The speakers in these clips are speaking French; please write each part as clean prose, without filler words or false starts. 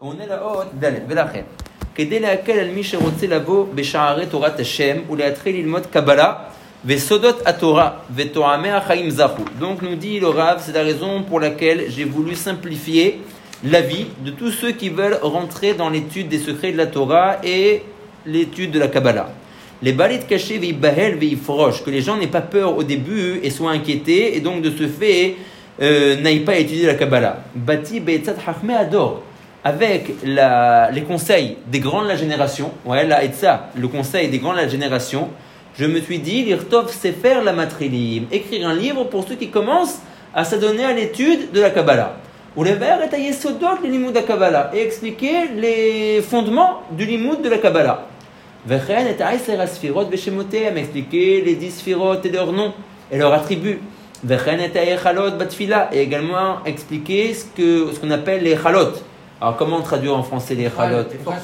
On est là-haut, Dalet, Velachem. כדי להקל על מי שרוצה לבוא בשערי תורת השם ולהתחיל ללמוד קבלה וסודות התורה וטועמי החיים זכו. Donc nous dit le Rav, c'est la raison pour laquelle j'ai voulu simplifier la vie de tous ceux qui veulent rentrer dans l'étude des secrets de la Torah et l'étude de la Kabbalah. Les balit cachés veibahel veifrosh, que les gens n'aient pas peur au début et soient inquiétés et donc de ce fait n'aillent pas étudier la Kabbalah. Bati be'etzat hachmei ador, avec les conseils des grands de la génération, ouais, la Etza, le conseil des grands de la génération, je me suis dit, l'irtov sefer la matrilim, écrire un livre pour ceux qui commencent à s'adonner à l'étude de la Kabbalah. Ou les vers et yesodot le limud de la Kabbalah, et expliquer les fondements du limud de la Kabbalah. Vechen et aiser asfirot veshemotem, expliquer les 10 sfirot et leurs noms et leurs attributs. Vechen et aechalot batfila, et également expliquer ce qu'on appelle les chalot. Alors, comment traduire en français les echalot?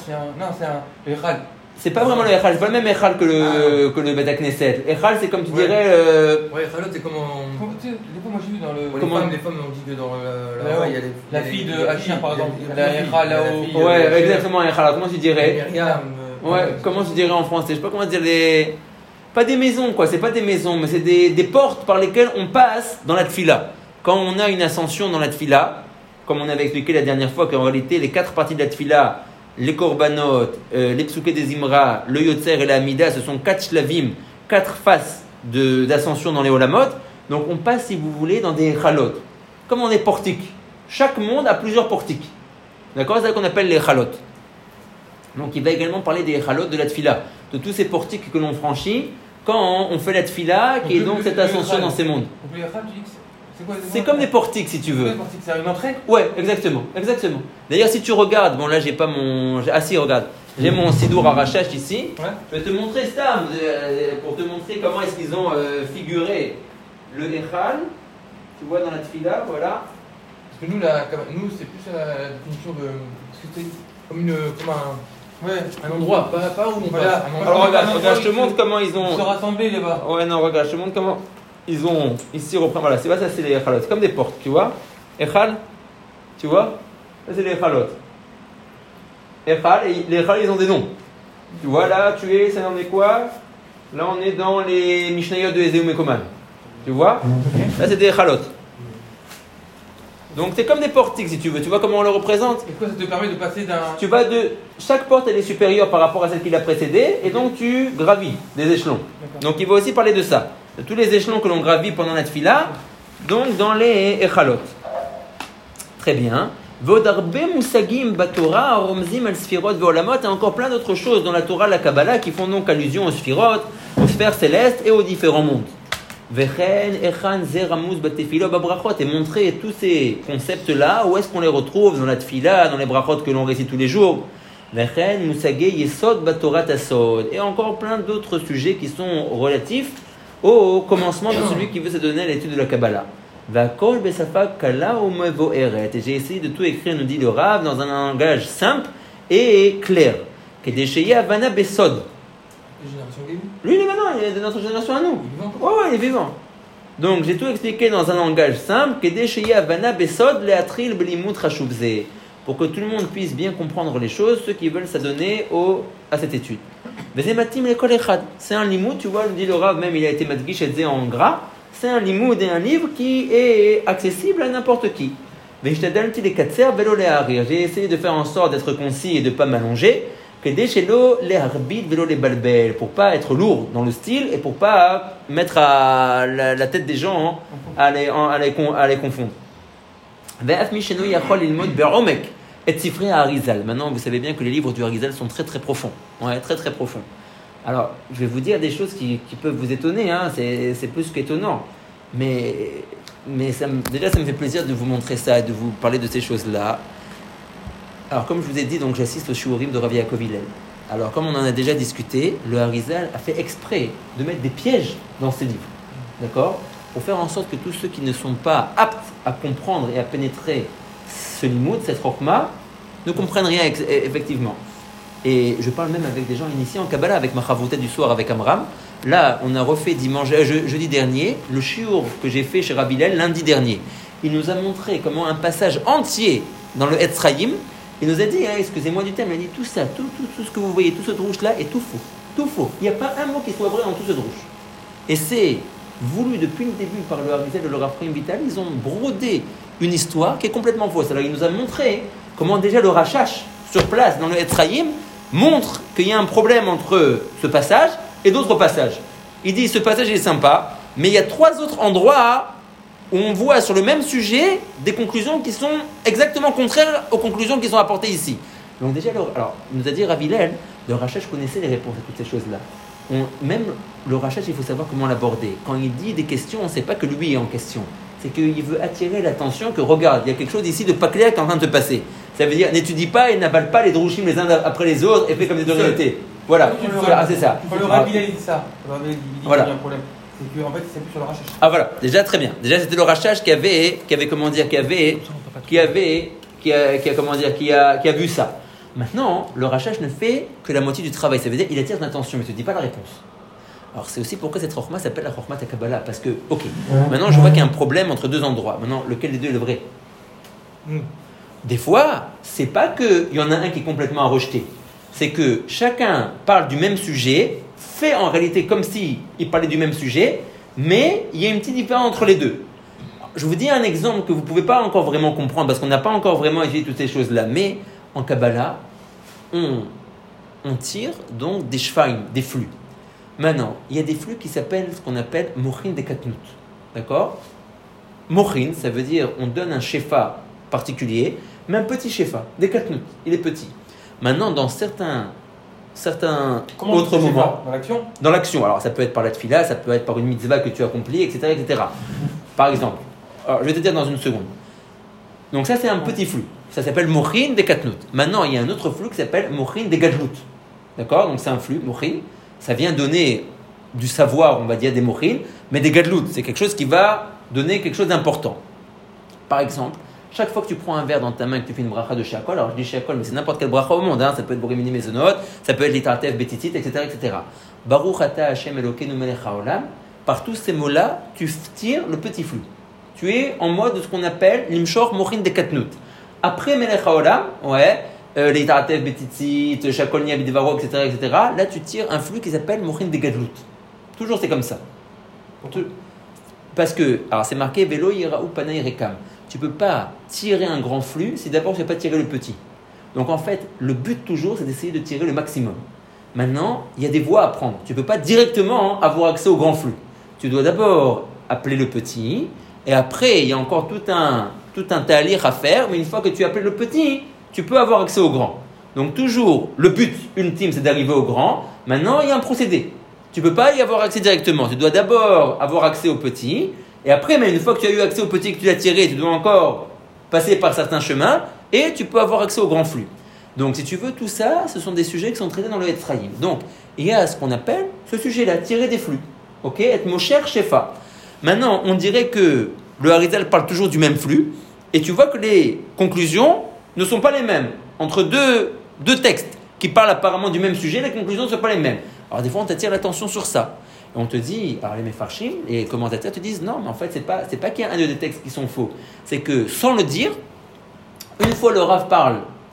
Le echal. C'est pas vraiment le echal, c'est pas le même echal que le Bet HaKnesset. Echal, c'est comme tu dirais. Ouais, echalot, c'est comme on. Tu sais, des fois, moi j'ai vu dans le. Les femmes, on dit que dans il y a la fille de Hachir, par exemple. La echal là-haut. Ouais, exactement, echal. Comment tu dirais? Myriam. Ouais, comment tu dirais en français? Je sais pas comment dire les. Pas des maisons, quoi, c'est pas des maisons, mais c'est des portes par lesquelles on passe dans la tfila. Quand on a une ascension dans la tfila, comme on avait expliqué la dernière fois qu'en réalité, les 4 parties de la tfila, les korbanot, les psuké des imra, le yotzer et la amida, ce sont 4 shlavim, 4 faces d'ascension dans les olamot. Donc on passe, si vous voulez, dans des chalot, comme dans des portiques. Chaque monde a plusieurs portiques. D'accord? C'est ça qu'on appelle les chalot. Donc il va également parler des chalot de la tfila, de tous ces portiques que l'on franchit quand on fait la tfila, qui est donc cette ascension dans ces mondes. Donc le echal, tu dis que c'est comme des portiques, si tu veux. C'est une entrée? Ouais, exactement. D'ailleurs, si tu regardes, bon là, j'ai pas mon. Ah si, regarde. J'ai mon Sidour Arachash ici. Ouais. Je vais te montrer ça, pour te montrer comment est-ce qu'ils ont figuré le Echal. Tu vois dans la Tfila, voilà. Parce que nous c'est plus la définition de. C'était comme un endroit, pas où on passe. Alors regarde, je te montre comment ils ont. Ils se rassembler là-bas. Ouais, non, regarde, je te montre comment. Ils ont ici reprend, voilà, c'est les echalot, c'est comme des portes, tu vois. Echal, tu vois, ça c'est les echalot. Echal, et les echal ils ont des noms. Tu vois là, ça en est quoi? Là on est dans les Mishnayot de Ezeu Mekoman. Tu vois? Là c'est des echalot. Donc c'est comme des portiques si tu veux, tu vois comment on le représente? Et quoi, ça te permet de passer d'un. Tu vas chaque porte elle est supérieure par rapport à celle qui l'a précédée, et donc tu gravis des échelons. Donc il va aussi parler de ça. De tous les échelons que l'on gravit pendant la tfila, donc dans les echalot. Très bien. Vodarbe musagim batora romzim al sfirot veolamot, et encore plein d'autres choses dans la Torah, la Kabbalah, qui font donc allusion aux sfirot, aux sphères célestes et aux différents mondes. Vechen echan zeramuz batefilo babrachot, et montrer tous ces concepts-là, où est-ce qu'on les retrouve dans la tfila, dans les brachot que l'on récite tous les jours. Vechen musagei yesod batora tasod, et encore plein d'autres sujets qui sont relatifs au commencement de celui qui veut se donner à l'étude de la Kabbalah. Et j'ai essayé de tout écrire, nous dit le Rav, dans un langage simple et clair. Lui, il est maintenant, il est de notre génération à nous. Ouais, il est vivant. Donc, j'ai tout expliqué dans un langage simple. Pour que tout le monde puisse bien comprendre les choses, ceux qui veulent s'adonner à cette étude. C'est un limoud, tu vois, dit le Rav, même il a été madgish et en gras. C'est un limoud et un livre qui est accessible à n'importe qui. J'ai essayé de faire en sorte d'être concis et de ne pas m'allonger. Pour pas être lourd dans le style et pour pas mettre à la tête des gens à les confondre. Maintenant, vous savez bien que les livres du Harizal sont très très profonds. Ouais, très très profonds. Alors, je vais vous dire des choses qui peuvent vous étonner, hein. C'est plus qu'étonnant. Mais déjà, ça me fait plaisir de vous montrer ça et de vous parler de ces choses-là. Alors, comme je vous ai dit, donc j'assiste au shiurim de Rav Yaakov Hillel. Alors, comme on en a déjà discuté, le Harizal a fait exprès de mettre des pièges dans ses livres. D'accord? Pour faire en sorte que tous ceux qui ne sont pas aptes à comprendre et à pénétrer ce limoud, cette chokma, ne comprennent rien effectivement. Et je parle même avec des gens initiés en Kabbalah, avec ma chavruta du soir, avec Amram. Là, on a refait jeudi dernier le shiur que j'ai fait chez Rav Hillel lundi dernier. Il nous a montré comment un passage entier dans le Etzraïm Il nous a dit, excusez-moi du terme, il a dit tout ça, tout ce que vous voyez, tout ce drouche-là est tout faux. Tout faux. Il n'y a pas un mot qui soit vrai dans tout ce drouche. Et c'est voulu depuis le début par le Harizal de le Rav Chaim Vital, ils ont brodé une histoire qui est complètement fausse. Alors il nous a montré comment déjà le Rachash, sur place, dans le Etzraïm, montre qu'il y a un problème entre ce passage et d'autres passages. Il dit, ce passage est sympa, mais il y a 3 autres endroits où on voit sur le même sujet des conclusions qui sont exactement contraires aux conclusions qui sont apportées ici. Donc déjà, alors, il nous a dit Rav Hillel, le Rachash connaissait les réponses à toutes ces choses-là. Même le Rachash, il faut savoir comment l'aborder. Quand il dit des questions, on ne sait pas que lui est en question. C'est qu'il veut attirer l'attention que, regarde, il y a quelque chose ici de pas clair qui est en train de te passer. Ça veut dire, n'étudie pas et n'avale pas les drouchim les uns après les autres et fais comme des orientés. Voilà, c'est ça. Quand le Rav Hillel dit ça, le Rav Hillel dit qu'il y a un problème. C'est qu'en fait, il s'appuie sur le Rachash. Ah voilà, déjà très bien. Déjà c'était le Rachash qui a vu ça. Maintenant, le Rachash ne fait que la moitié du travail. Ça veut dire qu'il attire l'attention, mais il ne te dit pas la réponse. Alors c'est aussi pourquoi cette Chokhma s'appelle la Chokhma Kabbalah. Parce que, maintenant je vois qu'il y a un problème entre 2 endroits. Maintenant, lequel des deux est le vrai? Des fois, c'est pas qu'il y en a un qui est complètement à rejeter. C'est que chacun parle du même sujet, fait en réalité comme s'il parlait du même sujet, mais il y a une petite différence entre les deux. Je vous dis un exemple que vous ne pouvez pas encore vraiment comprendre, parce qu'on n'a pas encore vraiment étudié toutes ces choses-là, mais en Kabbalah, on tire donc des shfaim, des flux. Maintenant, il y a des flux qui s'appellent ce qu'on appelle mochin de katnout. D'accord? Mochin, ça veut dire on donne un shefa particulier, mais un petit shefa, des katnout, il est petit. Maintenant, dans certains autres moments, dans l'action, alors ça peut être par la tfila, ça peut être par une mitzvah que tu accomplis, etc., etc. Par exemple, alors, je vais te dire dans une seconde. Donc ça, c'est un petit flux. Ça s'appelle mochin de katnout. Maintenant, il y a un autre flux qui s'appelle mochin de gadlout. D'accord? Donc c'est un flux, mochin. Ça vient donner du savoir, on va dire, des mochin, mais des gadlout, c'est quelque chose qui va donner quelque chose d'important. Par exemple, chaque fois que tu prends un verre dans ta main et que tu fais une bracha de shakol, alors je dis shakol, mais c'est n'importe quelle bracha au monde, ça peut être borimini mezonot, ça peut être litartef betitit, etc., etc. Baruch ata Hashem Elokeinu melech haolam, par tous ces mots-là, tu tires le petit flux. Tu es en mode de ce qu'on appelle l'imshor mochin de katnout. Après melech haolam, litartef betitit, shakol ni abidevaro, etc., etc., là tu tires un flux qui s'appelle mochin de gadlout. Toujours c'est comme ça. Parce que, alors c'est marqué velo yiraou panay rekam. Tu ne peux pas tirer un grand flux si d'abord tu n'as pas tiré le petit. Donc en fait, le but toujours, c'est d'essayer de tirer le maximum. Maintenant, il y a des voies à prendre. Tu ne peux pas directement avoir accès au grand flux. Tu dois d'abord appeler le petit, et après, il y a encore tout un talir à faire, mais une fois que tu as appelé le petit, tu peux avoir accès au grand. Donc toujours, le but ultime, c'est d'arriver au grand. Maintenant, il y a un procédé. Tu ne peux pas y avoir accès directement. Tu dois d'abord avoir accès au petit, et après, mais une fois que tu as eu accès au petit, que tu l'as tiré, tu dois encore passer par certains chemins et tu peux avoir accès au grand flux. Donc, si tu veux, tout ça, ce sont des sujets qui sont traités dans le Etzraïm. Donc, il y a ce qu'on appelle ce sujet-là, tirer des flux. Ok? Être mosher shefa. Maintenant, on dirait que le Harizal parle toujours du même flux et tu vois que les conclusions ne sont pas les mêmes. Entre deux textes qui parlent apparemment du même sujet, les conclusions ne sont pas les mêmes. Alors, des fois, on t'attire l'attention sur ça. Et on te dit, alors les mefarshim, les commentateurs te disent non, mais en fait, c'est pas qu'il y a un des textes qui sont faux. C'est que sans le dire, une fois le Rav parle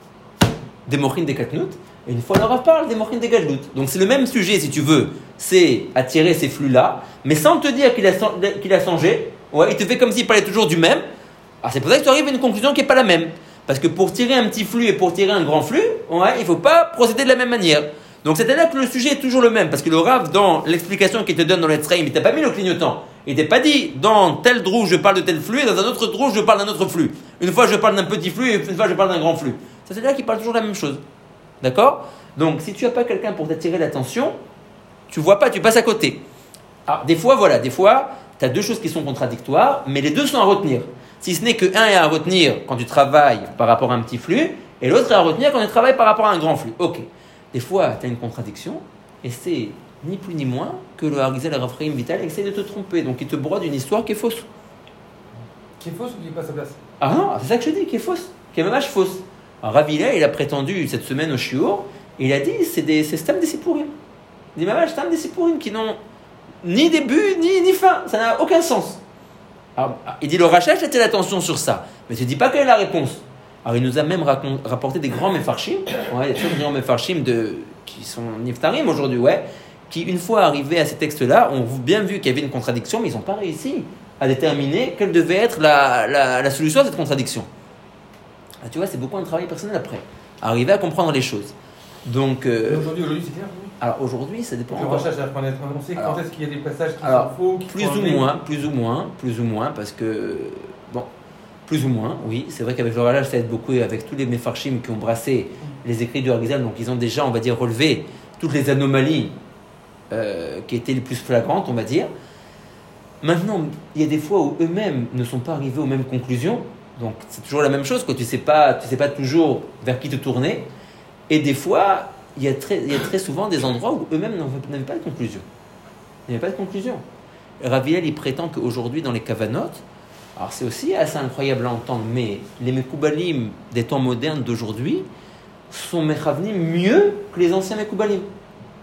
des mochin des katnout, et une fois le Rav parle des mochin des gadlout. Donc c'est le même sujet, si tu veux, c'est attirer ces flux-là, mais sans te dire qu'il a changé, il te fait comme s'il parlait toujours du même. Alors c'est pour ça que tu arrives à une conclusion qui n'est pas la même. Parce que pour tirer un petit flux et pour tirer un grand flux, il ne faut pas procéder de la même manière. Donc c'est-à-dire que le sujet est toujours le même, parce que le Rav, dans l'explication qu'il te donne dans l'Etzraïm, il ne t'a pas mis le clignotant. Il ne t'a pas dit, dans tel drouche je parle de tel flux, et dans un autre drouche je parle d'un autre flux. Une fois je parle d'un petit flux, et une fois je parle d'un grand flux. Ça c'est-à-dire qu'il parle toujours la même chose. D'accord? Donc si tu n'as pas quelqu'un pour t'attirer l'attention, tu ne vois pas, tu passes à côté. Alors des fois, tu as 2 choses qui sont contradictoires, mais les 2 sont à retenir. Si ce n'est que un est à retenir quand tu travailles par rapport à un petit flux, et l'autre est à retenir quand tu travailles par rapport à un grand flux. Ok. Des fois, tu as une contradiction, et c'est ni plus ni moins que le Harizal et Rav Chaim Vital essaie de te tromper. Donc, il te brode une histoire qui est fausse. Qui est fausse ou qui n'est pas à sa place? Ah non, c'est ça que je dis, qui est fausse, qui est même fausse. Alors, Rav Hillel, il a prétendu cette semaine au shiur, et il a dit c'est stam des sipurim. Il dit mamach stam des sipurim qui n'ont ni début ni fin, ça n'a aucun sens. Alors, il dit le Rachash a-t-il l'attention sur ça, mais tu ne dis pas quelle est la réponse. Alors il nous a même rapporté des grands mefarshim, ouais, des grands mefarshim qui sont niftarim aujourd'hui, ouais, qui une fois arrivés à ces textes-là, ont bien vu qu'il y avait une contradiction, mais ils n'ont pas réussi à déterminer quelle devait être la solution à cette contradiction. Ah, tu vois, c'est beaucoup un travail personnel après, arriver à comprendre les choses. Donc, aujourd'hui, c'est clair. Alors aujourd'hui, ça dépend. On sait quand est-ce qu'il y a des passages qui sont faux, plus ou moins, parce que bon, plus ou moins, oui, c'est vrai qu'avec le Rajal, ça aide beaucoup, et avec tous les Mefarshim qui ont brassé les écrits du Arizal, donc ils ont déjà, on va dire, relevé toutes les anomalies qui étaient les plus flagrantes, on va dire. Maintenant, il y a des fois où eux-mêmes ne sont pas arrivés aux mêmes conclusions, donc c'est toujours la même chose, quoi. Tu sais pas toujours vers qui te tourner, et des fois, il y a très souvent des endroits où eux-mêmes n'avaient pas de conclusion. Il n'y avait pas de conclusion. Rav Hillel, il prétend qu'aujourd'hui, dans les Kavanot, alors c'est aussi assez incroyable à entendre, mais les Mekoubalim des temps modernes d'aujourd'hui sont Mechavnim mieux que les anciens Mekoubalim. Pourquoi ?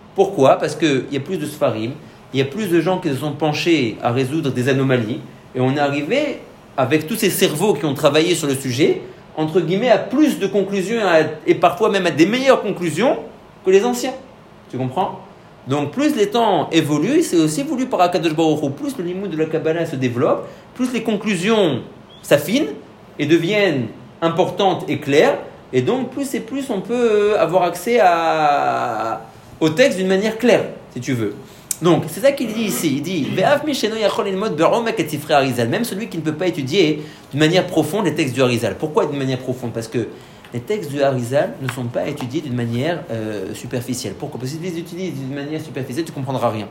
Parce qu'il y a plus de Sfarim, il y a plus de gens qui se sont penchés à résoudre des anomalies, et on est arrivé, avec tous ces cerveaux qui ont travaillé sur le sujet, entre guillemets, à plus de conclusions, et parfois même à des meilleures conclusions que les anciens. Tu comprends ? Donc plus les temps évoluent, c'est aussi voulu par Akadosh Baruch Hu, plus le limoud de la Kabbalah se développe, plus les conclusions s'affinent et deviennent importantes et claires, et donc plus et plus on peut avoir accès au texte d'une manière claire, si tu veux. Donc c'est ça qu'il dit ici, il dit même celui qui ne peut pas étudier d'une manière profonde les textes du Arizal. Pourquoi d'une manière profonde ? Parce que les textes du Arizal ne sont pas étudiés d'une manière superficielle. Pourquoi ? Parce que si tu les étudies d'une manière superficielle, tu ne comprendras rien.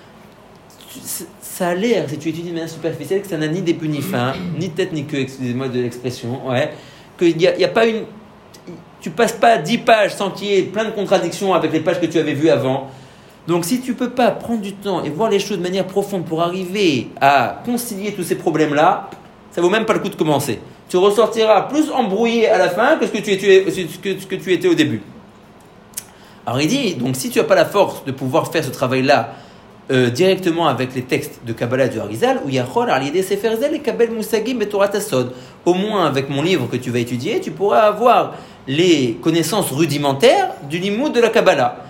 Ça a l'air, si tu étudies d'une manière superficielle, que ça n'a ni début ni fin, ni tête ni queue, excusez-moi de l'expression, ouais, qu'il y a pas une... Tu passes pas 10 pages sans qu'il y ait plein de contradictions avec les pages que tu avais vues avant. Donc si tu ne peux pas prendre du temps et voir les choses de manière profonde pour arriver à concilier tous ces problèmes-là, ça ne vaut même pas le coup de commencer. Tu ressortiras plus embrouillé à la fin que ce que tu étais au début. Alors il dit, donc si tu n'as pas la force de pouvoir faire ce travail-là directement avec les textes de Kabbalah du Arizal, ou Yachol, Arliede Sefer Zel et Kabel Musagim et Torah Tasod, au moins avec mon livre que tu vas étudier, tu pourras avoir les connaissances rudimentaires du limoud de la Kabbalah.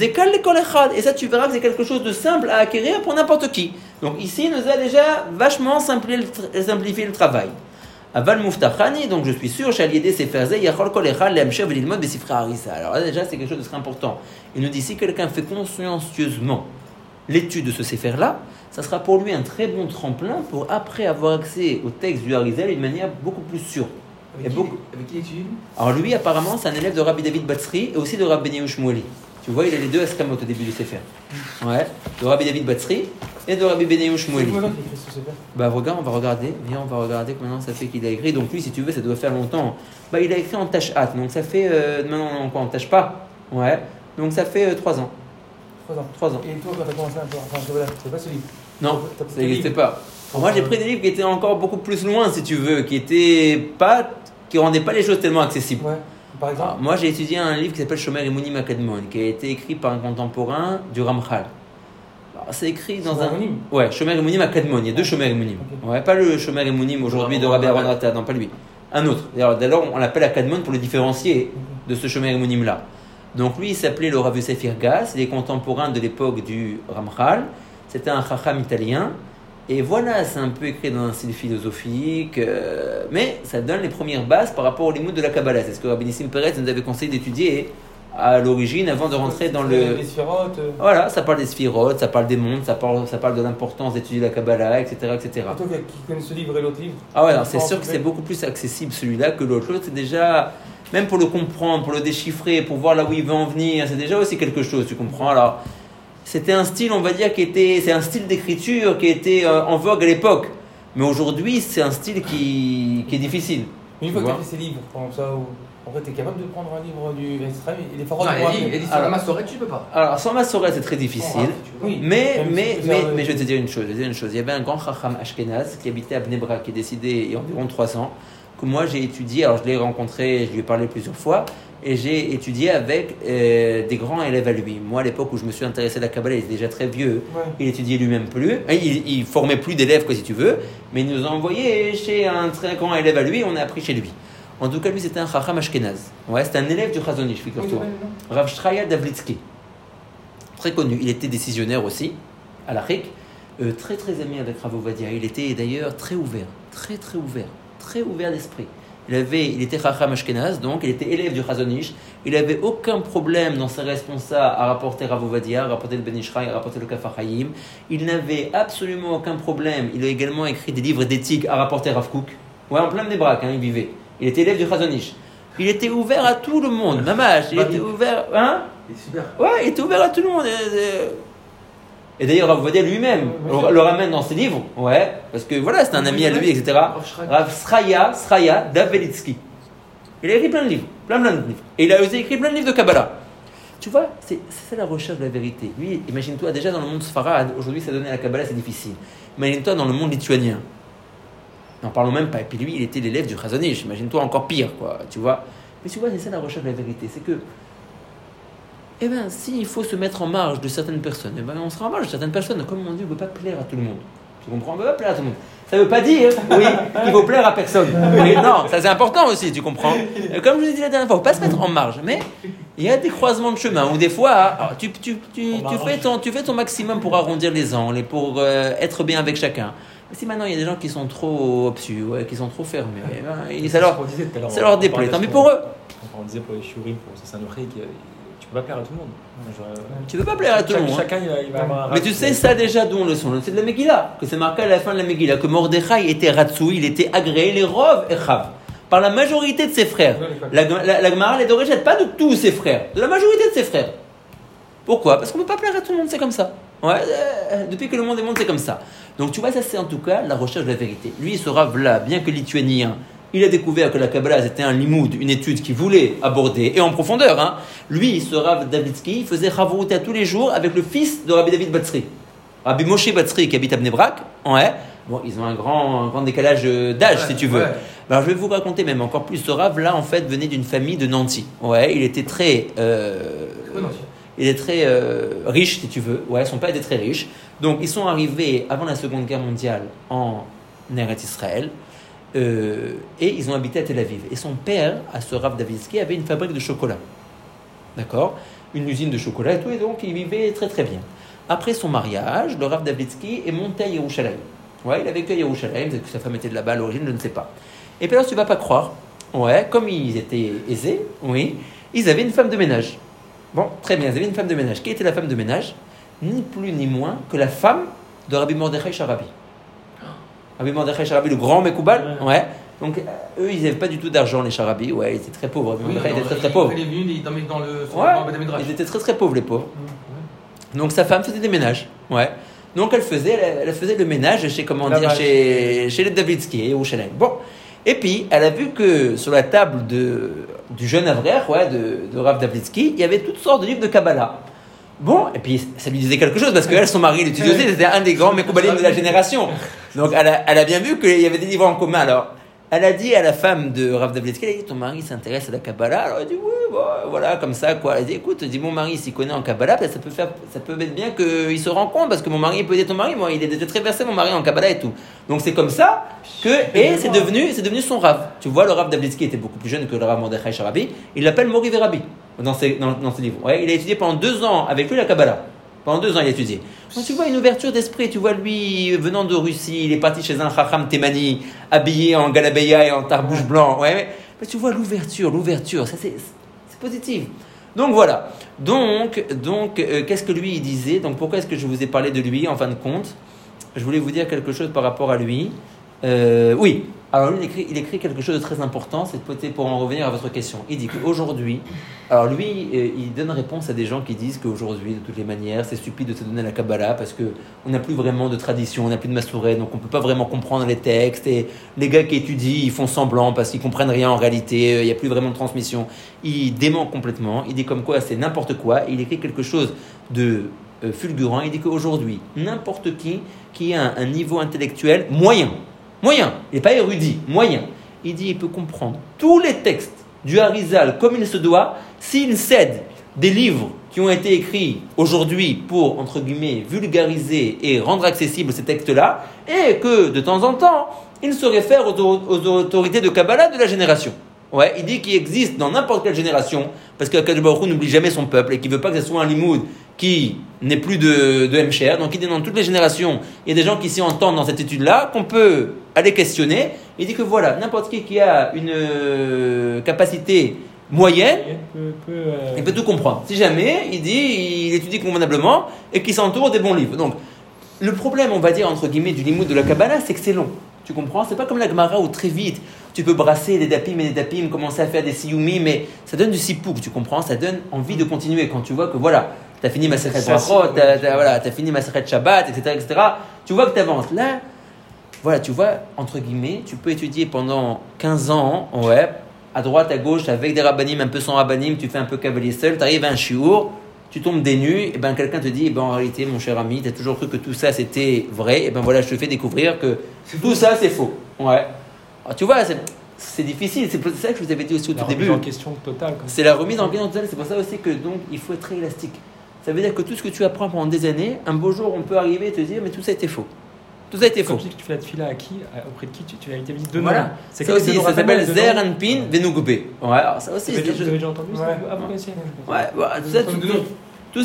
Et ça, tu verras que c'est quelque chose de simple à acquérir pour n'importe qui. Donc ici, il nous a déjà vachement simplifié le travail. Aval Muftachani, donc je suis sûr, Shaliede Sefer Ze, Yachol Kol Echad, Lehamsher Velilmod Besifra Arisa. Alors là, déjà, c'est quelque chose de très important. Il nous dit, si quelqu'un fait consciencieusement l'étude de ce Sefer-là, ça sera pour lui un très bon tremplin pour après avoir accès au texte du Arizal d'une manière beaucoup plus sûre. Avec qui étudie ? Alors lui, apparemment, c'est un élève de Rabbi David Batsri et aussi de Rabbi Benyahu Shmueli. Tu vois, il a les deux escamot au début du Sefer. Ouais, de Rabbi David Batsri et de Rabbi Benyahu Shmueli. C'est quoi qui écrit ce Sefer ? Bah regarde, on va regarder combien ça fait qu'il a écrit. Donc lui, si tu veux, ça doit faire longtemps. Bah il a écrit en tâche-hâte, donc ça fait... maintenant, on en tâche pas. Ouais, donc ça fait 3 ans. 3 ans. Et toi, quand tu as commencé un peu, c'est pas ce livre ? Non, ça n'existait pas. Moi, j'ai pris des livres qui étaient encore beaucoup plus loin, si tu veux, qui rendaient pas les choses tellement accessibles. Ouais. Par exemple, alors, moi, j'ai étudié un livre qui s'appelle Shomer Emunim Akadmon, qui a été écrit par un contemporain du Ramchal. Alors, c'est écrit dans un... Ouais, Shomer Emunim Akadmon. Il y a 2 Shomer Emunim. Okay. Ouais, pas le Shomer Emunim aujourd'hui de Rabbi Aaron Rata, non, pas lui. Un autre. D'ailleurs, on l'appelle Akadmon pour le différencier de ce Shomer Emunim-là. Donc lui, il s'appelait le Rav Yosef Irgas, il est contemporain de l'époque du Ramchal. C'était un chacham italien. Et voilà, c'est un peu écrit dans un style philosophique, mais ça donne les premières bases par rapport au limoud de la Kabbalah. C'est ce que Rabbi Nissim Peretz nous avait conseillé d'étudier à l'origine avant de rentrer dans le... Les sphirotes. Voilà, ça parle des sphirotes, ça parle des mondes, ça parle de l'importance d'étudier la Kabbalah, etc. etc. Et toi qui connais ce livre et l'autre livre ? Ah ouais, alors c'est sûr que c'est beaucoup plus accessible celui-là que l'autre. L'autre, c'est déjà... Même pour le comprendre, pour le déchiffrer, pour voir là où il veut en venir, c'est déjà aussi quelque chose, tu comprends ? Alors... C'était un style, on va dire, c'est un style d'écriture qui était en vogue à l'époque. Mais aujourd'hui, c'est un style qui est difficile. Une fois que tu as fait ces livres, comme ça, en fait, tu es capable de prendre un livre du extrême et les paroles. Il a dit sur la Massorette, tu peux pas. Alors, sans Massorette, c'est très difficile. Oui, mais je vais te dire une chose. Il y avait un grand Chacham Ashkenaz qui habitait à Bnei Brak, qui est décédé il y a environ 3 ans, que moi j'ai étudié. Alors, je l'ai rencontré, je lui ai parlé plusieurs fois. Et j'ai étudié avec des grands élèves à lui. Moi, à l'époque où je me suis intéressé à la Kabbalah, il était déjà très vieux. Ouais. Il étudiait lui-même plus. Il formait plus d'élèves, quoi, si tu veux. Mais il nous a envoyé chez un très grand élève à lui. On a appris chez lui. En tout cas, lui, c'était un Chacham Ashkenaz. Ouais, c'était un élève du Chazon Ish, figure-toi. Rav Shraya Davlitsky. Très connu. Il était décisionnaire aussi, à l'Afrique. Très, très ami avec Rav Ovadia. Il était d'ailleurs très ouvert. Très ouvert d'esprit. Il était Chacham Ashkenaz, donc il était élève du Chazon Ish. Il n'avait aucun problème dans ses responsables à rapporter Rav Ovadia, à rapporter le Ben Ishraï, à rapporter le Kaf HaChaim. Il n'avait absolument aucun problème. Il a également écrit des livres d'éthique à rapporter Rav Kook. Ouais, en plein Bnei-Brak, il vivait. Il était élève du Chazon Ish. Il était ouvert à tout le monde. Mamash, il était ouvert. Hein? Il est super. Ouais, il était ouvert à tout le monde. Et d'ailleurs, Rav Ovadia lui-même le ramène dans ses livres. Ouais, parce que voilà, c'est un ami à lui, etc. Rav Shraya Davlitsky. Il a écrit plein de livres. Plein de livres. Et il a aussi écrit plein de livres de Kabbalah. Tu vois, c'est ça la recherche de la vérité. Lui, imagine-toi, déjà dans le monde Sfarad, aujourd'hui, ça donnait la Kabbalah, c'est difficile. Imagine-toi dans le monde lituanien. N'en parlons même pas. Et puis lui, il était l'élève du Chazon Ish. Imagine-toi encore pire, quoi. Tu vois. Mais tu vois, c'est ça la recherche de la vérité. C'est que, s'il faut se mettre en marge de certaines personnes, on sera en marge de certaines personnes. Comme on dit, on ne peut pas plaire à tout le monde. Tu comprends? On ne peut pas plaire à tout le monde. Ça ne veut pas dire, oui, qu'il faut plaire à personne. Mais non, ça c'est important aussi, tu comprends? Comme je vous ai dit la dernière fois, il ne faut pas se mettre en marge. Mais il y a des croisements de chemin où des fois, tu fais ton maximum pour arrondir les angles et pour être bien avec chacun. Mais si maintenant il y a des gens qui sont trop obtus, qui sont trop fermés, ça leur déplaît. Tant pis pour eux. On disait pour les shiurim, pour Sassan Ochri, tu peux pas plaire à tout le monde. Tu peux pas plaire à tout le monde. Chacun il va avoir un mais tu sais ça déjà d'où on le sent. C'est de la Megillah, que c'est marqué à la fin de la Megillah, que Mordechai était Ratsou, il était agréé, les Rov et Chav, par la majorité de ses frères. La Gemara les rejette pas de tous ses frères, de la majorité de ses frères. Pourquoi? Parce qu'on ne peut pas plaire à tout le monde, c'est comme ça. Ouais, depuis que le monde est monde, c'est comme ça. Donc tu vois, ça c'est en tout cas la recherche de la vérité. Lui, il se Rav là, bien que lituanien, il a découvert que la Kabbalah c'était un limoud, une étude qu'il voulait aborder, et en profondeur. Hein. Lui, ce Rav Davlitsky, il faisait Chavruta tous les jours avec le fils de Rabbi David Batsri. Rabbi Moshe Batsri qui habite à Bnei-Brak. Ouais. Bon, ils ont un grand décalage d'âge, si tu veux. Ouais. Alors je vais vous raconter même encore plus. Ce Rav là, en fait, venait d'une famille de Nancy. Ouais, il était très... il est très riche, si tu veux. Ouais, son père était très riche. Donc, ils sont arrivés avant la Seconde Guerre mondiale en Eretz Israël. Et ils ont habité à Tel Aviv. Et son père, à ce Rav Davlitsky, avait une fabrique de chocolat. D'accord? Une usine de chocolat et tout. Et donc, il vivait très très bien. Après son mariage, le Rav Davlitsky est monté à Yerushalayim. Ouais, il a vécu à Yerushalayim. Peut-être que sa femme était de là-bas à l'origine, je ne sais pas. Et puis alors, tu ne vas pas croire. Ouais, comme ils étaient aisés, oui, ils avaient une femme de ménage. Bon, très bien, ils avaient une femme de ménage. Qui était la femme de ménage? Ni plus ni moins que la femme de Rabbi Mordechai Sharabi. Rabbi Mordechai Sharabi, le grand Mekoubal. Ouais. Donc, eux, ils n'avaient pas du tout d'argent, les Sharabi. Ouais, ils étaient très pauvres. Rabbi Mordechai était très très pauvre. Ils étaient très très pauvres, les pauvres. Donc, sa femme faisait des ménages. Ouais. Donc, elle faisait le ménage chez les Davlitsky et Yerushalayim. Bon. Et puis, elle a vu que sur la table du jeune Avrer, de Rav Davlitsky, il y avait toutes sortes de livres de Kabbalah. Bon, et puis ça lui disait quelque chose, parce qu'elle, son mari, l'étudiait aussi, c'était un des grands Mekoubalim de la génération. Donc, elle a bien vu qu'il y avait des livres en commun. Alors, elle a dit à la femme de Rav Davlitsky, elle a dit, ton mari s'intéresse à la Kabbalah? Alors, elle a dit, oui, bon, voilà, comme ça, quoi. Elle a dit, écoute, mon mari s'y connaît en Kabbalah, ça peut être bien qu'il se rend compte, parce que mon mari, il peut aider ton mari, moi, il est déjà très versé, mon mari, en Kabbalah et tout. Donc, c'est comme ça et c'est devenu son Rav. Tu vois, le Rav Davlitsky était beaucoup plus jeune que le Rav Mordechai Sharabi. Il l'appelle Mori Verabi dans ses livres. Ouais, il a étudié pendant 2 ans avec lui la Kabbalah. Pendant 2 ans, il a étudié. Donc, tu vois une ouverture d'esprit. Tu vois, lui, venant de Russie, il est parti chez un Chacham Temani, habillé en galabeya et en tarbouche blanc. Ouais, mais tu vois l'ouverture, ça c'est positif. Donc voilà. Donc qu'est-ce que lui il disait? Donc pourquoi est-ce que je vous ai parlé de lui en fin de compte? Je voulais vous dire quelque chose par rapport à lui. Oui. Alors lui, il écrit quelque chose de très important, c'est peut-être pour en revenir à votre question. Il dit qu'aujourd'hui, alors lui, il donne réponse à des gens qui disent qu'aujourd'hui, de toutes les manières, c'est stupide de se donner la Kabbalah parce qu'on n'a plus vraiment de tradition, on n'a plus de Masouret, donc on ne peut pas vraiment comprendre les textes. Et les gars qui étudient, ils font semblant parce qu'ils ne comprennent rien en réalité, il n'y a plus vraiment de transmission. Il dément complètement, il dit comme quoi c'est n'importe quoi. Il écrit quelque chose de fulgurant, il dit qu'aujourd'hui, n'importe qui a un niveau intellectuel moyen, il n'est pas érudit, moyen. Il dit il peut comprendre tous les textes du Harizal comme il se doit s'il cède des livres qui ont été écrits aujourd'hui pour, entre guillemets, vulgariser et rendre accessibles ces textes-là, et que de temps en temps, il se réfère aux autorités de Kabbalah de la génération. Ouais, il dit qu'il existe dans n'importe quelle génération, parce que Akadosh Baruch Hu n'oublie jamais son peuple et qu'il ne veut pas que ce soit un limoud qui n'est plus de M-Cher. Donc il dit dans toutes les générations, il y a des gens qui s'y entendent dans cette étude-là, qu'on peut aller questionner. Il dit que voilà, n'importe qui a une capacité moyenne, il peut tout comprendre. Si jamais, il dit, il étudie convenablement et qu'il s'entoure des bons livres. Donc le problème, on va dire, entre guillemets, du limoud de la Kabbalah, c'est que c'est long. Tu comprends? C'est pas comme la Gemara où très vite tu peux brasser des dapim et des dapim, commencer à faire des siyumi, mais ça donne du sipouk, tu comprends? Ça donne envie de continuer quand tu vois que voilà, tu as fini ma secret brachot, t'as fini ma secret Shabbat, etc. Tu vois que tu avances. Là, voilà, tu vois, entre guillemets, tu peux étudier pendant 15 ans, ouais, à droite, à gauche, avec des rabbanim, un peu sans rabbanim, tu fais un peu cavalier seul, tu arrives à un shiur, tu tombes des nues, et ben quelqu'un te dit, en réalité, mon cher ami, tu as toujours cru que tout ça c'était vrai, et ben voilà, je te fais découvrir que tout ça c'est faux. Ouais. Alors, tu vois, c'est difficile, c'est ça que je vous avais dit aussi au tout début. La remise en question totale. C'est la remise en question totale, c'est pour ça aussi que donc il faut être très élastique. Ça veut dire que tout ce que tu apprends pendant des années, un beau jour on peut arriver et te dire, mais tout ça était faux. Tout ça était faux. Comme tu dis que tu fais la tefila à qui, auprès de qui tu as été dit deux noms. Voilà. C'est ça aussi, ça s'appelle Zer Anpin Venugbe. Ouais, alors ça aussi. Vous avez déjà entendu ça avant Gassier? Ouais, tout ça, tous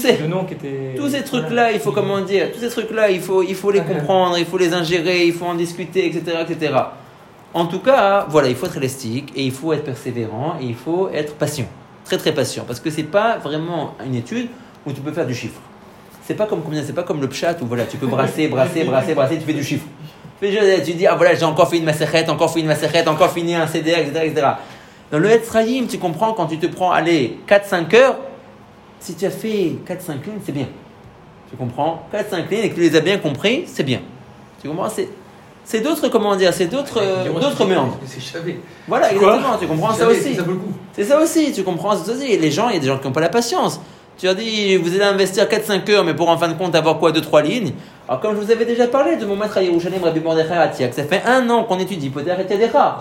ces trucs-là, il faut comment dire, tous ces trucs-là, il faut les comprendre, il faut les ingérer, il faut en discuter, etc. En tout cas, voilà, il faut être élastique et il faut être persévérant et il faut être patient, très très patient, parce que c'est pas vraiment une étude où tu peux faire du chiffre. C'est pas comme le pshat où voilà, tu peux brasser, tu fais du chiffre. Tu dis voilà, j'ai encore fait une masechet, encore fini un CDR, etc. Dans le Etzraïm, tu comprends quand tu te prends 4-5 heures. Si tu as fait 4-5 lignes, c'est bien. Tu comprends? 4-5 lignes et que tu les as bien compris, c'est bien. Tu comprends? C'est d'autres, comment dire, c'est d'autres méandres. C'est chavé. Voilà, exactement, tu comprends ça aussi. Ça vaut le coup. C'est ça aussi, tu comprends ça aussi. Les gens, il y a des gens qui n'ont pas la patience. Tu leur dis, vous allez investir 4-5 heures, mais pour en fin de compte avoir quoi? 2-3 lignes. Alors, comme je vous avais déjà parlé de mon maître à Yerushalayim, Rabbi Mordechai Atiak, ça fait 1 an qu'on étudie Poter et Tedera.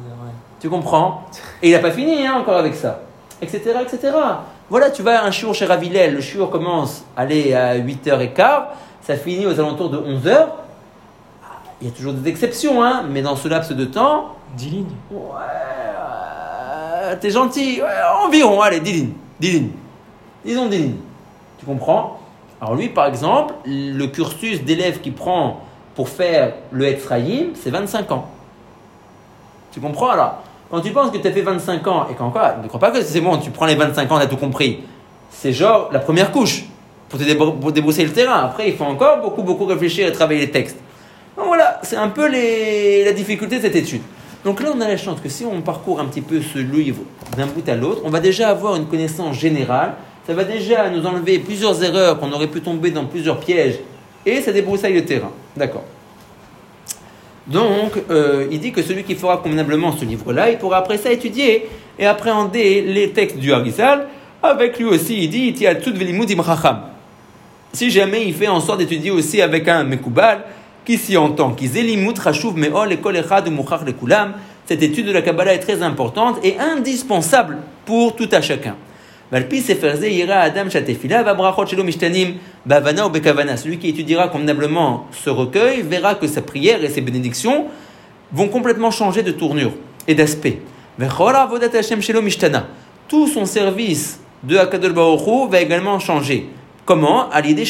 Tu comprends? Et il n'a pas fini encore avec ça. Etc. Voilà, tu vas à un shiur chez Rav Hillel, le shiur commence à 8h15, ça finit aux alentours de 11h. Il y a toujours des exceptions, hein, mais dans ce laps de temps... 10 lignes. Ouais, t'es gentil, environ, allez, 10 lignes. Disons 10 lignes. Tu comprends? Alors lui, par exemple, le cursus d'élève qu'il prend pour faire le Etzraïm, c'est 25 ans. Tu comprends alors? Quand tu penses que tu as fait 25 ans et qu'encore, ne crois pas que c'est bon, tu prends les 25 ans, tu as tout compris. C'est genre la première couche pour débrousser le terrain. Après, il faut encore beaucoup réfléchir et travailler les textes. Donc voilà, c'est un peu la difficulté de cette étude. Donc là, on a la chance que si on parcourt un petit peu ce livre d'un bout à l'autre, on va déjà avoir une connaissance générale. Ça va déjà nous enlever plusieurs erreurs qu'on aurait pu tomber dans plusieurs pièges et ça débroussaille le terrain. D'accord. Donc, il dit que celui qui fera convenablement ce livre-là, il pourra après ça étudier et appréhender les textes du Harizal. Avec lui aussi, il dit si jamais il fait en sorte d'étudier aussi avec un Mekoubal qui s'y entend, cette étude de la Kabbalah est très importante et indispensable pour tout à chacun. Celui qui étudiera convenablement ce recueil verra que sa prière et ses bénédictions vont complètement changer de tournure et d'aspect. Tout son service de Akadosh Baruch Hu va également changer. Comment?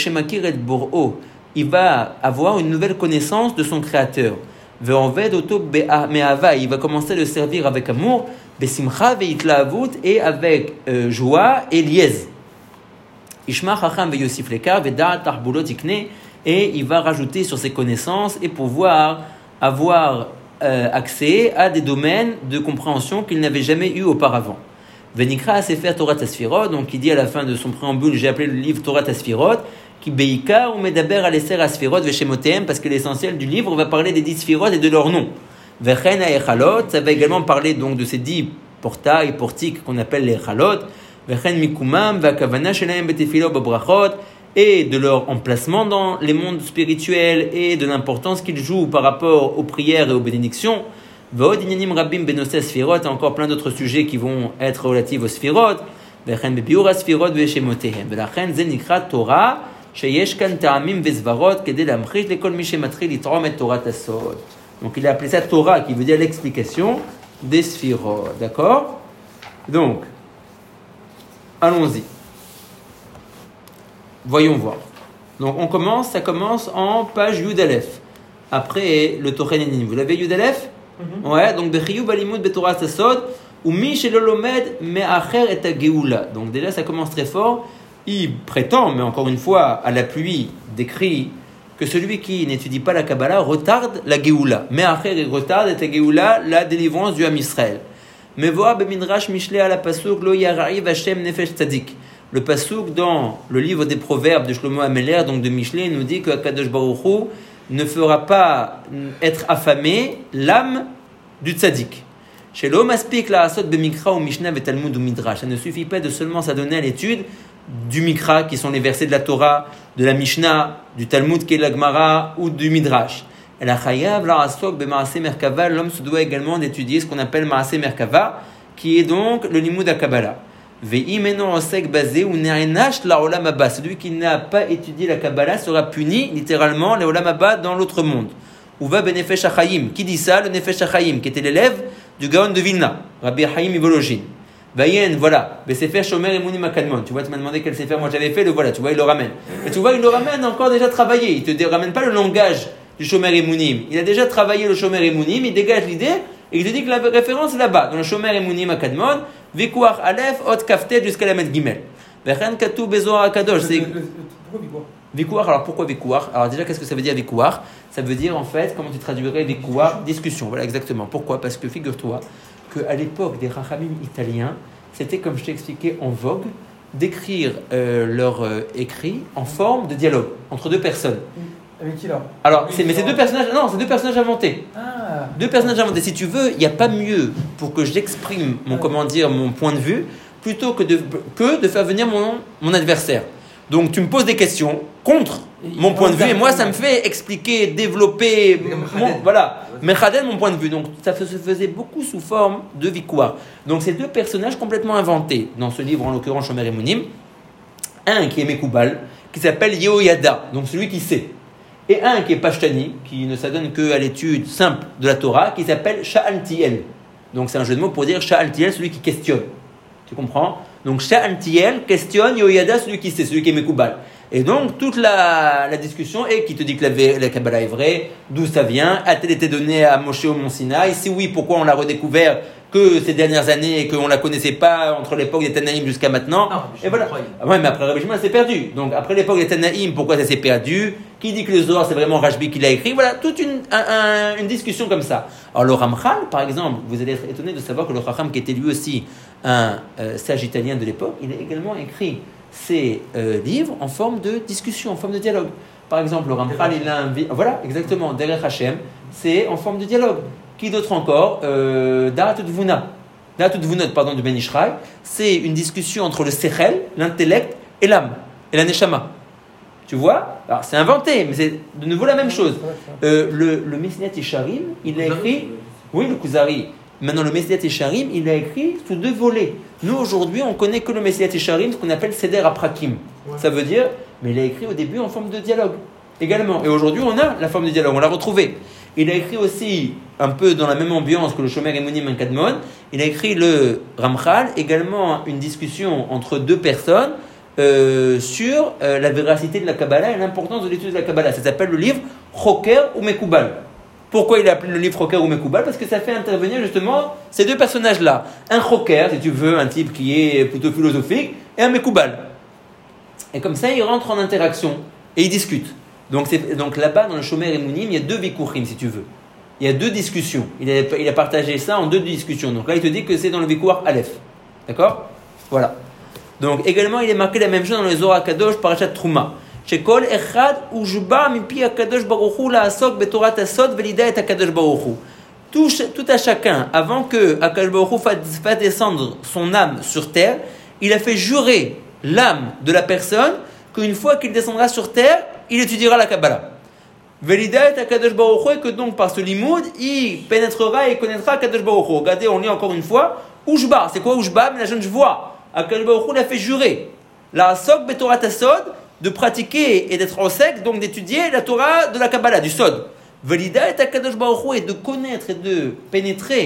Il va avoir une nouvelle connaissance de son Créateur. Il va commencer à le servir avec amour, et avec joie et liesse. Et il va rajouter sur ses connaissances et pouvoir avoir accès à des domaines de compréhension qu'il n'avait jamais eu auparavant. Venikra Sefer Torah Tasfirot, donc il dit à la fin de son préambule, j'ai appelé le livre Torah Tasfirot, qui beika ou medaber aleser asfirot veshemotem, parce que l'essentiel du livre va parler des 10 sfirot et de leurs noms. Vechen haechalot, ça va également parler donc de ces 10 portails, portiques qu'on appelle les echalot. Vechen mikumam vakavana shelaim betefilo babrachot, et de leur emplacement dans les mondes spirituels et de l'importance qu'ils jouent par rapport aux prières et aux bénédictions. Veod inyanim rabim benose sfirot, et encore plein d'autres sujets qui vont être relatifs aux sfirot. Vechen bebiur asfirot veshemotehem. Velachen ze nikra Torah. Donc il a appelé ça Torah, qui veut dire l'explication, des Sphirot. D'accord? Donc, allons-y. Voyons voir. Donc, ça commence en page Yud Aleph. Après le Tochen Enim. Vous l'avez Yud Aleph? Ouais, donc, Bechiyuv Alimut Betorat Sasod, ou Mi Shelolomed Me'acher et Geoula. Donc, déjà, ça commence très fort. Il prétend, mais encore une fois, à la pluie, décrit que celui qui n'étudie pas la Kabbalah retarde la Geoula. Me'acher, il retarde et Geoula, la délivrance du Ham Israël. Mevoa Bemidrash Mishle ala Pasuk Lo Yara'iv Hashem Nefesh Tzadik. Le Pasuk dans le livre des Proverbes de Shlomo Ameler, donc de Michelet, nous dit que Akadosh Baruch Hu ne fera pas être affamé l'âme du tzaddik. Chez l'homme aspik la asot bemikra ou Mishnah ve Talmud ou Midrash. Ça ne suffit pas de seulement s'adonner à l'étude du Mikra, qui sont les versets de la Torah, de la Mishnah, du Talmud qui est la Gemara ou du Midrash. Et la Chayav la asok bemaase merkava, l'homme se doit également d'étudier ce qu'on appelle maase merkava, qui est donc le limud à Kabbalah. Celui qui n'a pas étudié la Kabbalah sera puni littéralement le Olam Haba dans l'autre monde. Uva benefesh achayim. Qui dit ça? Le Nefesh Achayim, qui était l'élève du Gaon de Vilna, Rabbi Chaim Ivologin. Vayen, voilà, Besefer Shomer Emunim Akadmon. Tu vois, tu m'as demandé quel sefer moi j'avais fait, le voilà, tu vois, il le ramène. Et tu vois, il le ramène encore déjà travaillé. Il te ramène pas le langage du Shomer Emunim. Il a déjà travaillé le Shomer Emunim, il dégage l'idée et il te dit que la référence est là-bas, dans le Shomer Emunim Akadmon. Vikuach Aleph, Ot Kaftet jusqu'à la Met Gimel. Vechen Katou Bezoar Akadosh. Pourquoi Vikuach, alors pourquoi Vikuach? Alors déjà, qu'est-ce que ça veut dire Vikuach? Ça veut dire en fait, comment tu traduirais Vikuach? Discussion, voilà exactement. Pourquoi? Parce que figure-toi qu'à l'époque des Rachamim italiens, c'était comme je t'ai expliqué en vogue, d'écrire leur écrit en forme de dialogue entre deux personnes. Avec qui là? Alors, c'est deux personnages inventés. Ah. Deux personnages inventés. Si tu veux, il n'y a pas mieux pour que j'exprime mon point de vue, plutôt que de faire venir mon adversaire. Donc, tu me poses des questions contre mon point de vue, et moi, ça me fait expliquer, développer, mechaden mon point de vue. Donc, ça se faisait beaucoup sous forme de vikouar. Donc, ces deux personnages complètement inventés, dans ce livre, en l'occurrence, Shomer Emunim, un qui est Mekoubal, qui s'appelle Yehoyada, donc celui qui sait. Et un qui est Pashtani, qui ne s'adonne qu'à l'étude simple de la Torah, qui s'appelle Sha'altiel. Donc c'est un jeu de mots pour dire Sha'altiel, celui qui questionne. Tu comprends? Donc Sha'altiel questionne Yehoyada, celui qui sait, celui qui est Mekoubal. Et donc toute la discussion est qui te dit que la Kabbalah est vraie, d'où ça vient, a-t-elle été donnée à Moshe au Mont Sinaï? Si oui, pourquoi on l'a redécouvert que ces dernières années et qu'on ne la connaissait pas entre l'époque des Tanaïm jusqu'à maintenant? Non, et voilà. Ouais, mais après Rabbi Shimon, c'est perdu. Donc après l'époque des Tanaïm, pourquoi ça s'est perdu? Qui dit que le Zohar c'est vraiment Rashbi qui l'a écrit? Voilà, toute une discussion comme ça. Alors le Ramchal, par exemple, vous allez être étonné de savoir que le Chacham, qui était lui aussi un sage italien de l'époque, il a également écrit ses livres en forme de discussion, en forme de dialogue. Par exemple, le Ramchal, il a voilà, exactement, Derech Hashem, c'est en forme de dialogue. Qui d'autre encore? Da'at Dvunot, du Ben Ishraï, c'est une discussion entre le Sechel, l'intellect, et l'âme, et la Neshama. Tu vois? Alors, c'est inventé, mais c'est de nouveau la même chose. Le Mesilat Yesharim, il a écrit... Oui, le Kuzari. Maintenant, le Mesilat Yesharim, il a écrit sous deux volets. Nous, aujourd'hui, on connaît que le Mesilat Yesharim, ce qu'on appelle Seder Aprakim. Ouais. Ça veut dire... Mais il a écrit au début en forme de dialogue, également. Et aujourd'hui, on a la forme de dialogue, on l'a retrouvée. Il a écrit aussi, un peu dans la même ambiance que le Shomer Emunim Kadmon, il a écrit le Ramchal, également une discussion entre deux personnes sur la véracité de la Kabbalah et l'importance de l'étude de la Kabbalah. Ça s'appelle le livre Choker ou Mekoubal. Pourquoi il a appelé le livre Choker ou Mekoubal? Parce que ça fait intervenir justement ces deux personnages-là. Un Choker, si tu veux, un type qui est plutôt philosophique, et un Mekoubal. Et comme ça, ils rentrent en interaction et ils discutent. Donc là-bas, dans le Shomer Emunim, il y a deux Vikuchim, si tu veux. Il y a deux discussions. Il a partagé ça en deux discussions. Donc là, il te dit que c'est dans le Vikuach Aleph. D'accord? Voilà. Donc également, il est marqué la même chose dans le Zohar Kadosh, Parashat Trouma. Shekol echad ujba mipi HaKadosh Baruch Hu la'asok betorat asod velida et HaKadosh Baruch Hu. Tout à chacun, avant que HaKadosh Baruch Hu fasse descendre son âme sur terre, il a fait jurer l'âme de la personne qu'une fois qu'il descendra sur terre, il étudiera la Kabbalah. Velida et HaKadosh Baruch Hu, et que donc par ce limoud, il pénétrera et connaîtra HaKadosh Baruch Hu. Regardez, on lit encore une fois, Ujba, c'est quoi Ujba? Mais la jeune voix. HaKadosh Baruch Hu l'a fait jurer. La Asok Betorat Asod, de pratiquer et d'être au sec, donc d'étudier la Torah de la Kabbalah, du Sod. Velida et HaKadosh Baruch Hu, et de connaître et de pénétrer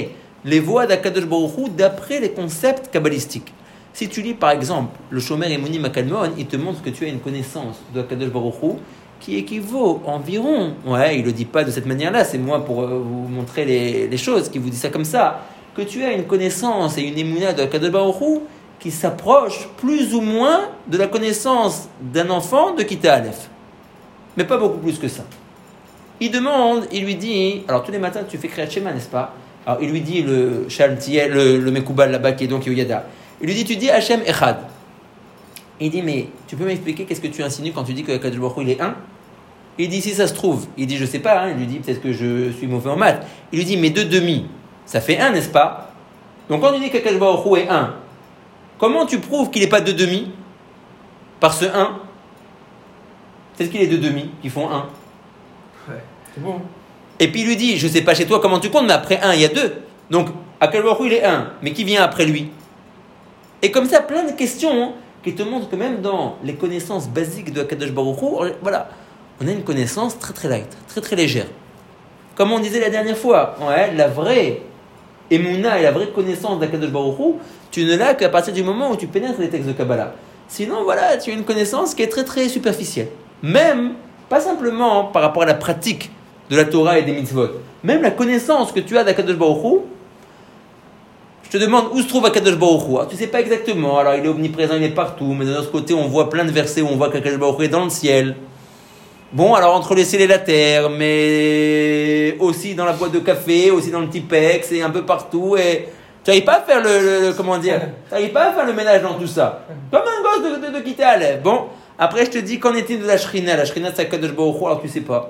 les voies d'Akadosh Baruch Hu d'après les concepts kabbalistiques. Si tu lis par exemple le Shomer Emoni Makalmon, il te montre que tu as une connaissance de Akadosh Baruch Hu qui équivaut environ, ouais, il ne le dit pas de cette manière-là, c'est moi pour vous montrer les choses qui vous dit ça comme ça, que tu as une connaissance et une émouna de Akadosh Baruch Hu qui s'approche plus ou moins de la connaissance d'un enfant de Kita Aleph. Mais pas beaucoup plus que ça. Il demande, il lui dit, alors tous les matins tu fais Kriyat Shema, n'est-ce pas? Alors il lui dit le Shaltiel, le Mekoubal là-bas qui est donc Yoyada. Il lui dit, tu dis Hachem Echad. Il dit, mais tu peux m'expliquer qu'est-ce que tu insinues quand tu dis que Akadosh Baruch Hu il est un? Il dit, si ça se trouve. Il dit, je sais pas, hein. Il lui dit, peut-être que je suis mauvais en maths. Il lui dit, mais 2 demi, ça fait 1, n'est-ce pas? Donc quand tu dis qu'Akadosh Baruch Hu est 1, comment tu prouves qu'il n'est pas 2 demi par ce 1? C'est qu'il est 2 demi qui font 1. Ouais, c'est bon. Et puis il lui dit, je sais pas chez toi comment tu comptes, mais après 1, il y a 2. Donc Akadosh Baruch Hu il est 1, mais qui vient après lui? Et comme ça, plein de questions qui te montrent que même dans les connaissances basiques de Akadosh Baruch Hu, voilà, on a une connaissance très très light, très très légère. Comme on disait la dernière fois, ouais, la vraie Emouna et la vraie connaissance d'Akadosh Baruch Hu, tu ne l'as qu'à partir du moment où tu pénètres les textes de Kabbalah. Sinon, voilà, tu as une connaissance qui est très très superficielle. Même, pas simplement par rapport à la pratique de la Torah et des mitzvot, même la connaissance que tu as d'Akadosh Baruch Hu, je te demande où se trouve Akadosh Baruch Hu. Alors, tu ne sais pas exactement, alors il est omniprésent, il est partout, mais d'un autre côté, on voit plein de versets où on voit qu'Akadosh Baruch Hu est dans le ciel. Bon, alors entre le ciel et la terre, mais aussi dans la boîte de café, aussi dans le Tipex, et un peu partout, et tu n'arrives pas à faire comment dire, tu n'arrives pas à faire le ménage dans tout ça. Comme un gosse de quitter à l'air. Bon, après je te dis, qu'en est-il de la Shrina c'est Akadosh Baruch Hu, alors tu sais pas.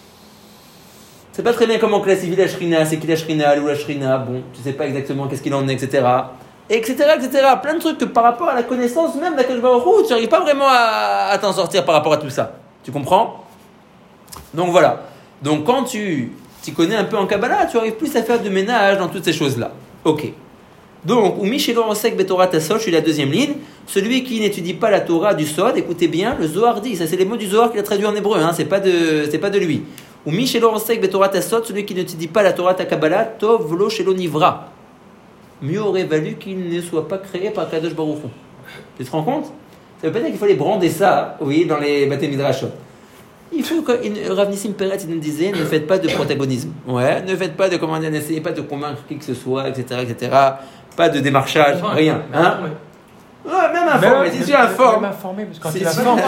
Tu sais pas très bien comment classifier la Shrina, c'est qui la Shrina, ou la Shrina, bon, tu sais pas exactement qu'est-ce qu'il en est, etc. Etc., etc. Plein de trucs que par rapport à la connaissance même d'Akadosh Baruch Hu, tu n'arrives pas vraiment à t'en sortir par rapport à tout ça. Tu comprends? Donc voilà. Donc quand tu connais un peu en Kabbalah, tu arrives plus à faire du ménage dans toutes ces choses-là. Ok. Donc, ou Michelon Osek Betorah Tassot, je suis la deuxième ligne. Celui qui n'étudie pas la Torah du Sod, écoutez bien, le Zohar dit, ça c'est les mots du Zohar qu'il a traduit en hébreu, hein, c'est pas de lui. Ou Michelon Osek Betorah Tassot, celui qui n'étudie pas la Torah ta Kabbalah, Tov Vlo Shelo Nivra. Mieux aurait valu qu'il ne soit pas créé par Kadosh Baruch Hu. Tu te rends compte? Ça veut pas dire qu'il fallait brander ça, oui, dans les Bate Midrashot. Il faut que Rav Nissim Peret il nous disait, ne faites pas de protagonisme. Ouais, ne faites pas de comment dire, n'essayez pas de convaincre qui que ce soit, etc., etc. Pas de démarchage, rien. Hein? Ouais, même informé. Si tu informes. Même informé, parce que quand Si tu tu l'informes,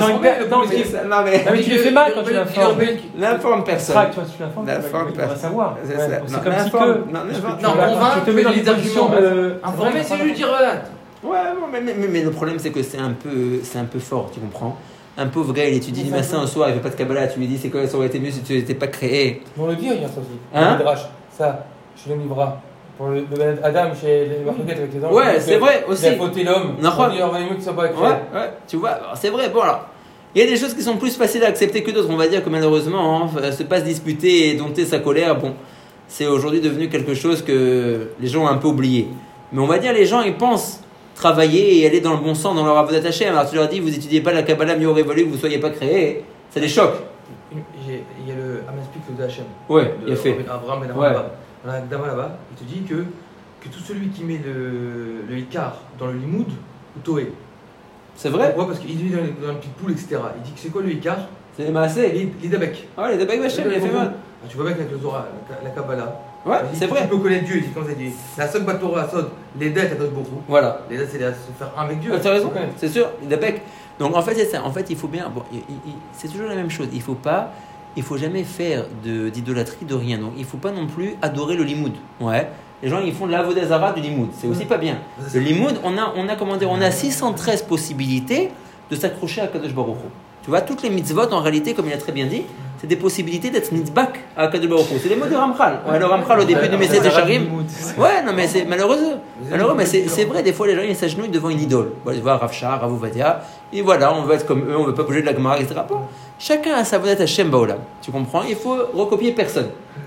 Non, mais tu le fais mal quand tu l'informes. n'informe personne. Tu vois, si tu l'informes, N'informe tu vas personne. savoir. C'est Ouais, ça. c'est Non, comme si n'informe- que. non, Non, Tu te mets dans les positions de. Informer, c'est lui dire. Ouais, bon, mais le problème c'est que c'est un peu fort, tu comprends? Un pauvre gars, il étudie du matin au soir, il fait pas de Kabbalah, tu lui dis c'est quoi, ça aurait été mieux si tu n'étais pas créé. On le dit, il y a ça aussi. Hein? Le Midrash, ça, chez le Mivra. Pour le Adam, chez les Marquettes avec les anges. Ouais, c'est vrai aussi. Il a fauté l'homme. Non, On dit, il valait mieux que ça soit créé. Ouais, tu vois, alors, c'est vrai. Bon, alors, il y a des choses qui sont plus faciles à accepter que d'autres. On va dire que malheureusement, se pas se disputer et dompter sa colère, bon, c'est aujourd'hui devenu quelque chose que les gens ont un peu oublié. Mais on va dire, les gens, ils pensent travailler et aller dans le bon sens dans leur avodat Hashem. Alors tu leur dis, vous étudiez pas la Kabbalah, mieux aurait valu que vous soyez pas créés. Ça les choque. Il y a le Amaspik de Hachem. Ouais, il a fait. Abraham Ben Ouais. Araba. Dans la Gdama là-bas, il te dit que tout celui qui met le Ikar dans le Limoud, ou Toé. C'est vrai? Pourquoi? Parce qu'il dit dans le Pitbull, etc. Il dit que c'est quoi le Ikar? C'est les maasés. L'Idabek. Ah, les Dabak Hashem, il a fait mal. Tu vois bien qu'avec le Zohar, la Kabbalah. Ouais, il dit, c'est vrai. Tu peux connaître Dieu, il dit comme ça, il dit la seule Torah Sod, les dettes, elle beaucoup. Voilà. Les dettes, c'est à se faire un avec Dieu. Tu as raison, c'est sûr, il a bec. Donc en fait, c'est ça. En fait, il faut bien. Bon, c'est toujours la même chose. Il faut jamais faire d'idolâtrie de rien. Donc il faut pas non plus adorer le limoud. Ouais. Les gens ils font de l'avodazara du limoud. C'est aussi pas bien. Le limoud, on a comment dire, on a 613 possibilités de s'accrocher à Kadosh Baruch Hu. Tu vois, toutes les mitzvot en réalité, comme il a très bien dit, c'est des possibilités d'être nitzbak à Kadosh Baruch Hu. C'est les mots de Ramchal. Ouais, le Ramchal au début du Message de Sharim. Ouais, non mais c'est malheureux. Malheureux, mais c'est vrai. Des fois, les gens ils s'agenouillent devant une idole. Voilà, tu vois, Rav Shah, Rav Ovadia, et voilà, on veut être comme eux, on veut pas bouger de la Gemara, etc. Bon, chacun a sa vedette Hashem Baolam. Tu comprends? Il faut recopier personne. Il faut recopier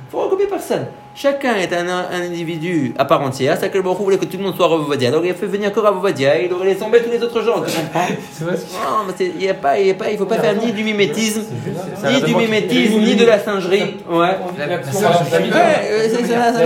les personnes. Chacun est un individu à part entière. C'est que le Baruch Hu voulait que tout le monde soit Rav Ovadia. Alors il a fait venir que Rav Ovadia. Il aurait laissé tomber tous les autres gens. Tu comprends? Non, mais il faut pas faire ni du mimétisme, ni du mimétisme, ni de la singerie. Ouais. C'est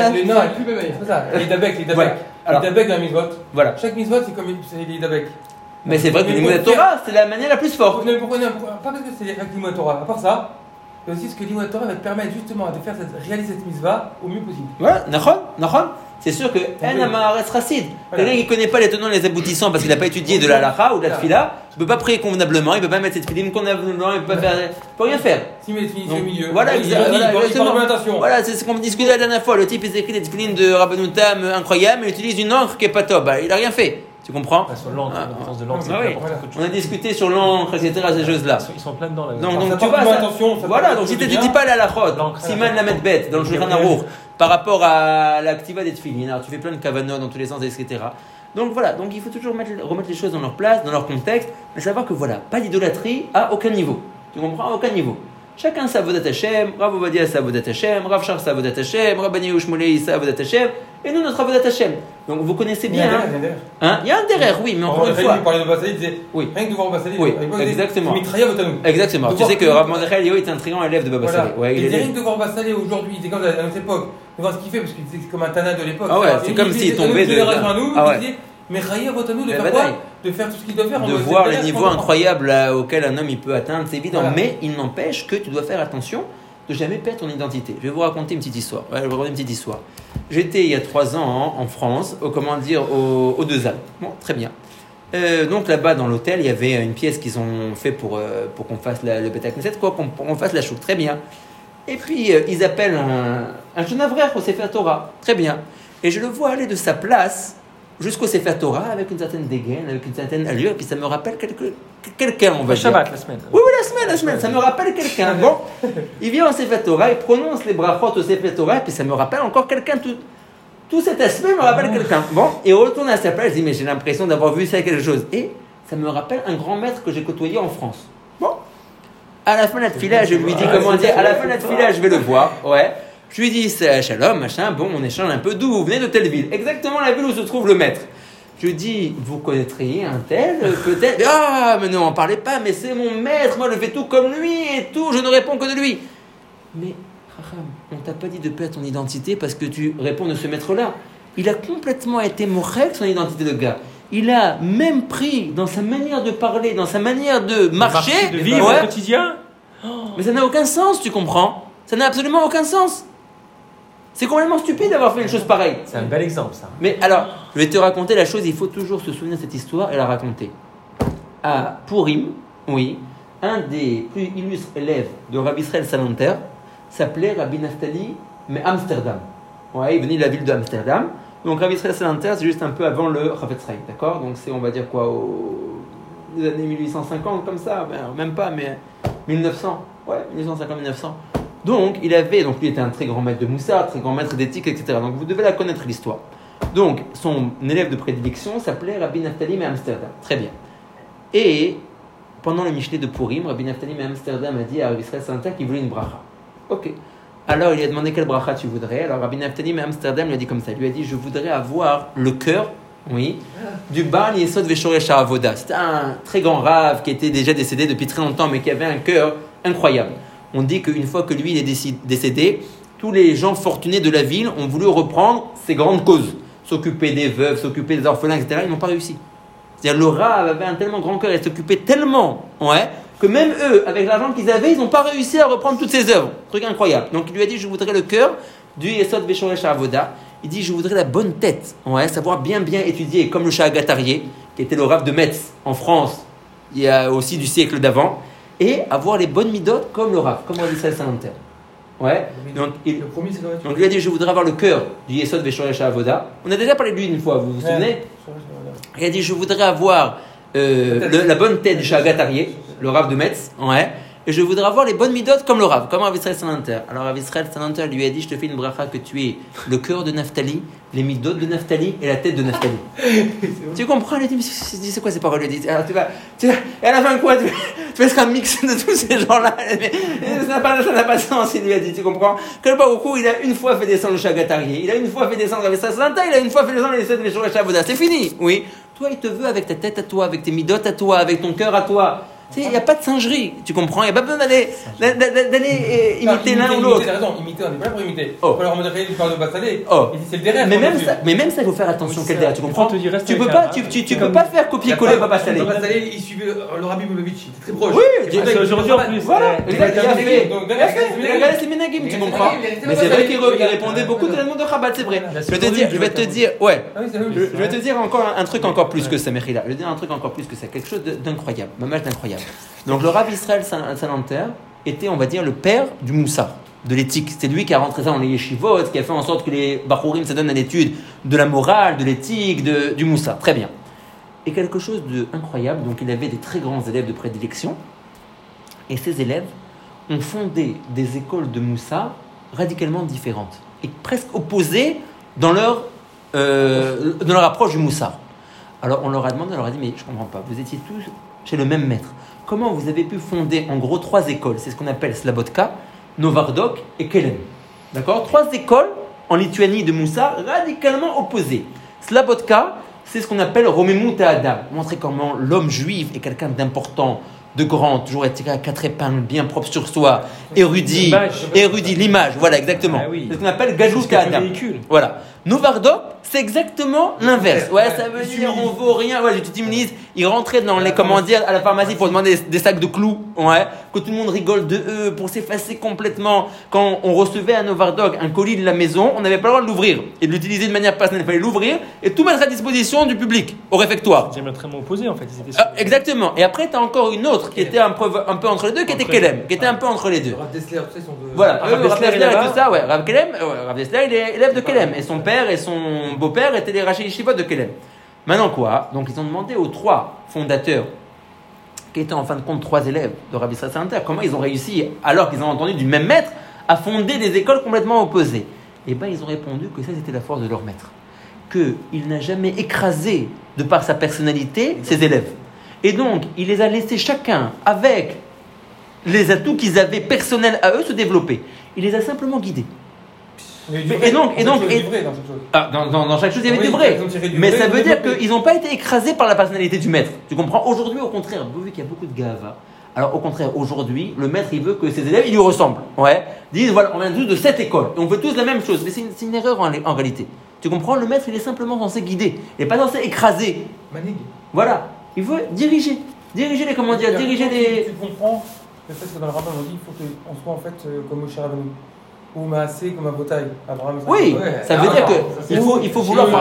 ça. Les Dabek. Les Dabek dans la mitzvot. Voilà. Chaque mitzvot, c'est comme les Dabek. Mais c'est vrai que l'imout Torah, c'est la manière la plus forte. Mais pourquoi pas parce que c'est l'imout Torah. À part ça, c'est aussi ce que l'imout Torah va te permettre justement de réaliser cette mitzvah au mieux possible. Voilà, nachon. C'est sûr que un amaretz racide. Quelqu'un qui ne connaît pas les tenants et les aboutissants parce qu'il n'a pas étudié de la halakha ou de la tfila, il ne peut pas prier convenablement, il ne peut pas mettre cette tfilim convenablement, il ne peut peut rien faire. S'il met les tfilines au milieu, voilà, exactement. Voilà, voilà, c'est ce qu'on discutait la dernière fois. Le type il écrit des tfilines de Rabbanoutam incroyables, mais il utilise une encre qui n'est pas top. Il n'a rien fait. Tu comprends? Sur l'encre, l'importance de l'encre, On a discuté sur l'encre, etc., ces choses-là. Ils sont plein dedans là. Donc tu vois, voilà, donc si tu ne dis pas la halachot, Siman la bête dans le Shulchan Aruch, par rapport à l'activa des tefillin, alors tu fais plein de kavanot dans tous les sens, etc. Donc voilà, donc il faut toujours remettre les choses dans leur place, dans leur contexte, mais savoir que voilà, pas d'idolâtrie à aucun niveau. Tu comprends? À aucun niveau. Chacun sa avodat Hashem, Rav Ovadia sa avodat Hashem, Rav Shach sa avodat Hashem, Rabbi Yehushmolei sa avodat Hashem, et nous notre avodat Hashem. Donc vous connaissez bien. Il y a un derrière, oui, mais encore une fois. Il parlait de Bassali, il disait oui. Rien que de voir Bassali. Oui, exactement. Exactement. Tu sais que Rav Mordechai Elio est un très grand élève de Baba Salé. Ouais, il dit rien que de voir Bassali aujourd'hui, il était comme à notre époque, de voir ce qu'il fait, parce que c'est comme un Tana de l'époque. Ah ouais, c'est comme s'il tombait de. Ah ouais. Mais Chayav Otanu de faire quoi? De faire tout ce qu'il doit faire. De voir les niveaux incroyables auxquels un homme il peut atteindre, c'est évident. Voilà. Mais il n'empêche que tu dois faire attention de jamais perdre ton identité. Je vais vous raconter une petite histoire. J'étais il y a 3 ans en France, aux Deux Alpes. Bon, très bien. Donc là-bas dans l'hôtel, il y avait une pièce qu'ils ont fait pour qu'on fasse le Beth Knesset, qu'on fasse la chouk. Très bien. Et puis ils appellent un jeune avraire au Sefer Torah. Très bien. Et je le vois aller de sa place jusqu'au Sefer Torah avec une certaine dégaine, avec une certaine allure, et puis ça me rappelle quelqu'un, on va dire. Shabbat, la semaine. Oui, la semaine, ça me rappelle quelqu'un. Bon, il vient au Sefer Torah, il prononce les brachot au Sefer Torah, et puis ça me rappelle encore quelqu'un. Tout cet aspect me rappelle quelqu'un. Bon, et on retourne à sa place, je dis, mais j'ai l'impression d'avoir vu ça quelque chose. Et ça me rappelle un grand maître que j'ai côtoyé en France. Bon, à la fin de la tefila, je lui dis, à la fin de la tefila, je vais le voir, ouais. Je lui dis, shalom, machin, bon, on échange un peu, d'où vous venez, de telle ville. Exactement la ville où se trouve le maître. Je lui dis, vous connaîtriez un tel, peut-être? Ah, mais non, parlez pas, mais c'est mon maître, moi je fais tout comme lui et tout, je ne réponds que de lui. Mais, Raham, on t'a pas dit de perdre ton identité parce que tu réponds de ce maître-là. Il a complètement été morel son identité de gars. Il a même pris dans sa manière de parler, dans sa manière de marcher, de vivre au quotidien. Mais ça n'a aucun sens, tu comprends? Ça n'a absolument aucun sens. C'est complètement stupide d'avoir fait une chose pareille. C'est un bel exemple, ça. Mais alors, je vais te raconter la chose, il faut toujours se souvenir de cette histoire et la raconter. À Purim, oui, un des plus illustres élèves de Rabbi Israël Salanter s'appelait Rabbi Naftali, mais Amsterdam. Ouais, il venait de la ville d'Amsterdam. Donc Rabbi Israël Salanter, c'est juste un peu avant le Chafetz Chaim, d'accord? Donc c'est, on va dire quoi, les années 1850, comme ça, même pas, mais 1900. Ouais, 1850-1900. Donc, lui était un très grand maître de Moussa, très grand maître d'éthique, etc. Donc, vous devez la connaître, l'histoire. Donc, son élève de prédilection s'appelait Rabbi Naftali mais Amsterdam. Très bien. Et, pendant le Michelet de Purim, Rabbi Naftali mais Amsterdam a dit à Rabbi Israël Salanter qu'il voulait une bracha. Ok. Alors, il lui a demandé quelle bracha tu voudrais. Alors, Rabbi Naftali mais Amsterdam lui a dit comme ça. Il lui a dit, je voudrais avoir le cœur, oui, du Baal Yesod Veshoresh Avoda. C'était un très grand rave qui était déjà décédé depuis très longtemps, mais qui avait un cœur incroyable. On dit qu'une fois que lui il est décédé, tous les gens fortunés de la ville ont voulu reprendre ses grandes causes. S'occuper des veuves, s'occuper des orphelins, etc. Ils n'ont pas réussi. C'est-à-dire le Rav avait un tellement grand cœur et s'occupait tellement, que même eux, avec l'argent qu'ils avaient, ils n'ont pas réussi à reprendre toutes ses œuvres. Truc incroyable. Donc il lui a dit, je voudrais le cœur du Yesod Veshoresh Avoda. Il dit, je voudrais la bonne tête, savoir bien étudier, comme le Shah Gatarié, qui était le Rav de Metz en France, il y a aussi du siècle d'avant. Et avoir les bonnes midotes comme le Rav, comme Rabbi Israël Salanter. Ouais. Donc il lui a dit, je voudrais avoir le cœur du Yesod Veshoresh Avoda. On a déjà parlé de lui une fois, vous vous souvenez? Il a dit, je voudrais avoir la bonne tête du Shah Gatarié, le Rav de Metz. Ouais. et je voudrais avoir les bonnes midotes comme le Rav, comme Rav Israël Salanter. Alors Rav Israël Salanter lui a dit, je te fais une bracha que tu es le cœur de Naphtali, les midotes de Naphtali et la tête de Naphtali. Tu comprends? Il a dit, mais c'est quoi ces paroles? Il a dit, alors et à la fin quoi? Tu fais un mix de tous ces gens-là, mais ça n'a pas de sens, il lui a dit, tu comprends? Que le Baruch Hu, il a une fois fait descendre le Chagatarié, il a une fois fait descendre Rav Israël Salanter, il a une fois fait descendre les 7 Meshouach Avoda, c'est fini, oui. Toi, il te veut avec ta tête à toi, avec tes midotes à toi, avec ton cœur à toi. Tu sais, il n'y a pas de singerie, tu comprends? Il n'y a pas besoin d'aller imiter l'un ou l'autre. T'as raison, imiter, on n'est pas là pour imiter. Oh. Faut leur montrer une histoire de Bassalé. Oh. Et c'est le derrière. Mais même ça, il faut faire attention, Keldea, tu comprends? Il faut te dire, Tu peux pas faire copier-coller Baba Salé. Baba Salé, il suivait le Rabbi Bobovitch, il était très proche. Oui, aujourd'hui en plus. Voilà, Il il a fait. il Il a regardé ses Menagim, tu comprends? Mais c'est vrai qu'il répondait beaucoup de monde de Chabad, c'est vrai. Je vais te dire, ouais. Je vais te dire encore un truc encore plus que ça, Mechila. Je vais te dire un truc encore plus que ça, quelque chose d'incroyable, mamage d'incroyable. Donc le Rav Israël Salanter était, on va dire, le père du Moussar, de l'éthique. C'est lui qui a rentré ça dans les yeshivot, qui a fait en sorte que les Bachurim se donnent à l'étude de la morale, de l'éthique, du Moussar. Très bien. Et quelque chose d'incroyable, donc il avait des très grands élèves de prédilection, et ces élèves ont fondé des écoles de Moussar radicalement différentes, et presque opposées dans leur approche du Moussar. Alors on leur a demandé, on leur a dit, mais je ne comprends pas, vous étiez tous chez le même maître. Comment vous avez pu fonder en gros 3 écoles? C'est ce qu'on appelle Slabotka, Novardok et Kelem. D'accord? 3 écoles en Lituanie de Moussar radicalement opposées. Slabotka, c'est ce qu'on appelle Romemut Adam. Montrer comment l'homme juif est quelqu'un d'important, de grand, toujours attiré à 4 épingles, bien propre sur soi, érudit, l'image, voilà exactement. Ah oui. C'est ce qu'on appelle Gadlut Adam. Voilà. Novardok, c'est exactement l'inverse. Ouais, ça veut dire on vaut rien. Ouais, tu t'immunises. Il rentrait dans les, comment dire, à la pharmacie pour demander des sacs de clous. Ouais, que tout le monde rigole de eux pour s'effacer complètement. Quand on recevait à Novardok un colis de la maison, on n'avait pas le droit de l'ouvrir et de l'utiliser de manière personnelle. Il fallait l'ouvrir et tout mettre à disposition du public au réfectoire. C'est diamétralement opposé en fait. Exactement. Et après, tu as encore une autre qui était un peu entre les deux, qui était Kelem, qui était un peu entre les deux. Rav Dessler, tu sais, sont de. Voilà, Rav Dessler et tout ça, ouais. Rav Dessler, il est élève de Kelem. Et son père et son beau-père étaient les Rashi Yeshivot de Kelem. Maintenant quoi? Donc ils ont demandé aux 3 fondateurs, qui étaient en fin de compte 3 élèves de Rav Israël Salanter, comment ils ont réussi, alors qu'ils ont entendu du même maître, à fonder des écoles complètement opposées. Et bien ils ont répondu que ça c'était la force de leur maître. Qu'il n'a jamais écrasé, de par sa personnalité, ses élèves. Et donc il les a laissés chacun avec les atouts qu'ils avaient personnels à eux se développer. Il les a simplement guidés. Dans chaque chose, il y avait du vrai. Mais ça veut dire qu'ils n'ont pas été écrasés par la personnalité du maître. Tu comprends? Aujourd'hui, au contraire, vous voyez qu'il y a beaucoup de gava. Alors, au contraire, aujourd'hui, le maître, il veut que ses élèves, ils lui ressemblent. Ouais. Ils disent, voilà, on vient tous de cette école. Et on veut tous la même chose. Mais c'est une erreur en réalité. Tu comprends? Le maître, il est simplement censé guider. Il n'est pas censé écraser. Manig. Voilà. Il veut diriger. Diriger les, comment dire, diriger les. Tu comprends le fait que dans le rapport, on dit qu'il faut qu'on soit en fait comme Moshe Rabbeinu. Ou Maasé comme un Botaï. Oui, ça veut dire qu'il faut vouloir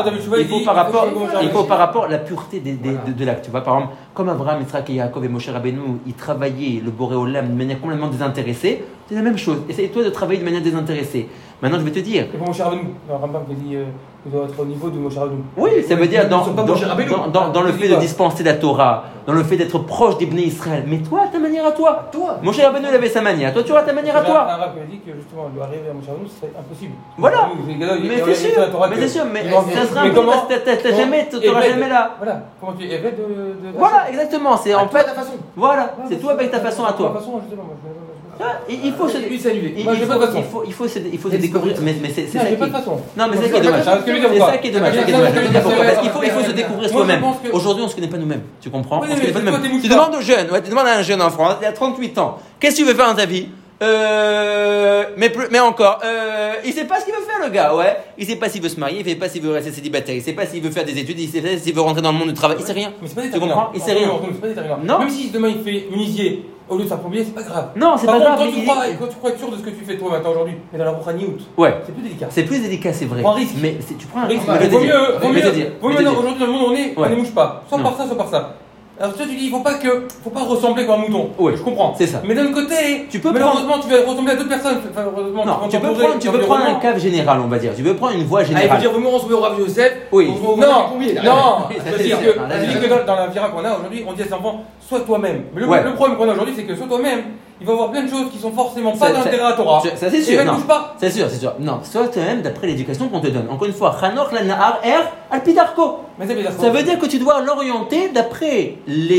par rapport à la pureté de l'acte. Tu vois, par exemple, comme Abraham, Yitzhak et Yaakov et Moshe Rabbeinu, ils travaillaient le Boré Olam de manière complètement désintéressée, c'est la même chose. Essaye-toi de travailler de manière désintéressée. Maintenant, je vais te dire. Et pour Moshe Rabbeinu, le Rambam qui dit qu'il doit être au niveau de Moshe Rabbeinu. Oui, ça veut dire dans le fait de dispenser la Torah, dans le fait d'être proche des Bnei Israël. Mais toi, ta manière à toi. Moshe Rabbeinu, il avait sa manière. Toi, tu auras ta manière à toi. Un Rambam qui dit que justement, il doit arriver à Moshe Rabbeinu, ce serait impossible. Voilà. Mais c'est sûr, mais ça sera impossible parce que tu n'auras jamais là. Voilà. Comment tu es évêque de. Voilà, exactement. C'est en fait. ta façon. Voilà, c'est toi avec ta façon à toi. Il faut se découvrir, mais c'est ça qui. Non, mais c'est ça qui est dommage. C'est ça qui est dommage. Parce qu'il faut se découvrir soi-même. Aujourd'hui, on se connaît pas nous-mêmes. Tu comprends? On se connaît pas nous-mêmes. Tu demandes aux jeunes, tu demandes à un jeune en France, il a 38 ans, qu'est-ce que tu veux faire dans ta vie? Mais encore, il sait pas ce qu'il veut faire, le gars, ouais. Il sait pas s'il veut se marier, il sait pas s'il veut rester célibataire, il sait pas s'il veut faire des études, il sait pas s'il veut rentrer dans le monde du travail, il sait rien. Tu comprends? Il sait rien. Non. Même si demain il fait menuisier au lieu de faire plombier, c'est pas grave. Non, c'est pas grave. Quand tu crois être sûr de ce que tu fais toi maintenant aujourd'hui, mais dans la Rouhaniout, ouais. C'est plus délicat. C'est plus délicat, c'est vrai. Prends un risque. Mais tu prends un risque. Vaut mieux, aujourd'hui dans le monde où on est, on ne mouche pas. Soit par ça, soit par ça. Alors toi tu dis, faut pas ressembler comme un mouton. Oui. Je comprends. C'est ça. Mais d'un autre côté, Tu peux malheureusement, tu vas ressembler à d'autres personnes. Enfin, heureusement, Non, tu peux prendre un cas général, on va dire. Tu peux prendre une voie Ah, il faut générale. dire vraiment on se met au Rav Yosef. Oui. On se met au Non, Rav Combien, là. non. Oui, ça, Je c'est dis sûr. que, Non, là, je dis c'est que sûr. dans la vira qu'on a aujourd'hui, on dit à ses enfants, sois toi-même. Mais Ouais. le problème qu'on a aujourd'hui, c'est que sois toi-même, il va y avoir plein de choses qui sont forcément pas Ça- dans ça- l'intérêt à la Torah. Ça c'est Et sûr, ben, non. touche pas. C'est sûr. Non, sois toi-même d'après l'éducation qu'on te donne. Encore une fois, Chanor la Nahar Er al Pidarko. Mais c'est bizarre. Ça veut dire que tu dois l'orienter d'après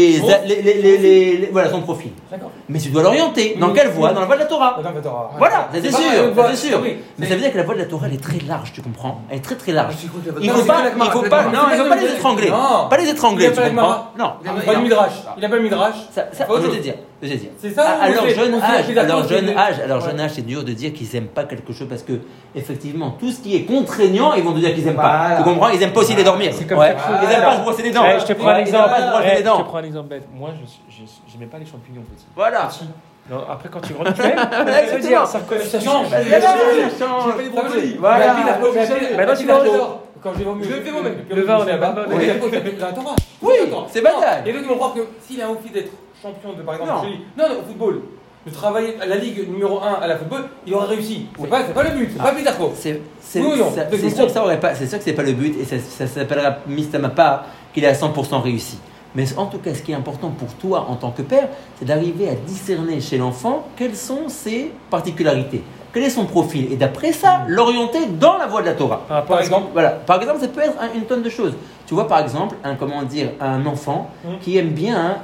voilà, son profil. D'accord. Mais tu dois l'orienter. Dans quelle voie? Dans la voie de la Torah. Dans la Torah. Voilà, ça, c'est pas sûr, une voie- ça, c'est sûr. oui, Mais c'est- ça veut dire que la voie de la Torah elle est très large, tu comprends? Elle est très très large. Je crois que la voie de Il la faut Torah, pas, c'est la il faut Gemara, pas, c'est la non, il faut pas les Gemara. étrangler. Non. Pas les étrangler, Il a tu pas la comprends? Gemara. Non. Il a pas le midrash. Il a pas le midrash. Ça, Faut autre je vais chose. te dire. C'est ça, À ou leur c'est- jeune ou c'est âge, Pidarko, c'est dur de dire qu'ils aiment pas quelque chose parce que effectivement tout ce qui est contraignant, ils vont te dire qu'ils aiment pas. Voilà. Tu comprends? Ils aiment pas aussi les dormir. C'est comme Ouais. quelque chose- Ils aiment pas se brosser les dents. Je te prends un Ouais, exemple. Ils aiment pas se brosser les Je te dents. prends un exemple bête. Moi, j'aimais pas les champignons petits. Voilà. Non, après, quand tu grandis, tu aimes. Exactement. Ça reconnaît. Ça change. Vas-y, Ça vas-y, change. change. J'ai pas les brocolis. Voilà. Maintenant, tu vas quand je vais au Je le fais moi-même. Le vin, on est pas bon. Oui, la Torah. Oui, D'accord. c'est bataille. Et donc, ils vont croire que s'il a envie d'être champion de, par exemple, Non. je dis, non, au football, de travailler à la ligue numéro 1 à la football, il aura réussi. C'est Oui. pas le but, c'est pas Pidarko. C'est Oui ou non? sûr que ça aurait pas, c'est sûr que c'est pas le but et ça s'appellera Mistama qu'il est à 100% réussi. Mais en tout cas, ce qui est important pour toi en tant que père, c'est d'arriver à discerner chez l'enfant quelles sont ses particularités, quel est son profil et d'après ça, l'orienter dans la voie de la Torah. Par exemple, Voilà. Par exemple, ça peut être une tonne de choses. Tu vois, par exemple, un enfant qui aime bien,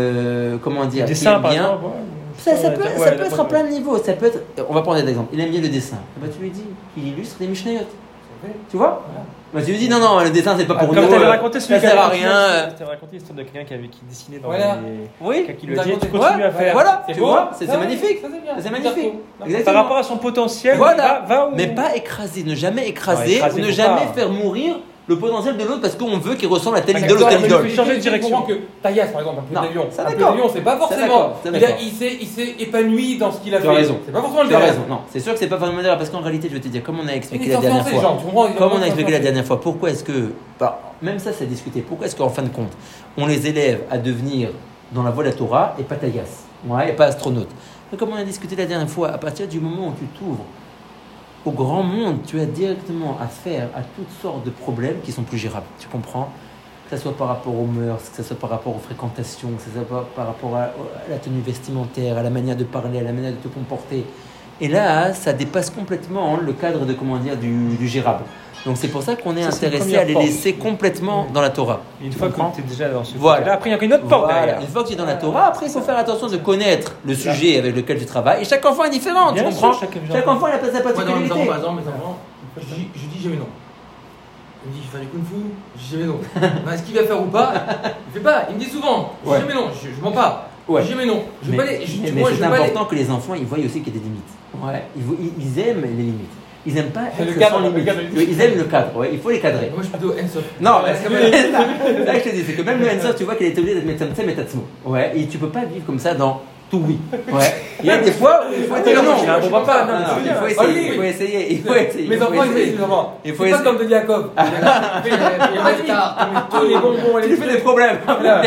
qui Dessin, aime par bien. exemple. Ça peut être à plein de niveaux. Ça peut être, on va prendre des exemples. Il aime bien le dessin. Eh ben, tu lui dis, il illustre des Mishnayot. Tu vois? Ben, tu lui dis, non, le dessin, c'est pas pour Comme nous. tu avais raconté celui ça sert à rien. Tu avais raconté l'histoire de quelqu'un qui dessinait dans Voilà. les. Oui. Qui lui a T'as dit, raconté. tu continues à faire. Voilà, C'est tu beau. vois, c'est Ça, magnifique. ça, c'est bien. C'est magnifique. Par Exactement. Par rapport à son potentiel, Voilà. va où. Mais pas écraser, ne jamais Non, écraser, écraser, ou ne faut jamais pas. faire mourir le potentiel de l'autre parce qu'on veut qu'il ressemble à telle Ah, idole ou d'accord, telle mais idole. il faut changer de direction. Que Taïas, par exemple, un Non, peu d'avion. ça Un peu d'accord. d'avion, c'est pas Ça forcément. d'accord, ça d'accord. Il s'est épanoui dans ce qu'il a Tu as fait. raison. C'est pas forcément le Tu as derrière. raison. Non, c'est sûr que c'est pas forcément moderne parce qu'en réalité, je vais te dire, comme on a expliqué Ils la sont dernière forcés, fois. genre, tu comprends, Comme on a ils expliqué sont la forcés. dernière fois, pourquoi est-ce que, même ça c'est discuté, pourquoi est-ce qu'en fin de compte, on les élève à devenir dans la voie de la Torah et pas taïas, ouais, et pas astronaute. Mais comme on a discuté la dernière fois, à partir du moment où tu t'ouvres au grand monde, tu as directement affaire à toutes sortes de problèmes qui sont plus gérables, tu comprends? Que ce soit par rapport aux mœurs, que ce soit par rapport aux fréquentations, que ce soit par rapport à la tenue vestimentaire, à la manière de parler, à la manière de te comporter. Et là, ça dépasse complètement le cadre de, du gérable. Donc c'est pour ça qu'on est Ça, c'est une intéressé à les première laisser complètement dans la Torah. Une fois que comprends? tu es déjà dans ce Voilà. là, après il y a une autre porte Voilà. derrière. Une fois que tu es dans la Torah, après il faut faire attention de connaître le sujet avec lequel tu travailles. Et chaque enfant est différent, Bien tu comprends? sûr, Chaque enfant il a sa Moi, dans mes particularité. enfants, par exemple, mes enfants, je dis jamais non. Il me dit, je fais du kung fu, je dis jamais non. Ben, est-ce qu'il va faire ou pas? Il fait pas, il me dit souvent, je dis Ouais. jamais non, je mens pas. Ouais. Je dis jamais non. Je veux Mais, pas les- je- mais moi, je c'est veux pas les- important que les enfants ils voient aussi qu'il y a des limites. Ouais. Ils aiment les limites. Ils n'aiment pas C'est le être cadre, sans le limite. cadre. Oui, ils aiment le cadre, ouais, il faut les cadrer. Moi, je suis plutôt hands-off. Non, Ouais, mais c'est vrai. c'est ça que je te dis, c'est que même le Hansoff, tu vois qu'il est obligé d'être médecin et métatsmo. Ouais, et tu peux pas vivre comme ça dans tout oui. Ouais. Il y a des fois où il faut dire non. Il a un bon papa, non, Non, mais il faut essayer, il faut essayer, il faut essayer. Mes il faut enfants, ils essayer. disent, les enfants. Il faut C'est pas essayer. comme de Jacob. Il y a pas de tard. Tous les bonbons, Tu les fais des problèmes. Voilà.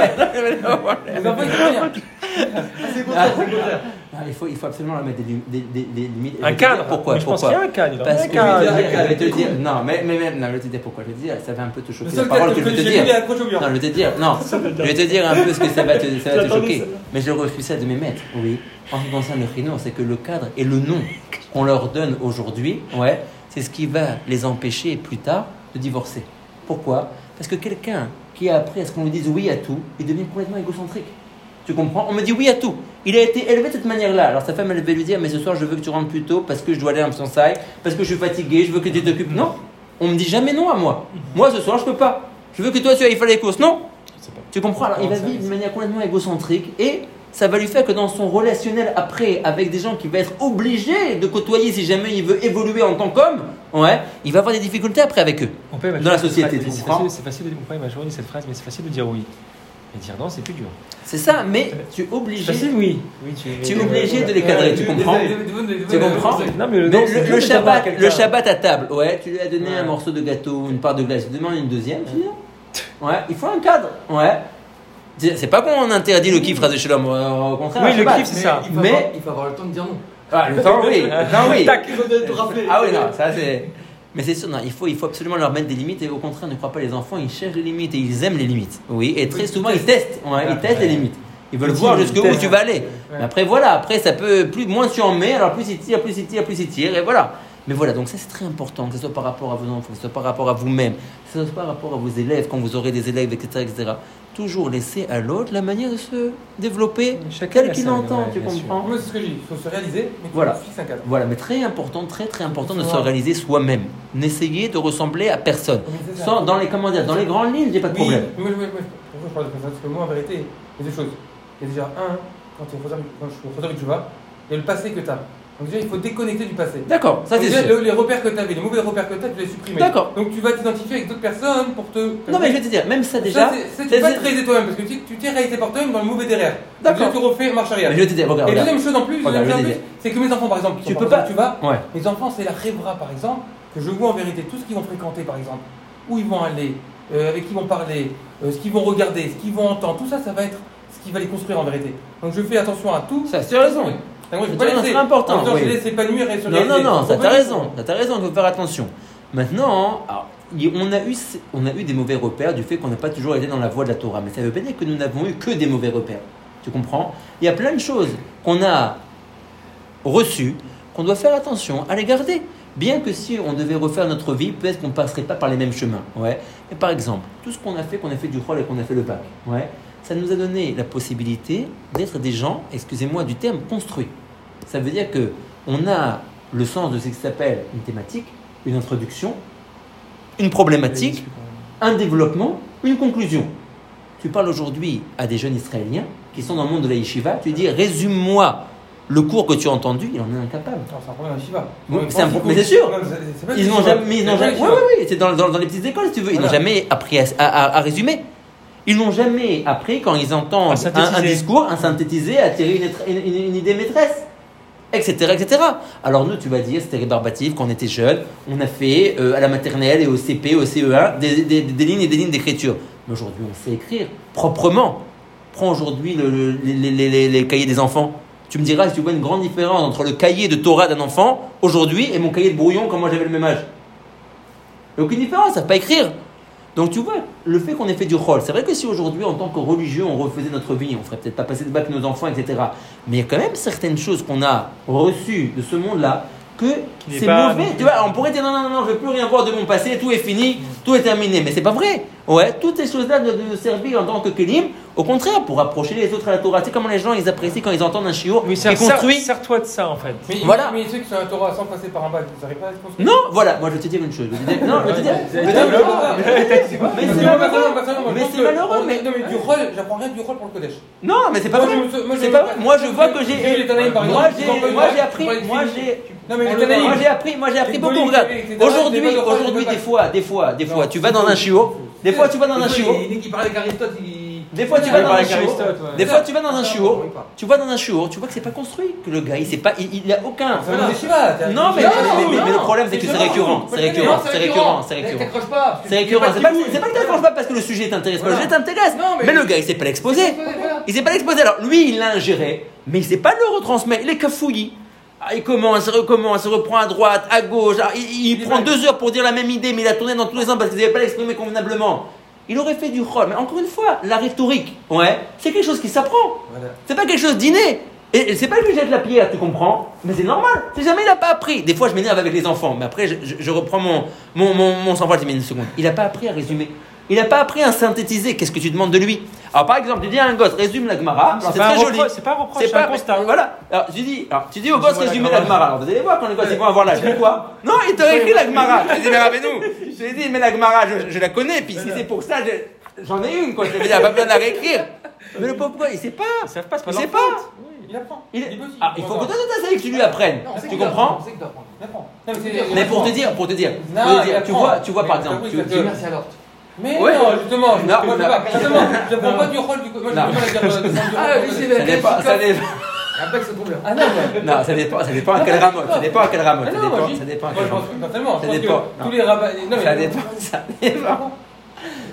Les enfants, ils font rien. C'est pour ça, c'est pour ça. Ah, il faut absolument leur mettre des limites. Un cadre. Pourquoi? Mais je pense qu'il y a un cadre. Parce Un que cadre. je vais te dire, non, mais même, non, je vais te dire pourquoi. Je vais te dire, ça va un peu te Le choquer la seul parole cadre que je vais te j'ai vu, il est dire. accroché au mur. Non, je vais te dire, non, je vais te dire un peu ce que ça va te J'attendais choquer. ça. Mais je refuse ça de mes maîtres, oui. En ce qui concerne le chinois, c'est que le cadre et le nom qu'on leur donne aujourd'hui, ouais, c'est ce qui va les empêcher plus tard de divorcer. Pourquoi? Parce que quelqu'un qui a appris à ce qu'on lui dise oui à tout, il devient complètement égocentrique. Tu comprends? On me dit oui à tout. Il a été élevé de cette manière-là. Alors sa femme, elle va lui dire, mais ce soir, je veux que tu rentres plus tôt parce que je dois aller à Amsterdam, parce que je suis fatigué, je veux que tu t'occupes. Non, on me dit jamais non à moi. Moi, ce soir, je peux pas. Je veux que toi, tu ailles faire les courses. Non. Tu comprends? Alors il va vivre d'une manière complètement égocentrique et ça va lui faire que dans son relationnel après, avec des gens qu'il va être obligé de côtoyer si jamais il veut évoluer en tant qu'homme, ouais, il va avoir des difficultés après avec eux. Mon père m'a Dans la toujours dit société, cette tu phrase, comprends? c'est facile, mon père m'a toujours dit cette phrase, mais c'est facile de dire oui. Et dire non, c'est plus dur. C'est ça, mais tu es C'est obligé. facile, oui. Tu es obligé de les cadrer, tu comprends? Tu comprends? Non, mais le Mais non, c'est dur le de savoir Shabbat, quelqu'un. le Shabbat à table, ouais, tu lui as donné Ouais. un morceau de gâteau, une part de glace, tu demandes une deuxième, tu dis non. Ouais, il faut un cadre, ouais. C'est pas qu'on interdit le kiff, de Shalom, au contraire. Oui, je le sais pas. kiff, c'est ça. Il faut avoir le temps de dire non. Ah, le temps, oui. Le temps, oui. Tac. Il faut te rappeler. Ah oui, non, ça c'est. Mais c'est sûr, non, il faut absolument leur mettre des limites et au contraire, ne crois pas les enfants, ils cherchent les limites et ils aiment les limites. Oui, et très souvent ils testent, ils testent les limites. Ils veulent voir jusqu'où tu vas aller. Mais après voilà, après ça peut moins tu en mets, alors plus il tire, plus il tire, plus il tire et voilà. Mais voilà, donc ça c'est très important, que ce soit par rapport à vos enfants, que ce soit par rapport à vous-même, que ce soit par rapport à vos élèves, quand vous aurez des élèves, etc. Toujours laisser à l'autre la manière de se développer Chacun tel a qu'il sa- l'entend, ouais, tu bien sûr. comprends? Moi, c'est ce que je dis. Il faut se réaliser, mais Voilà. tu fixes un cadre. Voilà, mais très important de se réaliser soi-même. N'essayez de ressembler à personne. Mais c'est ça. Dans les grandes lignes, j'ai pas de Oui, problème. moi, je parle de ça, parce que moi, en vérité, il y a deux choses. Il y a déjà quand je suis au Khotar Tchouva, il y a le passé que tu as. Donc déjà, il faut déconnecter du passé. D'accord, ça c'est Déjà, sûr. les repères que tu avais, les mauvais repères que tu as, tu les supprimes. D'accord. Donc tu vas t'identifier avec d'autres personnes pour te. Non mais je vais te dire, même ça déjà. Tu vas te réaliser toi-même, parce que tu t'es réalisé par toi-même dans le mauvais derrière. D'accord. Donc, tu refais marche arrière. Mais je vais te dire, regarde. Et regarde. deuxième chose en plus, Regarde, je vais te dire. c'est que mes enfants, par exemple, qui Tu sont peux par pas- exemple, tu vas, Ouais. mes enfants, c'est la Revra, par exemple, que je vois en vérité tout ce qu'ils vont fréquenter, par exemple, où ils vont aller, avec qui ils vont parler, ce qu'ils vont regarder, ce qu'ils vont entendre, tout ça, ça va être ce qui va les construire en vérité. Donc je fais attention à tout. Ça, tu as raison. Donc, moi, je vais Tu pas as raison, laisser, c'est important, en même temps, oui. je les laisse s'épanouir et se Non, réaliser. ça Faut t'as pas- raison, il faut faire attention. Maintenant, alors, on a eu des mauvais repères du fait qu'on n'a pas toujours été dans la voie de la Torah, mais ça ne veut pas dire que nous n'avons eu que des mauvais repères. Tu comprends? Il y a plein de choses qu'on a reçues, qu'on doit faire attention à les garder. Bien que si on devait refaire notre vie, peut-être qu'on ne passerait pas par les mêmes chemins. Ouais. Et par exemple, tout ce qu'on a fait du Chol et qu'on a fait le bac, ouais, ça nous a donné la possibilité d'être des gens, excusez-moi du terme, construits. Ça veut dire que on a le sens de ce qui s'appelle une thématique, une introduction, une problématique, un développement, une conclusion. Tu parles aujourd'hui à des jeunes Israéliens qui sont dans le monde de la yeshiva, tu dis résume-moi le cours que tu as entendu, il en est incapable. Non, c'est un problème à Shiva. Oui, mais c'est sûr. Ils n'ont jamais, Oui, c'est dans les petites écoles, si tu veux. Ils n'ont Voilà. jamais appris à résumer. Ils n'ont jamais appris, quand ils entendent À synthétiser. un discours, à synthétiser, à tirer une idée maîtresse, etc., etc. Alors nous, tu vas dire, c'était rébarbatif, quand on était jeunes, on a fait à la maternelle et au CP, au CE1, des lignes et des lignes d'écriture. Mais aujourd'hui, on sait écrire proprement. Prends aujourd'hui les cahiers des enfants. Tu me diras si tu vois une grande différence entre le cahier de Torah d'un enfant aujourd'hui et mon cahier de brouillon quand moi j'avais le même âge. Il n'y a aucune différence, ça ne pas écrire. Donc tu vois, le fait qu'on ait fait du rôle, c'est vrai que si aujourd'hui en tant que religieux on refaisait notre vie, on ne ferait peut-être pas passer de bac nos enfants, etc. Mais il y a quand même certaines choses qu'on a reçues de ce monde-là que n'est c'est pas- mauvais. Tu vois, on pourrait dire non, je ne veux plus rien voir de mon passé, tout est fini, tout est terminé. Mais c'est pas vrai. Ouais, toutes ces choses-là doivent nous servir en tant que kelim, au contraire, pour approcher les autres à la Torah. Tu sais comment les gens ils apprécient quand ils entendent un shiur Oui, qui est construit. sers-toi de ça en fait. Mais, Voilà. mais ceux qui sont à la Torah sans passer par un bac, ils n'arrivent pas à se construire. Non, voilà, moi je vais te dire une chose. Mais c'est malheureux. Mais c'est malheureux, mais- Non, mais du rôle, j'apprends rien du rôle pour le Kodesh. Non, mais c'est pas Moi, vrai. moi, C'est pas vrai. Moi je vois que J'ai j'ai. les Tanaïm, par Moi exemple, j'ai tu comprends moi, pas, j'ai tu appris. comprends pas Moi les j'ai. Non, mais les Tanaïm. Moi j'ai appris Les beaucoup. Tanaïm, Regarde, etc. aujourd'hui, C'est pas le aujourd'hui, rôle, des fois, Non, tu vas dans un chiot. Des fois, tu vas dans un chiot. Il parlait avec Aristote, Des fois, tu vas dans un chiot. Aristote, Des fois, tu vas dans un chiot. Tu vas dans un chiot. Tu vois que c'est pas construit. Que le gars, il sait pas. Il a aucun. Ça me Shiva. Non, mais le problème, c'est que c'est récurrent. C'est récurrent. T'accroches pas. C'est récurrent. C'est pas que t'accroches pas parce que le sujet t'intéresse pas. Le sujet t'intéresse. Non, Mais le gars, il sait pas l'exposer. Il sait pas l'exposer. Alors, lui, il l'a ingéré, mais il sait pas le retransmettre. Il est cafouillis. Ah, il commence, recommence, il reprend à droite, à gauche. Ah, il prend 2 heures pour dire la même idée, mais il a tourné dans tous les sens parce qu'il n'avait pas l'exprimer convenablement. Il aurait fait du rôle. Mais encore une fois, la rhétorique, ouais, c'est quelque chose qui s'apprend. C'est pas quelque chose d'inné. Et c'est pas que je lui jette la pierre, tu comprends? Mais c'est normal. C'est jamais il a pas appris. Des fois, je m'énerve avec les enfants, mais après, je reprends mon sang-froid. Je dis, mais une seconde. Il a pas appris à résumer. Il n'a pas appris à synthétiser. Qu'est-ce que tu demandes de lui? Alors, par exemple, tu dis à un gosse, résume la Gemara. Alors, c'est très joli. C'est pas un reproche, c'est un constat. Voilà. Alors, tu dis au gosse, résumer la Gemara. Alors, vous allez voir quand les gosses ils vont avoir l'âge. Mais quoi? Non, il t'aurait écrit la Gemara. Je lui dis, mais rappelez-nous. Je lui ai dit, mais la Gemara, je la connais. Puis si c'est pour ça, j'en ai une, quoi. Je lui ai dit, il n'y a pas besoin de la réécrire. Mais le pauvre gars, il sait pas. Ils savent pas, c'est pas Il leur sait pas. faute. Il apprend. Il petit. il faut que toi, que tu lui apprennes. Tu comprends? C'est que t'apprends. Il apprend. Non, mais Mais pour te dire, Non, il apprend. tu vois par Mais exemple, t'as tu compris, dis, Merci alors. Mais Ouais. non, justement, Non, moi, je non. sais pas. Justement, je prends pas du rôle du Moi, j'ai Non. du mal à dire de Ah oui, c'est ça dépend, Après, c'est trop bien. Ah non, mais. non, ça dépend à quel rameau, ça dépend à quel rameau, Ah ça non, moi, dépend, je dis- ça dépend à Moi, quel je pense rameau. que, non, tellement, je Ça pense dépend. que Non. tous les rabbins. Non, mais Ça dépend, ça dépend.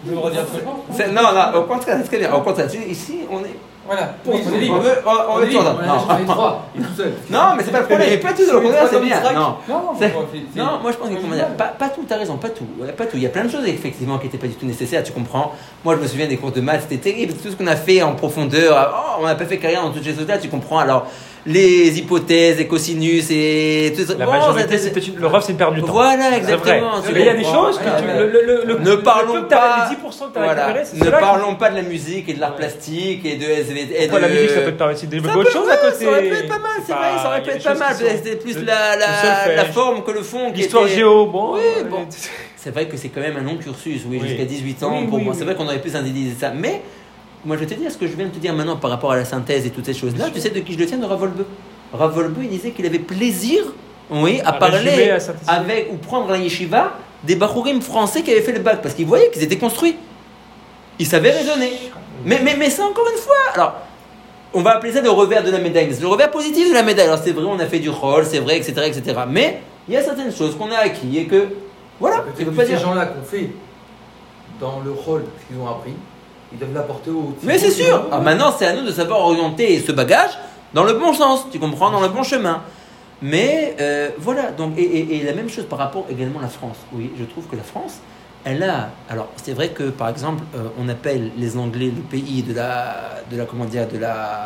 Je le redire ce que je pense. Non, au contraire, c'est très bien. Au contraire, ici, on est. Voilà. On est libre. veut tout entendre. J'en ai 3, il est tout seul. Non, mais c'est pas le problème. Il pas tout au contraire, c'est bien. Non. C'est- Non, moi je pense que comment dire, pas tout, t'as raison, pas tout. Il y a plein de choses effectivement qui n'étaient pas du tout nécessaires, tu comprends. Moi je me souviens des cours de maths, c'était terrible, tout ce qu'on a fait en profondeur, on n'a pas fait carrière dans toutes ces choses-là, tu comprends. Alors les hypothèses, les cosinus et tout ça. La majorité, le ref, c'est une perte du temps. Voilà, exactement. Mais il y a des choses que ne parlons pas. Les 10% que tu as Voilà. récupéré, c'est Ne ceux-là parlons pas de la musique et de l'art plastique et de SVT. Pourquoi la musique, ça peut te permettre de développer autre chose à côté. Ça aurait pu être pas mal, c'est vrai, ça aurait pu être pas mal. C'était plus la forme que le fond. L'histoire géo, bon. Oui, bon. C'est vrai que c'est quand même un long cursus, oui, Oui. jusqu'à 18 ans. Oui, Pour oui, moi, oui. c'est vrai qu'on aurait pu synthétiser ça. Mais moi, je vais te dire ce que je viens de te dire maintenant par rapport à la synthèse et toutes ces choses-là. Tu sais de qui je le tiens? De Rav Wolbe. Rav Wolbe, il disait qu'il avait plaisir, oui, à parler résumer, à synthétiser. avec ou prendre la yeshiva des bachourim français qui avaient fait le bac parce qu'il voyait qu'ils étaient construits. Ils savaient raisonner. Mais c'est encore une fois. Alors, on va appeler ça le revers de la médaille. C'est le revers positif de la médaille. Alors, c'est vrai, on a fait du rôle, c'est vrai, etc., etc. Mais il y a certaines choses qu'on a acquis et que, voilà, tu peux pas Ces dire. gens-là qu'on fait dans le rôle, ce qu'ils ont appris, ils doivent l'apporter au. Mais c'est sûr. Alors maintenant, c'est à nous de savoir orienter ce bagage dans le bon sens. Tu comprends, dans le bon chemin. Mais voilà. Donc, et la même chose par rapport également à la France. Oui, je trouve que la France, elle a. Alors, c'est vrai que par exemple, on appelle les Anglais le pays de la comment dire, de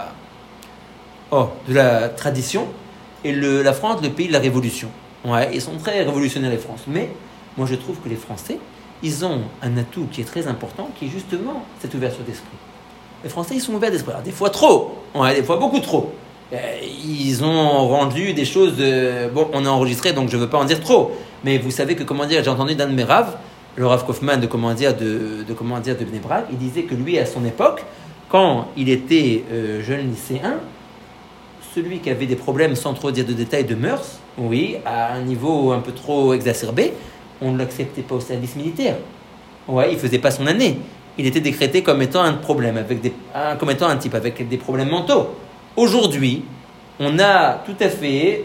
la tradition, et la France le pays de la révolution. Ouais, ils sont très révolutionnaires les Français. Mais moi, je trouve que les Français, ils ont un atout qui est très important, qui est justement cette ouverture d'esprit. Les Français, ils sont ouverts d'esprit. Alors, des fois trop, ouais, des fois beaucoup trop. Ils ont rendu des choses. Bon, on a enregistré, donc je ne veux pas en dire trop. Mais vous savez que, comment dire, j'ai entendu d'un de mes raves, le Rav Kaufman de Bnei Brak, il disait que lui, à son époque, quand il était jeune lycéen, celui qui avait des problèmes, sans trop dire de détails, de mœurs, oui, à un niveau un peu trop exacerbé, on ne l'acceptait pas au service militaire. Ouais, il faisait pas son année. Il était décrété comme étant un problème, comme étant un type avec des problèmes mentaux. Aujourd'hui, on a tout à fait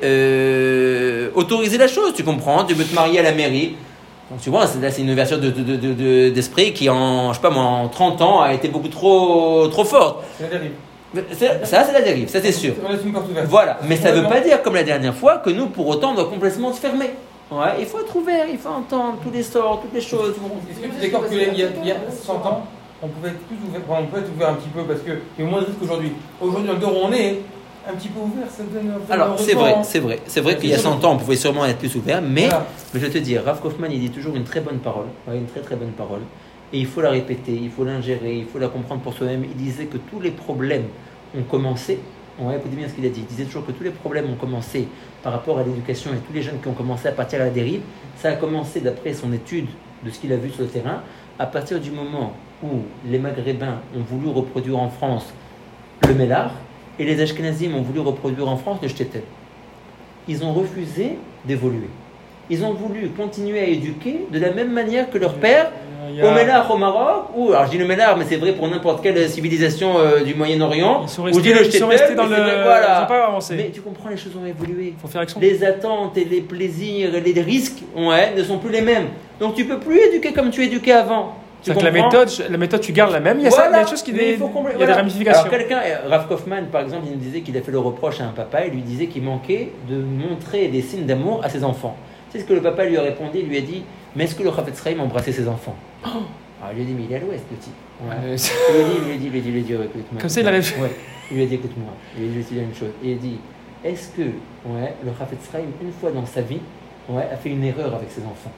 autorisé la chose, tu comprends. Tu veux te marier à la mairie. Donc tu vois, là c'est une ouverture d'esprit qui en 30 ans a été beaucoup trop forte. C'est la dérive. Ça c'est la dérive, ça c'est sûr. On laisse une porte ouverte. Voilà, mais ça ne veut pas dire comme la dernière fois que nous pour autant on doit complètement se fermer. Ouais, il faut être ouvert, il faut entendre tous les sorts, toutes les choses. Est-ce que tu es d'accord qu'il y a 100 ans, on pouvait être plus ouvert, on peut être ouvert un petit peu parce qu'il y a moins de risques qu'aujourd'hui. Aujourd'hui, dans le dos où on est, un petit peu ouvert, ça donne un peu Alors, c'est vrai qu'il y a 100 ans, on pouvait sûrement être plus ouvert, mais, Voilà. mais je vais te dire, Rav Kaufman, il dit toujours une très bonne parole, ouais, une très très bonne parole, et il faut la répéter, il faut l'ingérer, il faut la comprendre pour soi-même. Il disait que tous les problèmes ont commencé, ouais, écoutez bien ce qu'il a dit, il disait toujours que tous les problèmes ont commencé par rapport à l'éducation et tous les jeunes qui ont commencé à partir à la dérive, ça a commencé d'après son étude de ce qu'il a vu sur le terrain, à partir du moment où les Maghrébins ont voulu reproduire en France le Mélar, et les Ashkenazim ont voulu reproduire en France le shtetl. Ils ont refusé d'évoluer. Ils ont voulu continuer à éduquer de la même manière que leur père au Mélar au Maroc, ou alors je dis le Mélar, mais c'est vrai pour n'importe quelle civilisation du Moyen-Orient. Ils sont ou je dis le restés shtetl, dans le. mais c'est vrai, Ils voilà. n'ont pas avancé. Mais tu comprends, les choses ont évolué. Il faut faire action. Les attentes et les plaisirs et les risques ne sont plus les mêmes. Donc tu peux plus éduquer comme tu éduquais avant. Tu C'est-à-dire que comprends la méthode, tu gardes la même. Il y a, Voilà. il y a des choses qui Mais il il faut y a voilà. des ramifications. Alors quelqu'un, Rav Kaufman par exemple, il nous disait qu'il a fait le reproche à un papa, il lui disait qu'il manquait de montrer des signes d'amour à ses enfants. C'est ce que le papa lui a répondu, il lui a dit, mais est-ce que le Chafetz Chaim embrassait ses enfants? Alors il lui a dit, mais il est à l'ouest le type. Ouais. Il lui a dit, ouais, écoute-moi. Comme ça, il arrive. Ouais. Il lui a dit, écoute-moi, il lui a dit la même chose. Il a dit, est-ce que le Chafetz Chaim, une fois dans sa vie, a fait une erreur avec ses enfants?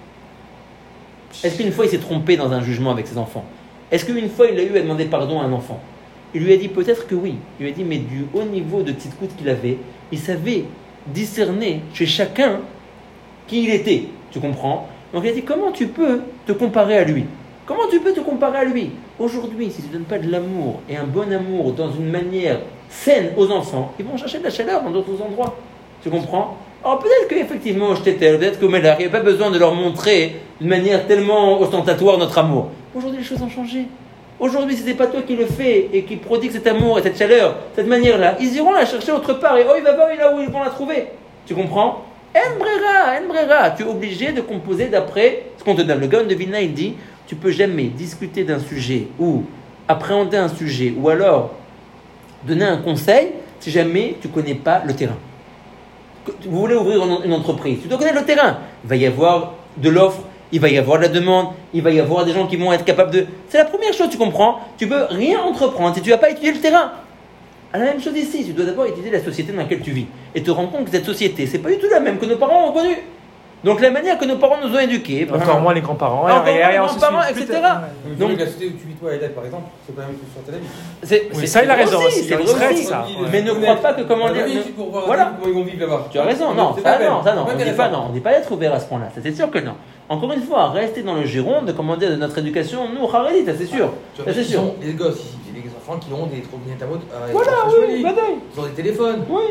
Est-ce qu'une fois il s'est trompé dans un jugement avec ses enfants? Est-ce qu'une fois il a eu à demander pardon à un enfant? Il lui a dit peut-être que oui. Il lui a dit mais du haut niveau de petite coute qu'il avait, il savait discerner chez chacun qui il était. Tu comprends? Donc il a dit comment tu peux te comparer à lui? Comment tu peux te comparer à lui? Aujourd'hui, si tu ne donnes pas de l'amour et un bon amour dans une manière saine aux enfants, ils vont chercher de la chaleur dans d'autres endroits. Tu comprends? Alors peut-être qu'effectivement, peut-être qu'au Mélar, il n'y a pas besoin de leur montrer d'une manière tellement ostentatoire notre amour. Aujourd'hui, les choses ont changé. Aujourd'hui, si ce n'est pas toi qui le fais et qui prodigue cet amour et cette chaleur, cette manière-là, ils iront la chercher autre part et il va voir là où ils vont la trouver. Tu comprends? En brera. Tu es obligé de composer d'après ce qu'on te donne. Le Gaon de Vilna, il dit tu peux jamais discuter d'un sujet ou appréhender un sujet ou alors donner un conseil si jamais tu ne connais pas le terrain. Vous voulez ouvrir une entreprise, tu dois connaître le terrain. Il va y avoir de l'offre, il va y avoir de la demande, il va y avoir des gens qui vont être capables de... C'est la première chose, tu comprends. Tu peux rien entreprendre si tu n'as pas étudié le terrain. La même chose ici, tu dois d'abord étudier la société dans laquelle tu vis et te rendre compte que cette société, c'est pas du tout la même que nos parents ont connue. Donc la manière que nos parents nous ont éduqués, Encore moins les grands-parents. encore moins les Et on se grands-parents, suit plus etc. tard. Donc Donc- la société où tu vis toi à Edet par exemple, c'est pas la même que sur Tel Aviv. Oui, ça, il a vrai raison aussi, c'est il vrai reste aussi. ça. Mais ne crois pas que comment dire. Pour voir Voilà. comment ils vont vivre là-bas. Tu as raison, non, C'est ça pas non, peine. on dit pas non, on dit pas d'être ouvert à ce point-là, ça c'est sûr que non. Encore une fois, rester dans le giron de comment dire de notre éducation, nous Haredi, ça c'est sûr, Tu ça vois, c'est ils sûr. ont- les gosses ici, j'ai des enfants qui ont des trottinettes à moto. Voilà, oui, bataille. Ils ont des téléphones. Oui,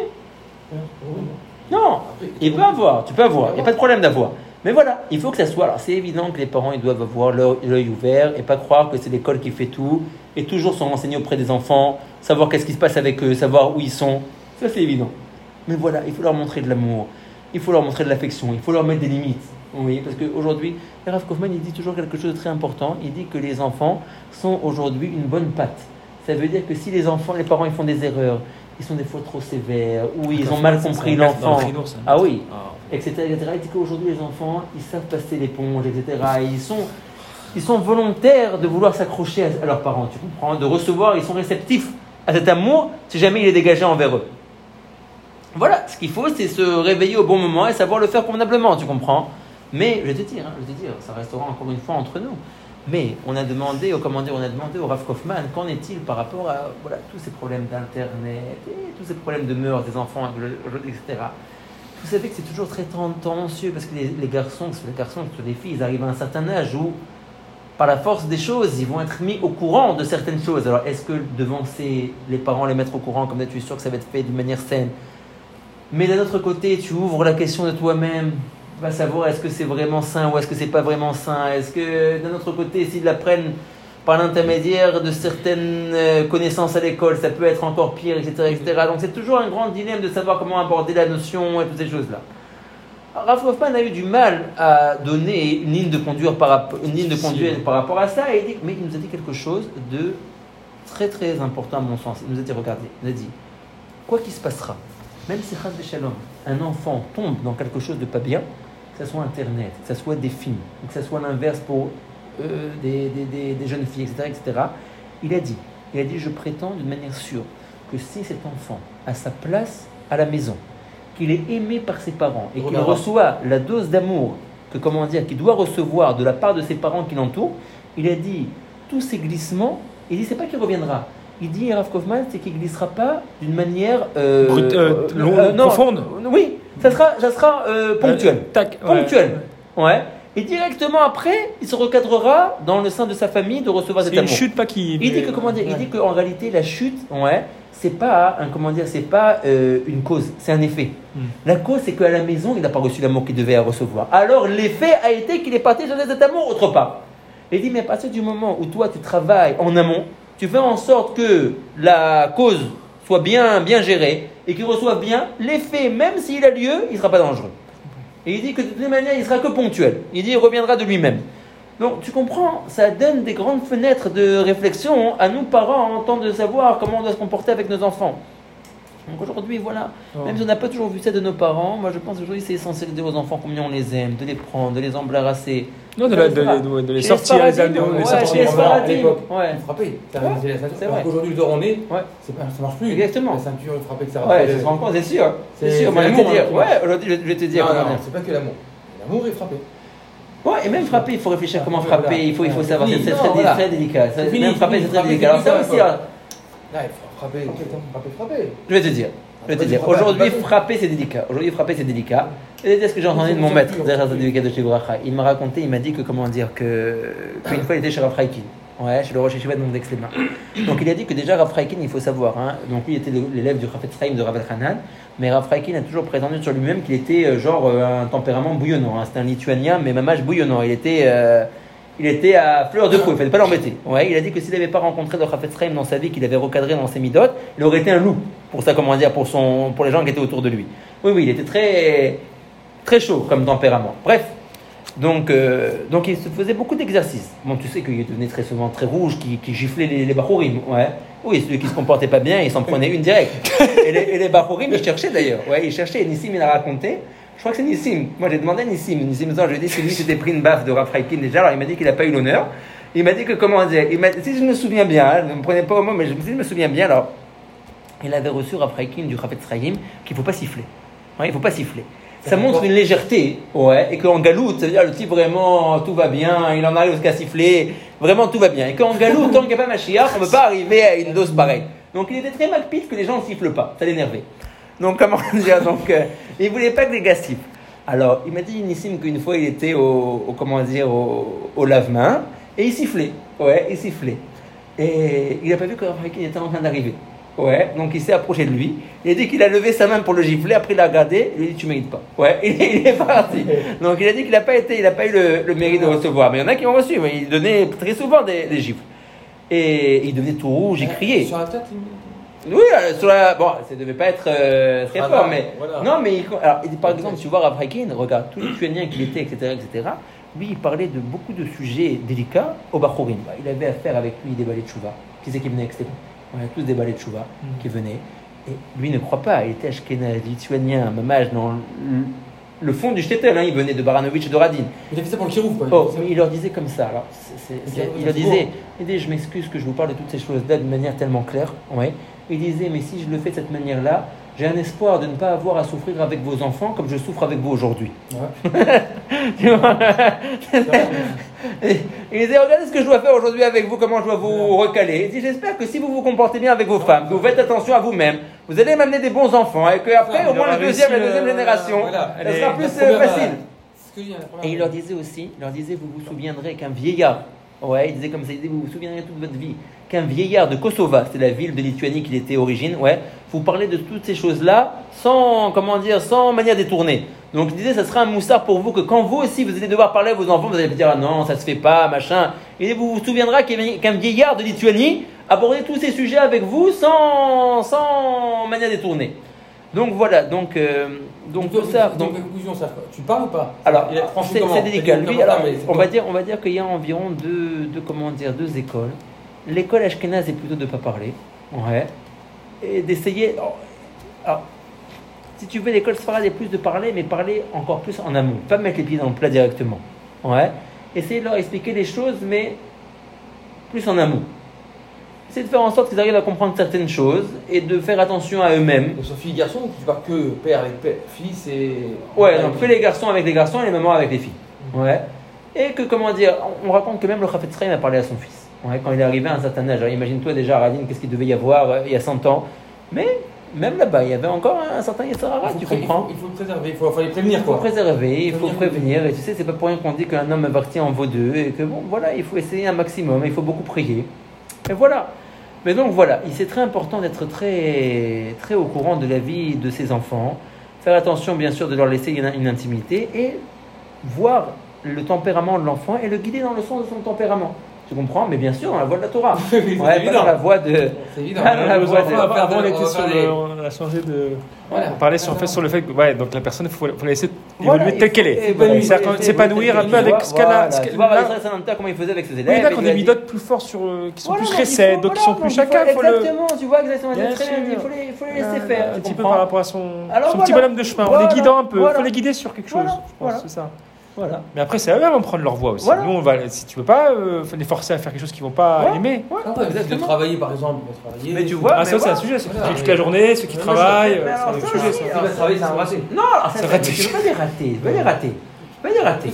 non, Après, il peut avoir, tu peux avoir, il n'y a pas de problème d'avoir. Mais voilà, il faut que ça soit. Alors c'est évident que les parents ils doivent avoir l'œil ouvert et pas croire que c'est l'école qui fait tout et toujours se renseigner auprès des enfants, savoir qu'est-ce qui se passe avec eux, savoir où ils sont. Ça c'est évident. Mais voilà, il faut leur montrer de l'amour, il faut leur montrer de l'affection, il faut leur mettre des limites. Oui, parce qu'aujourd'hui, Rav Kaufman il dit toujours quelque chose de très important. Il dit que les enfants sont aujourd'hui une bonne patte. Ça veut dire que si les enfants, les parents ils font des erreurs, ils sont des fois trop sévères, ou ils ont mal compris l'enfant. Ah oui. Etc. Il dit qu'aujourd'hui les enfants, ils savent passer l'éponge, etc. Et ils sont volontaires de vouloir s'accrocher à leurs parents, tu comprends, de recevoir, ils sont réceptifs à cet amour si jamais il est dégagé envers eux. Voilà, ce qu'il faut, c'est se réveiller au bon moment et savoir le faire convenablement, tu comprends. Mais je vais te dire, ça restera encore une fois entre nous. Mais on a demandé au Rav Kaufman, qu'en est-il par rapport à voilà, tous ces problèmes d'internet et tous ces problèmes de mœurs des enfants, etc. Vous savez que c'est toujours très tendancieux parce que les garçons, que ce soit les garçons, que ce soit les filles, ils arrivent à un certain âge où, par la force des choses, ils vont être mis au courant de certaines choses. Alors, est-ce que devancer les parents, les mettre au courant, comme ça, tu es sûr que ça va être fait d'une manière saine? Mais d'un autre côté, tu ouvres la question de toi-même, tu vas savoir est-ce que c'est vraiment sain ou est-ce que c'est pas vraiment sain. Est-ce que d'un autre côté, s'ils l'apprennent par l'intermédiaire de certaines connaissances à l'école, ça peut être encore pire, etc., etc. Donc c'est toujours un grand dilemme de savoir comment aborder la notion et toutes ces choses-là. Rav Kaufman a eu du mal à donner une ligne de conduite par rapport à ça, mais il nous a dit quelque chose de très très important à mon sens. Il nous a dit, regardez, il nous a dit, quoi qu'il se passera, même si Chas v'Shalom, un enfant tombe dans quelque chose de pas bien, que ce soit Internet, que ce soit des films, que ce soit l'inverse pour des jeunes filles, etc., etc., il a dit, je prétends d'une manière sûre que si cet enfant a sa place à la maison, qu'il est aimé par ses parents et qu'il reçoit la dose d'amour qu'il doit recevoir de la part de ses parents qui l'entourent, il a dit, tous ces glissements, il dit, c'est pas qu'il reviendra. Il dit, Rav Kaufman, c'est qu'il ne glissera pas d'une manière profonde. Oui, ça sera ponctuel. Ponctuel. Ouais. Et directement après, il se recadrera dans le sein de sa famille de recevoir cet amour. C'est une chute pas qui. Il dit que il dit qu'en réalité la chute, c'est pas une cause, c'est un effet. La cause c'est qu'à la maison il n'a pas reçu l'amour qu'il devait recevoir. Alors l'effet a été qu'il est parti chercher cet amour autre part. Il dit mais à partir du moment où toi tu travailles en amont, tu fais en sorte que la cause soit bien gérée et qu'il reçoive bien l'effet, même s'il a lieu, il ne sera pas dangereux. Et il dit que de toute manière, il ne sera que ponctuel. Il dit qu'il reviendra de lui-même. Donc, tu comprends, ça donne des grandes fenêtres de réflexion à nous, parents, en temps de savoir comment on doit se comporter avec nos enfants. Donc aujourd'hui, voilà, même si on n'a pas toujours vu ça de nos parents, moi je pense qu'aujourd'hui c'est essentiel de dire aux enfants combien on les aime, de les prendre, de les embarrasser. Non, de les sortir, les amener, ouais, les chez les sortir. Sfaradim, ouais. Frapper. C'est vrai. Aujourd'hui, le dos en nez, Ouais. ça marche plus. Exactement. La ceinture, frappée, etc. Ouais, je te rends compte, c'est sûr. C'est sûr, c'est moi je vais te l'amour, dire. hein. Ouais, aujourd'hui je vais te dire. Non, comment dire. c'est pas que l'amour. L'amour est frappé. Ouais, et même frapper, il faut réfléchir comment Voilà. frapper, il faut savoir, Fini. c'est Non, très, voilà. très délicat. C'est fini, Même frapper, fini. c'est très Frapper, délicat. Alors c'est ça fini, aussi, quoi. alors, Là, il faut frapper. je vais te dire. Aujourd'hui, frapper, c'est délicat. Et c'est ce que j'ai entendu de mon maître, de chez Goracha. Il m'a raconté, il m'a dit que, qu'une fois il était chez Rav Freikin. Ouais, chez le Rosh Yeshiva de Mont-Dexlema. Donc il a dit que déjà Rav Freikin, il faut savoir, donc lui il était l'élève du Chafetz Chaim de Rav Elchanan, mais Rav Freikin a toujours prétendu sur lui-même qu'il était un tempérament bouillonnant. C'était un Lituanien, mais mamage bouillonnant. Il était à fleur de peau, il ne fallait pas l'embêter. Ouais, il a dit que s'il n'avait pas rencontré le Chafetz Chaim dans sa vie, qu'il avait recadré dans ses midot, il aurait été un loup pour les gens qui étaient autour de lui. Oui, il était très, très chaud comme tempérament. Bref, Donc il se faisait beaucoup d'exercices. Bon, tu sais qu'il devenait très souvent très rouge, qui giflait les Bachorim, ouais. Oui, celui qui se comportait pas bien, il s'en prenait une direct. Et les Bachorim, ils cherchaient d'ailleurs. Ouais, ils cherchaient. Et Nissim, il a raconté. Je crois que c'est Nissim. Moi, j'ai demandé à Nissim. Nissim, je lui ai dit que lui s'était pris une baffe de Rav Freikin déjà. Alors, il m'a dit qu'il n'a pas eu l'honneur. Il m'a dit que, comment dire, si je me souviens bien, hein, ne me prenez pas au mot, mais si je me souviens bien, alors, il avait reçu Rav Freikin du Chafetz Chaim qu'il ne faut pas siffler. Ouais, il ne faut pas siffler. Ça montre une légèreté, ouais, et qu'en galoute, ça veut dire le type vraiment tout va bien, il en arrive jusqu'à siffler, vraiment tout va bien. Et qu'en galoute, tant qu'il n'y a pas Mashiach, on ne peut pas arriver à une dose pareille. Donc il était très malpite que les gens ne sifflent pas, ça l'énervait. Donc comment dire, il ne voulait pas que les gars sifflent. Alors il m'a dit Nissim qu'une fois il était au lave-main et il sifflait, ouais, il sifflait. Et il n'a pas vu qu'il était en train d'arriver. Ouais, donc il s'est approché de lui. Il a dit qu'il a levé sa main pour le gifler. Après, il a regardé. Il a dit tu mérites pas. Ouais, il est parti. Donc il a dit qu'il n'a pas eu le mérite de recevoir. Mais il y en a qui ont reçu. Mais il donnait très souvent des gifles. Et il devenait tout rouge. Il criait. Sur la tête. Oui, sur la. Bon, ça devait pas être très fort, mais voilà. non, mais alors, par exemple, si tu vois Rav Freikin, regarde tous les Lituaniens qu'il était, etc., lui, il parlait de beaucoup de sujets délicats au Bachorim. Il avait affaire avec lui des balais de Chouva. Qui c'est qui venait avec Stéphane? On a tous des balais de Chouva qui venaient. Et lui ne croit pas. Il était ashkénaz, lituanien, mamage, dans le fond du shtetl. Hein. Il venait de Baranovitch et de Radin. Il a fait ça pour le Kirouf, quoi. Oh, mais il leur disait comme ça. Alors, il leur disait, je m'excuse que je vous parle de toutes ces choses-là d'une manière tellement claire. Ouais. Il disait, mais si je le fais de cette manière-là, j'ai un espoir de ne pas avoir à souffrir avec vos enfants comme je souffre avec vous aujourd'hui. Ouais. Tu vois. Il disait, regardez ce que je dois faire aujourd'hui avec vous, comment je dois vous recaler. Il dit, j'espère que si vous vous comportez bien avec vos femmes, que vous faites attention à vous-même, vous allez m'amener des bons enfants et qu'après, au moins la deuxième génération, ça sera plus facile. Et il leur disait aussi, vous vous souviendrez qu'un vieillard, ouais, il disait comme ça, il disait, vous vous souviendrez toute votre vie qu'un vieillard de Kosova, c'était la ville de Lituanie qu'il était origine, ouais, vous parlez de toutes ces choses-là sans manière détournée. Donc il disait, ça sera un moussard pour vous que quand vous aussi vous allez devoir parler à vos enfants, vous allez dire, ah non, ça se fait pas, machin. Et vous vous souviendrez qu'un vieillard de Lituanie abordait tous ces sujets avec vous sans manière détournée. Donc voilà, donc tout ça. Donc la conclusion, ça, tu parles ou pas? Alors, c'est délicat. Lui, alors, on va dire qu'il y a environ deux écoles. L'école ashkénaze est plutôt de ne pas parler, ouais, et d'essayer. Alors, si tu veux, l'école sfarade est plus de parler, mais parler encore plus en amont, pas mettre les pieds dans le plat directement, ouais. Essayer de leur expliquer les choses, mais plus en amont. Essayer de faire en sorte qu'ils arrivent à comprendre certaines choses et de faire attention à eux-mêmes. Et sur filles et garçons, tu parles que père avec père, fils et. Ouais, donc que les garçons avec les garçons et les mamans avec les filles, ouais. Et que, on raconte que même le Chafetz Chaim a parlé à son fils. Ouais, quand il est arrivé à un certain âge. Alors imagine-toi déjà à Radin, qu'est-ce qu'il devait y avoir il y a 100 ans. Mais même là-bas, il y avait encore un certain Yetzirah, tu comprends? Il faut le préserver, il faut les prévenir. Quoi. Il faut préserver, il faut prévenir. Et tu sais, c'est pas pour rien qu'on dit qu'un homme averti en vaut deux. Et que bon, voilà, il faut essayer un maximum, il faut beaucoup prier. Et voilà. Mais donc voilà, c'est très important d'être très, très au courant de la vie de ses enfants. Faire attention, bien sûr, de leur laisser une intimité et voir le tempérament de l'enfant et le guider dans le sens de son tempérament. Tu comprends? Mais bien sûr, dans la voie de la Torah. Ouais, pas dans la voie de. C'est évident. Avant, on a changé de. Voilà. On parlait sur le fait que donc la personne, il faut la laisser évoluer telle qu'elle est. S'épanouir un peu avec ce qu'elle a. Tu vois, comment il faisait avec ses élèves. Il y en a qui ont des midotes plus forts qui sont plus récèdes, d'autres qui sont plus chacun. Exactement, tu vois exactement. Il faut les laisser faire. Un petit peu par rapport à son petit bonhomme de chemin. En les guidant un peu. Il faut les guider sur quelque chose. Je pense, c'est ça. Voilà. Mais après, c'est à eux de prendre leur voix aussi. Voilà. Nous, si tu veux pas les forcer à faire quelque chose qu'ils vont pas aimer. De travailler, par exemple. Mais tu vois, c'est un sujet. Ceux qui travaillent toute la journée, ceux qui travaillent, c'est un sujet. Qui va travailler, c'est un raté. Non, tu ne peux pas les rater. Tu peux pas les rater.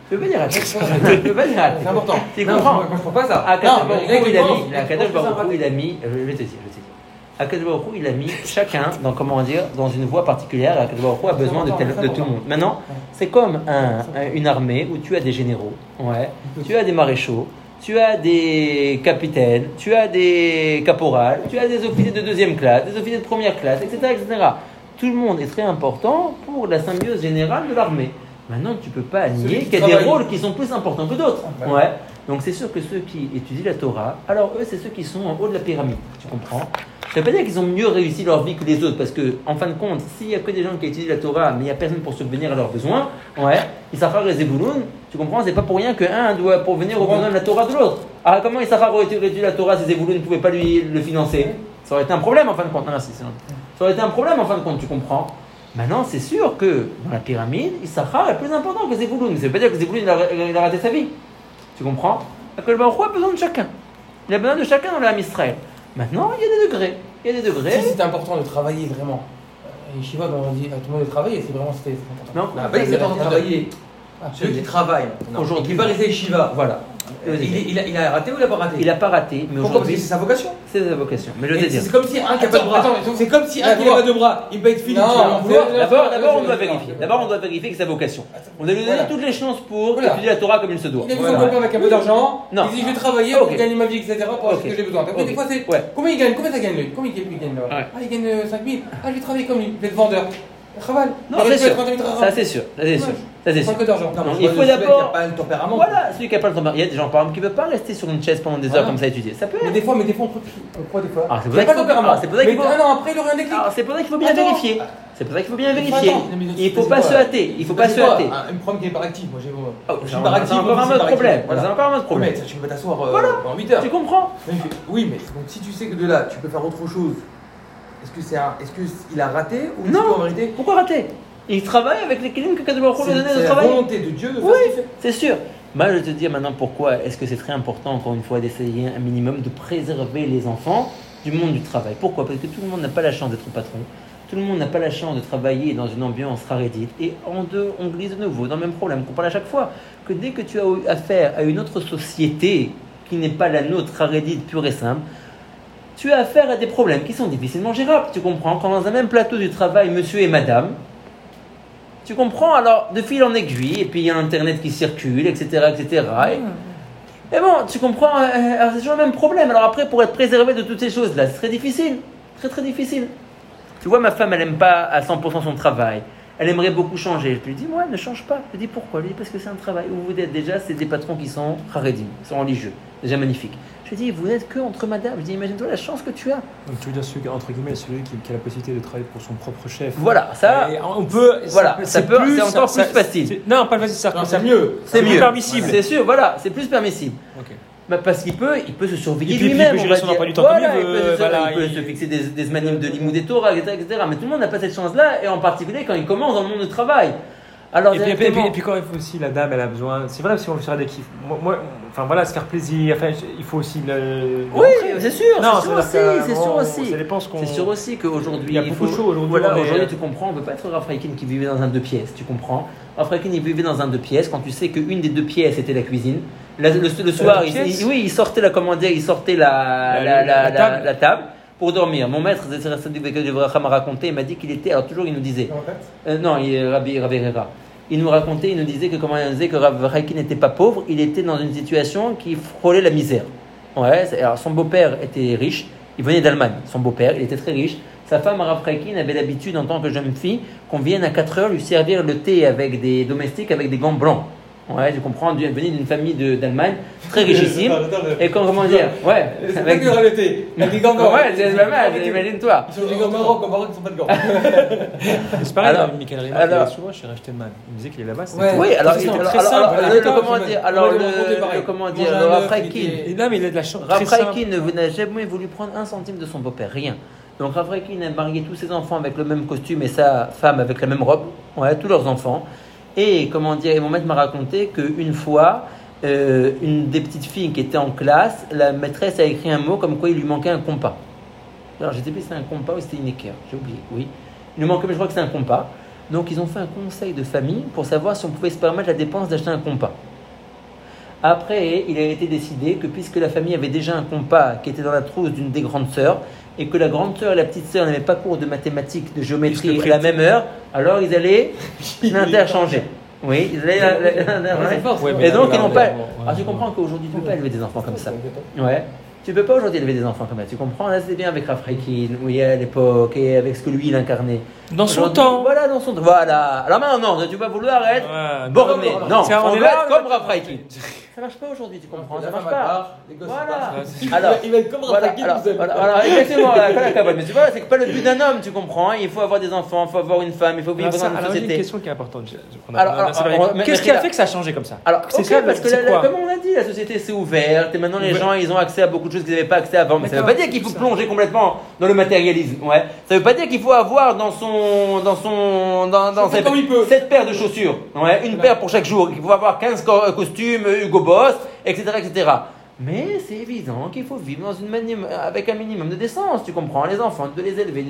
C'est important. Tu comprends? Je comprends pas ça. Akadosh Baruch Hu, il a mis. Je vais te dire. Akadosh Baruch Hu, il a mis chacun dans une voie particulière. Akadosh Baruch Hu a besoin de tout le monde. Maintenant, c'est comme une armée où tu as des généraux, tu as des maréchaux, tu as des capitaines, tu as des caporales, tu as des officiers de deuxième classe, des officiers de première classe, etc., etc. Tout le monde est très important pour la symbiose générale de l'armée. Maintenant, tu ne peux pas nier qu'il y a des rôles qui sont plus importants que d'autres. Donc c'est sûr que ceux qui étudient la Torah, alors eux, c'est ceux qui sont en haut de la pyramide. Tu comprends? Ça veut pas dire qu'ils ont mieux réussi leur vie que les autres, parce que, en fin de compte, s'il y a que des gens qui étudient la Torah, mais il n'y a personne pour subvenir à leurs besoins, Issachar et Zebouloun, tu comprends, c'est pas pour rien qu'un doit pour venir aux besoins de la Torah de l'autre. Alors comment Issachar aurait étudié la Torah si Zebouloun ne pouvait pas lui le financer? Ça aurait été un problème en fin de compte. Non, ça aurait été un problème en fin de compte, tu comprends? Maintenant, c'est sûr que dans la pyramide, Issachar est plus important que Zebouloun. Mais ça veut pas dire que Zebouloun il a raté sa vie. Tu comprends? Que le Baruch Hu a besoin de chacun. Il a besoin de chacun dans l'âme Israël. Maintenant, il y a des degrés. Il y a des degrés. Si c'est important de travailler vraiment. Yeshiva, on dit à tout le monde de travailler, c'est vraiment c'était important. Non, c'est important de travailler. Celui qui travaille, aujourd'hui, qui va rester Yeshiva. Voilà. Il a raté ou il n'a pas raté? Il n'a pas raté, mais pourquoi? aujourd'hui. Parce que c'est sa vocation. C'est sa vocation. Mais je vais te dire. C'est comme si un qui n'a pas de bras. C'est comme si un qui n'a pas de bras, il peut être fini. D'abord, on doit vérifier. D'abord, on doit vérifier que c'est sa vocation. On doit lui donner toutes les chances pour étudier la Torah comme il se doit. Il a vu son copain avec un peu d'argent. Non. Il dit je vais travailler pour gagner ma vie, etc. pour acheter ce que j'ai besoin. Après, des fois, c'est. Combien il gagne? Combien ça gagne lui? Combien il gagne là? Ah, il gagne 5 000. Ah, je vais travailler comme lui. Il va être vendeur. Non, c'est sûr. Ça, c'est sûr. Ça, c'est sûr. Ça, c'est sûr. Il faut d'abord. Pas le tempérament. Voilà, celui qui n'a pas le tempérament. Il y a des gens, par exemple, qui ne veulent pas rester sur une chaise pendant des heures comme ça à étudier. Ça peut être. Mais des fois, on trouve. Quoi, des fois? C'est pour ça qu'il faut. C'est pour ça qu'il faut. Un an après, il aurait un déclic. C'est pour ça qu'il faut bien vérifier. C'est pour ça qu'il faut bien vérifier. Il ne faut pas se hâter. Il ne faut pas se hâter. Un problème qui est pas actif. Moi, j'ai c'est encore un autre problème. C'est encore un autre problème. Tu peux t'asseoir en 8 heures. Tu comprends? Oui, mais donc si tu sais que de là, tu peux faire autre chose. Est-ce qu'il a raté ou non? En vérité? Pourquoi rater? Il travaille avec les kelim que Kadosh Baruch Hu lui a donné de travailler. C'est la volonté de Dieu de faire ce qu'il fait. C'est sûr. Moi, je vais te dire maintenant pourquoi est-ce que c'est très important, encore une fois, d'essayer un minimum de préserver les enfants du monde du travail. Pourquoi? Parce que tout le monde n'a pas la chance d'être patron. Tout le monde n'a pas la chance de travailler dans une ambiance rarédite. Et on glisse de nouveau dans le même problème qu'on parle à chaque fois. Que dès que tu as affaire à une autre société qui n'est pas la nôtre, rarédite, pure et simple, tu as affaire à des problèmes qui sont difficilement gérables. Tu comprends? Quand dans un même plateau du travail, monsieur et madame, tu comprends? Alors, de fil en aiguille, et puis il y a Internet qui circule, etc., etc. Et bon, tu comprends? C'est toujours le même problème. Alors après, pour être préservé de toutes ces choses-là, c'est très difficile. Très, très difficile. Tu vois, ma femme, elle n'aime pas à 100% son travail. Elle aimerait beaucoup changer. Je lui dis, moi, ne change pas. Je lui dis, pourquoi? Je lui dis, parce que c'est un travail où vous êtes déjà, c'est des patrons qui sont haredim, qui sont religieux. Déjà magnifiques. Je lui dis, vous n'êtes que entre madame. Je dis, imagine-toi la chance que tu as. Donc tu veux dire, entre guillemets, celui qui a la possibilité de travailler pour son propre chef. Voilà, ça. On peut. Voilà, c'est encore plus facile. Non, pas facile, c'est mieux. C'est mieux. Permissible. C'est sûr, voilà, c'est plus permissible. Ok. Parce qu'il peut se surveiller puis, lui-même. Il peut gérer son emploi du temps voilà, comme il veut. Il peut se fixer des zmanim de limud et Torah, etc., etc. Mais tout le monde n'a pas cette chance-là, et en particulier quand il commence dans le monde du travail. Alors, et puis quand il faut aussi, la dame, elle a besoin. C'est vrai, si on veut faire des kiffs. Enfin voilà, se faire plaisir. Enfin, il faut aussi le. Oui, c'est sûr. C'est sûr aussi qu'aujourd'hui. Il y a beaucoup de choses aujourd'hui. Voilà, aujourd'hui, tu comprends, on ne peut pas être Rav Reikin qui vivait dans un 2 pièces. Tu comprends? Rav Reikin, il vivait dans un 2 pièces quand tu sais qu'une des 2 pièces était la cuisine. Le soir, il sortait la table pour dormir. Mon maître, m'a raconté, il m'a dit qu'il était. Alors toujours, il nous disait. Non, Rabbi Herrera. Il nous racontait, il nous disait que Rav Reikin n'était pas pauvre, il était dans une situation qui frôlait la misère. Alors son beau-père était riche, il venait d'Allemagne. Son beau-père, il était très riche. Sa femme, Rav Reikin, avait l'habitude, en tant que jeune fille, qu'on vienne à 4 heures lui servir le thé avec des domestiques, avec des gants blancs. Tu comprends, elle venait d'une famille d'Allemagne, très richissime. Et comment dire? C'est avec le thé. Avec des gants blancs. C'est pas mal, imagine-toi. Ils sont des gants au Maroc qui sont pas de gants. C'est pareil, Michael Rima, il est souvent chez Rechtenman. Il me disait qu'il est là-bas. Oui, alors comment dire, le Rav Reikin. Là, mais il a de la chance. Rav Reikin n'a jamais voulu prendre un centime de son beau-père, rien. Donc Rav Reikin a marié tous ses enfants avec le même costume et sa femme avec la même robe, tous leurs enfants. Et mon maître m'a raconté qu'une fois, une des petites filles qui était en classe, la maîtresse a écrit un mot comme quoi il lui manquait un compas. Alors je ne sais plus si c'était un compas ou c'était une équerre, j'ai oublié, oui. Il lui manquait, mais je crois que c'est un compas. Donc ils ont fait un conseil de famille pour savoir si on pouvait se permettre la dépense d'acheter un compas. Après, il a été décidé que puisque la famille avait déjà un compas qui était dans la trousse d'une des grandes sœurs, et que la grande sœur et la petite sœur n'avaient pas cours de mathématiques, de géométrie à la même heure, alors ils allaient l'interchanger. Oui, ils allaient. Et donc ils n'ont pas. Alors tu comprends qu'aujourd'hui tu ne peux pas élever des enfants comme ça. Tu peux pas aujourd'hui élever des enfants comme ça, tu comprends? Là, c'était bien avec Rafreikin, oui, à l'époque, et avec ce que lui, il incarnait. Dans son Aujourd'hui, temps. Voilà, dans son temps. Voilà. Alors maintenant, non, tu vas vouloir être Ouais, borné. Non, Tiens, on est veut là, être comme Rafreikin. Ça marche pas aujourd'hui, tu comprends? Ça marche pas. Les gosses, Voilà. c'est pas- Alors, il va être comme voilà, Rafrakin alors, tout seul. voilà, exactement, la cabane. Mais tu vois, c'est pas le but d'un homme, tu comprends? Il faut avoir des enfants, il faut avoir une femme, il faut vivre Alors, dans une j'ai une société. question qui est importante. Alors, Qu'est-ce qui a fait que ça a changé comme ça? Alors, c'est ok, ça, parce que c'est quoi comme on l'a dit, la société s'est ouverte et maintenant les gens ils ont accès à beaucoup de choses qu'ils n'avaient pas accès avant. Mais ça ne veut D'accord, pas dire qu'il faut c'est ça. plonger complètement dans le matérialisme. Ouais. Ça ne veut pas dire qu'il faut avoir dans fait comme il peut. 7 paires de chaussures. Ouais, une paire pour chaque jour. Il faut avoir 15 costumes, Hugo Boss, etc., etc. Mais c'est évident qu'il faut vivre avec un minimum de décence. Tu comprends? Les enfants, tu dois les élever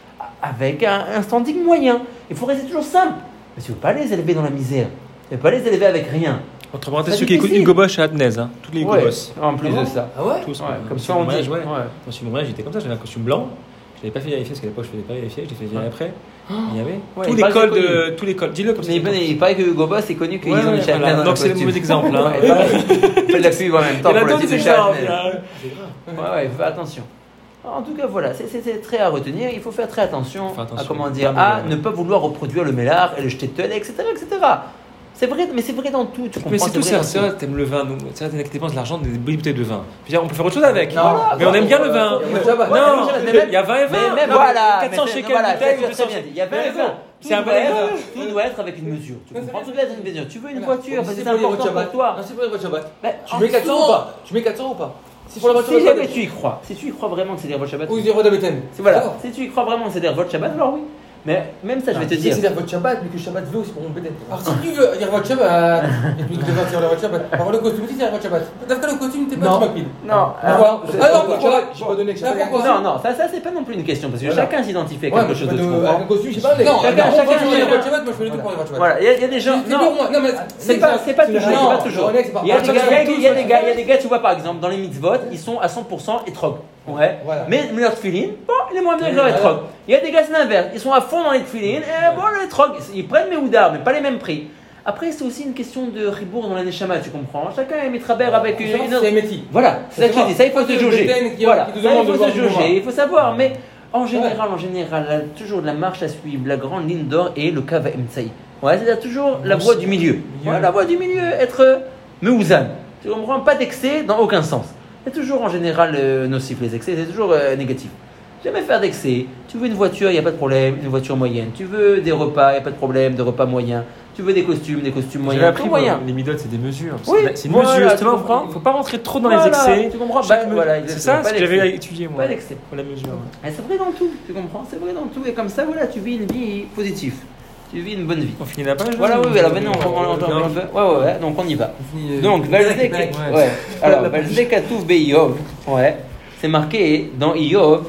avec un standing moyen. Il faut rester toujours simple. Mais tu ne veux pas les élever dans la misère. Tu ne veux pas les élever avec rien. Entre parenthèses, C'est ceux qui écoutent difficile. Hugo Boss à Adnez, hein. Tous les Hugo Ouais, Boss. en plus de ça. Ah ouais? Tous. Ouais, comme Dans ça mon on dit. mariage, ouais. Ouais. Dans mon mariage, j'étais comme ça, j'avais un costume blanc. Je l'avais pas fait vérifier parce qu'à l'époque je faisais pas vérifier, je l'ai fait virer après. Il y avait Ouais, tous il les paraît cols que c'est de tous les cols. Dis-le comme ça. Mais il paraît que Hugo Boss est connu qu'ils Ouais, ont ouais, une chaîne voilà. dans Donc c'est le costume. mauvais exemple, hein. Ouais, pareil. Fais de la pub en même temps Il y en a pour le d'autres titre de exemples, Chanel. là. C'est grave. Ouais, fais attention. En tout cas, voilà, c'est très à retenir. Il faut faire très attention, Faire attention. à comment dire, Ah, à mais ne pas vouloir reproduire le mélar et le jeter de telle, etc., etc. C'est vrai, mais c'est vrai dans tout. Tu comprends? Mais c'est tout, vrai c'est dans vrai, t'aimes le vin, donc c'est vrai que dépenses de l'argent des bouteilles de vin. Je veux dire, on peut faire autre chose avec. Non, mais on aime bien le vin. Il y a le Shabbat. Non, mais il y a 20 et 20. Mais même Non, voilà, 400 mais shekels voilà, bouteille, tu as 200 très bien dit. Il y a 20 raison. Tout C'est un doit bon être- exemple. Tout doit être avec une mesure. Tu comprends? Tout doit être une mesure. Tu veux une Voilà. voiture, Si parce que c'est c'est pour les important Shabbat. pour toi. Non, c'est pour les Shabbat. Bah, Tu mets 400 ou pas? Tu mets 400 ou pas? Si pour la voiture Si Shabbat. jamais tu y crois, si tu y crois vraiment que c'est des votre Shabbat, Ou 0 d'Abeten. voilà. Si tu y crois vraiment que c'est des votre Shabbat, alors oui. Mais même ça, je vais te dire. C'est dire votre Shabbat, mais que Shabbat veut aussi pour mon Beten. Alors si tu veux dire votre Shabbat, et puis tu veux dire votre Shabbat, alors le costume, dis dire votre Shabbat. D'accord, le costume, t'es pas Non. tu m'appiles. Non. Pourquoi? alors, pourquoi? J'ai pas donné que ça. Pourquoi? Non, ça c'est pas non plus une question parce que Voilà. chacun s'identifie à Ouais, quelque mais chose pas de de. tout. Avec un costume, je sais pas. Chacun- chacun chacun- dit votre Shabbat, moi je fais le tout pour les votre Shabbat. Voilà, il y a des gens. C'est Non, pour moi. Non, mais c'est pas toujours. C'est pas toujours. Il y a des gars, tu vois par exemple dans les mitzvot, ils sont à 100% étrog. Ouais. Voilà. Mais leur tefilin, bon, il est moins bien que leur étrog. Il y a des gars c'est l'inverse, ils sont à fond dans les tefilin et bon le étrog, ils prennent mes houdars mais pas les mêmes prix. Après c'est aussi une question de ribour dans la neshama, tu comprends? Chacun est mitraber avec une autre. C'est Métis. Voilà, c'est ça que je dis, ça il faut se jauger. Voilà, qui te ça il demande faut de se voir du jauger, noir. il faut savoir. Mais en général, toujours la marche à suivre, la grande ligne d'or et le kava emtsaï. Ouais, c'est-à-dire toujours la voie du milieu. Ouais, la voie du milieu, être meouzan. Tu comprends? Pas d'excès dans aucun sens. C'est toujours en général nocif les excès, c'est toujours négatif. Jamais faire d'excès. Tu veux une voiture, il n'y a pas de problème, une voiture moyenne. Tu veux des repas, il n'y a pas de problème, des repas moyens. Tu veux des costumes J'ai moyens. appris Tout moyen. les midotes, c'est des mesures. Oui, C'est une voilà, mesure, tu justement. comprends. Il ne faut pas rentrer trop dans Voilà, les excès. tu comprends? Chaque Bah, voilà, c'est exactement, ça pas ce que j'avais d'excès. étudié moi. Pas d'excès. Pour la mesure. Et c'est vrai dans tout, tu comprends? C'est vrai dans tout. Et comme ça, voilà, tu vis une vie positive. Tu vis une bonne vie. On finit la page. Voilà, oui, alors maintenant, ouais, donc on y va. Donc, Valzek, ouais. Alors, Valzek Atouf Be'Iyov, ouais, c'est marqué dans Iyov,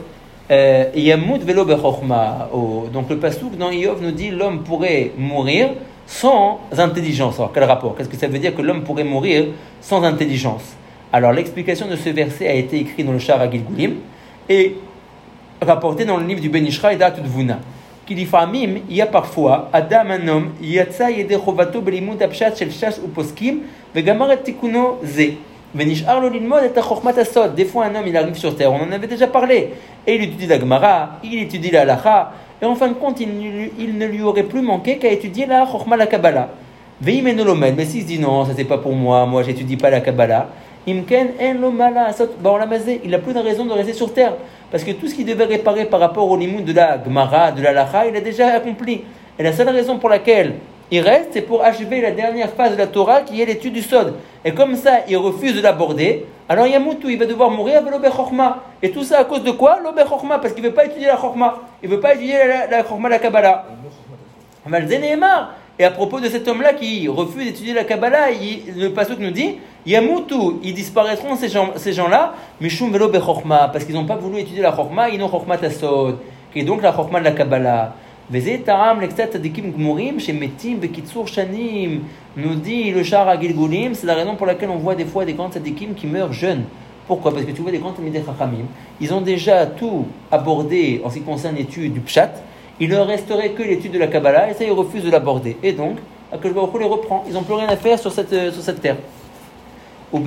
Yamut velo bechokma. Donc, le pasouk dans Iyov nous dit l'homme pourrait mourir sans intelligence. Alors, quel rapport? Qu'est-ce que ça veut dire que l'homme pourrait mourir sans intelligence? Alors, l'explication de ce verset a été écrite dans le Shar HaGilgulim et rapporté dans le livre du Ben Ishra et d'Atout Vuna. Kilifamim, il y a parfois Adam, un homme, Yatsa yede chovato belimut apshat shel shash ou poskim, vegamar et tikuno ze. Venishar lo lilmod et achokmat asod. Des fois, un homme, il arrive sur terre, on en avait déjà parlé, et il étudie la Gemara, il étudie la Halacha, et en fin de compte, il ne lui aurait plus manqué qu'à étudier la Chokhma, la Kabbalah. Ve'imenolomen, mais s'il se dit non, ça c'est pas pour moi j'étudie pas la Kabbalah, Imken en lo mala asot ba'olamazé, il n'a plus de raison de rester sur terre. Parce que tout ce qu'il devait réparer par rapport au limoud de la Gemara, de la Lacha, il a déjà accompli. Et la seule raison pour laquelle il reste, c'est pour achever la dernière phase de la Torah qui est l'étude du Sod. Et comme ça, il refuse de l'aborder, alors Yamutu, il va devoir mourir avec l'Obe Chokhma. Et tout ça à cause de quoi? L'Obe Chokhma, parce qu'il ne veut pas étudier la Chokhma. Il ne veut pas étudier la Chokhma, la Kabbalah. Et à propos de cet homme-là qui refuse d'étudier la Kabbalah, le pasuk nous dit Yamutu, ils disparaîtront ces gens-là, Mishum velo bechokma, parce qu'ils n'ont pas voulu étudier la Chokma, ils n'ont Chokma tasod, qui est donc la Chokma de la Kabbalah. Veze taram l'extat tzadikim gmurim, shemetim vekitsur shanim, nous dit le Shar HaGilgulim, c'est la raison pour laquelle on voit des fois des grands tzadikim qui meurent jeunes. Pourquoi? Parce que tu vois des grands Talmidei Chachamim, ils ont déjà tout abordé en ce qui concerne l'étude du Pshat. Il ne leur resterait que l'étude de la Kabbalah et ça ils refusent de l'aborder. Et donc, Akadosh Baruch Hu les reprend. Ils n'ont plus rien à faire sur cette terre. Dans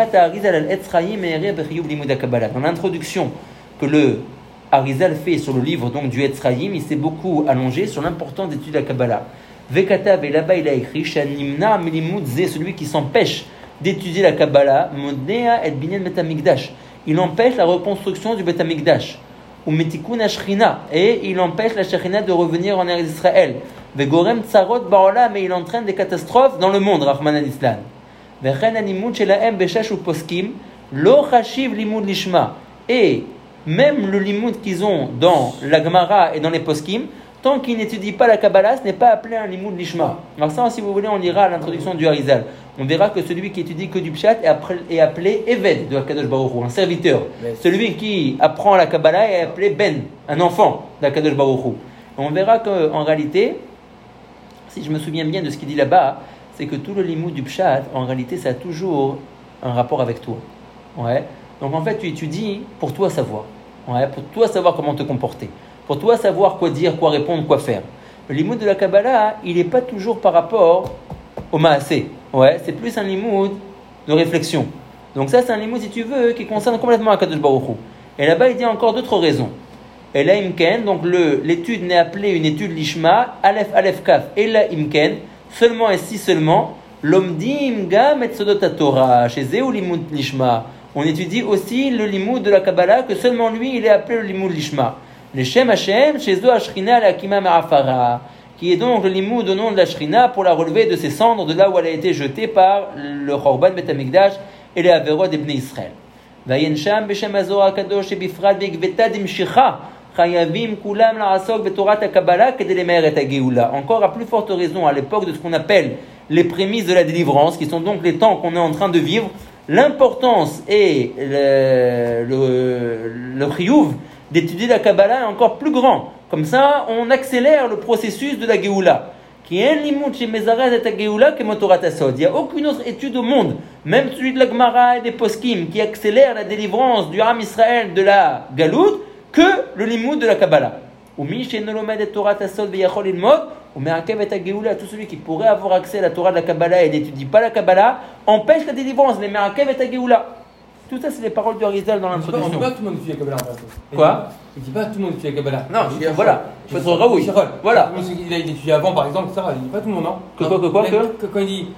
l'introduction que le Arizal fait sur le livre donc, du Etz Chaim, il s'est beaucoup allongé sur l'importance d'étudier la Kabbalah. Vekatav, et là-bas il a écrit Shanimna Milimud Ze, celui qui s'empêche d'étudier la Kabbalah, Modnea et Binyan Bet Hamikdash. Il empêche la reconstruction du Bet Hamikdash. Ou Metikun Ashrina, et il empêche la Shekhinah de revenir en Eretz Israël. Vegorem Tsarot Baolam, mais il entraîne des catastrophes dans le monde, Rahman al-Islam. Vechen Alimud Shelaem Beshash ou Poskim, Lo Chashiv Limud Lishma. Et même le limud qu'ils ont dans la Gemara et dans les poskim, tant qu'ils n'étudient pas la Kabbalah, ce n'est pas appelé un limud lishma. Alors ça, si vous voulez, on lira à l'introduction du Harizal. On verra que celui qui étudie que du pshat est appelé Eved de Akadosh Baruch Hu, un serviteur. Celui qui apprend la Kabbalah est appelé Ben, un enfant d'Akadosh Baruch Hu. Et on verra qu'en réalité, si je me souviens bien de ce qu'il dit là-bas, c'est que tout le limud du pshat, en réalité, ça a toujours un rapport avec toi. Ouais. Donc en fait, tu étudies pour toi savoir. Ouais, pour toi savoir comment te comporter. Pour toi savoir quoi dire, quoi répondre, quoi faire. Le limoud de la Kabbalah, il n'est pas toujours par rapport au maasé. Ouais, c'est plus un limoud de réflexion. Donc ça, c'est un limoud, si tu veux, qui concerne complètement Akadosh Baruch Hu. Et là-bas, il dit encore d'autres raisons. Et là, imken, donc l'étude n'est appelée une étude lishma, alef kaf, et là, imken, seulement et si seulement, l'omdim gam et sodot Torah, chez Zéou limoud lishma. On étudie aussi le limoud de la Kabbalah, que seulement lui, il est appelé le limoud lishma. Le Shem Hashem, chez Zo Ashrina la Akima Ma'afara, qui est donc le limoud au nom de la Shrina pour la relever de ses cendres, de là où elle a été jetée par le Chorban Bet Hamikdash et les Averot des Bnei Israël. Vayen Sham Beshem Azor HaKadosh et Bifrad Begveta Dimshicha, Chayavim Kulam La'asok Betorat HaKabbalah Kedelemer et HaGeoula. Encore à plus forte raison, à l'époque de ce qu'on appelle les prémices de la délivrance, qui sont donc les temps qu'on est en train de vivre, l'importance et le chiyuv d'étudier la Kabbalah est encore plus grand. Comme ça, on accélère le processus de la Géoula. Il n'y a aucune autre étude au monde, même celui de la Gemara et des Poskim, qui accélère la délivrance du Ham Israël de la Galout, que le limoud de la Kabbalah. Tout celui qui pourrait avoir accès à la Torah de la Kabbalah et n'étudie pas la Kabbalah empêche la délivrance, les Me'akev et la Géoula. Tout ça, c'est les paroles du Harizal dans l'introduction. On ne dit pas que tout le monde étudie la Kabbalah. Quoi? Il ne dit pas que tout le monde étudie la Kabbalah. Non, voilà. Il faut être raoui. Voilà. Il a étudié avant, par exemple, ça, il ne dit pas tout le monde, non? Quand il dit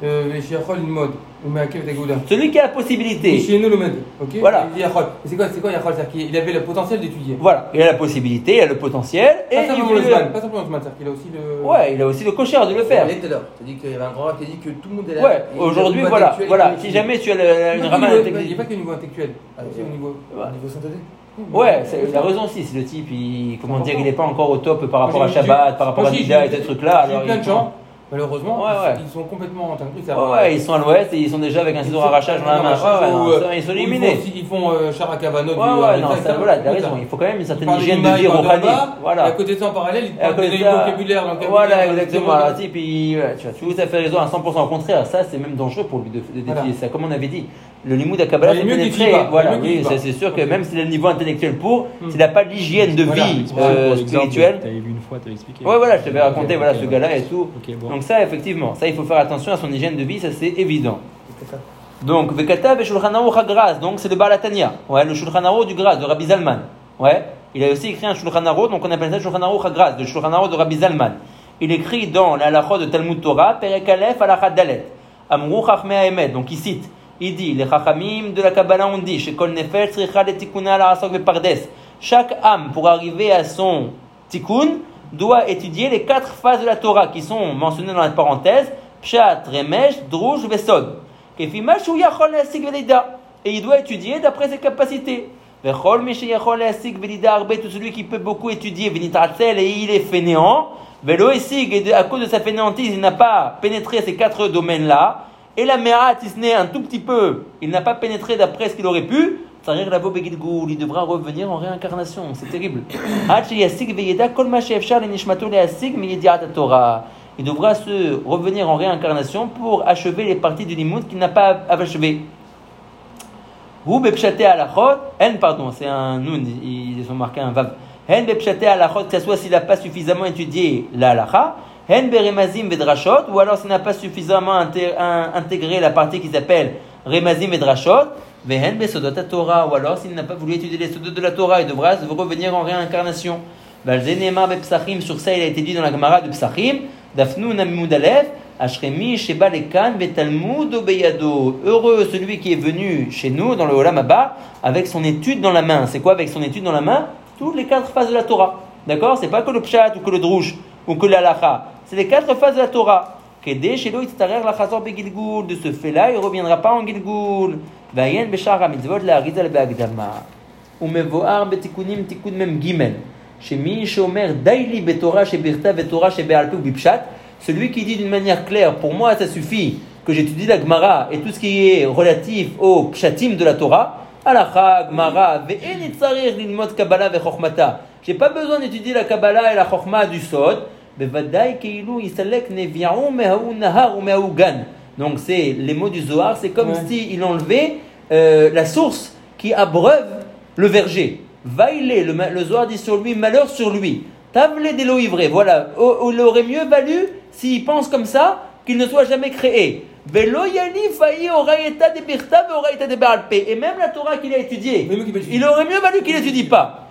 celui qui a la possibilité. Okay. Voilà. Il dit c'est quoi Yachol? C'est-à-dire qu'il avait le potentiel d'étudier. Voilà. Il a la possibilité, il a le potentiel. Pas simplement le zman, c'est-à-dire qu'il a aussi le. Ouais, il a aussi le kosher de le faire. On est tout à l'heure. Tu as dit qu'il y avait un grand qui a dit que tout le monde est là. Ouais, aujourd'hui, voilà. Si jamais tu as une ramade intellectuelle. Il n'y a pas que au niveau intellectuel. Aussi au niveau santé. Ouais, il a raison aussi. Si le type, il n'est pas encore au top par rapport à Shabbat, par rapport à Nida et ces trucs-là. Alors plein de gens. Malheureusement, ils sont complètement entendus. Ouais, ils sont à l'ouest et ils sont déjà avec un ciseau arrachage dans la main. Ils sont éliminés. Ils font Sharakavano. Ouais, non, ça, voilà, t'as raison. Il faut quand même une certaine hygiène de vie rouhani. Voilà. Et à côté de ça, en parallèle, ils parlent des vocabulaires. Voilà, exactement. Le type, tu as tout à fait raison à 100%. Au contraire, ça, c'est même dangereux pour lui d'étudier ça. Comme on avait dit, le limoud à Kabbalah, c'est pénétré. Voilà, oui, c'est sûr que même s'il a le niveau intellectuel s'il n'a pas l'hygiène de vie spirituelle. Tu avais vu une fois, tu avais expliqué. Ouais, voilà, je t'avais raconté, voilà, ce gars-là et tout. Donc ça, effectivement, ça, il faut faire attention à son hygiène de vie, ça c'est évident. Donc, Vekatav et Shulchan Aruch HaGraz, donc c'est le Baal HaTanya, ouais, le Shulchan Aruch du Graz, de Rabbi Zalman. Ouais, il a aussi écrit un Shulchan Aruch, donc on appelle ça Shulchan Aruch HaGraz, le Shulchan Aruch de Rabbi Zalman. Il écrit dans la halachot de Talmud Torah, Perek Aleph Halachat Dalet, Amru Chachmei Haemet, donc il cite, il dit, les Chachamim de la Kabbalah ont dit, Shekol Nefesh Tzricha Letikuna La'asok Bepardes, chaque âme, pour arriver à son tikkun, doit étudier les 4 phases de la Torah qui sont mentionnées dans la parenthèse, Pshat, Remesh, Drush, Vesod. Et il doit étudier d'après ses capacités. Tout celui qui peut beaucoup étudier, et il est fainéant, et à cause de sa fainéantise, il n'a pas pénétré ces 4 domaines-là. Et la Me'at, si ce n'est un tout petit peu, il n'a pas pénétré d'après ce qu'il aurait pu. Il devra revenir en réincarnation, c'est terrible. Il devra se revenir en réincarnation pour achever les parties du limoud qu'il n'a pas achevé. C'est un noun, ils ont marqué un vav. Que ce soit s'il n'a pas suffisamment étudié la halacha, ou alors s'il n'a pas suffisamment intégré la partie qui s'appelle Remazim et Drashot, Vehen Besodot Torah, ou alors s'il n'a pas voulu étudier les Sodot de la Torah, il devra revenir en réincarnation. Valzenemar Bepsachim, sur ça il a été dit dans la Gemara de Psachim, Dafnu Namimud Aleph, Ashremi Sheba Lekan Betalmud Obeyado. Heureux celui qui est venu chez nous dans le Olam Abba avec son étude dans la main. C'est quoi avec son étude dans la main? Toutes les 4 phases de la Torah. D'accord? C'est pas que le Pshat ou que le Drush ou que l'Alacha. C'est les 4 phases de la Torah. Kedé Shelo Itztarer Lachazor Begilgul. De ce fait-là, il ne reviendra pas en Gilgul. Vayen Beshar HaMitzvot La Arizal Be'agdama. Umevoar Betikunim Tikun Mem Gimel. Shemi Shomer Daili Betorah Shebirta Betorah Shebe'alpe ou Bipshat. Celui qui dit d'une manière claire, pour moi ça suffit que j'étudie la Gemara et tout ce qui est relatif au pshatim de la Torah, Halacha, Gemara, ve'en tzarir lilmod Kabbalah ve'chokhmata. J'ai pas besoin d'étudier la Kabbalah et la Chokhma du Sod. Bevadai keilu yisalek nevi'u mehaou nahar ou mehaou gan. Donc c'est les mots du Zohar, c'est comme si il enlevait la source qui abreuve le verger. Vaïlé, le Zohar dit sur lui, malheur sur lui. Tavle de l'eau ivrée, voilà. Il aurait mieux valu, s'il pense comme ça, qu'il ne soit jamais créé. Et même la Torah qu'il a étudiée, il aurait mieux valu qu'il n'étudie pas.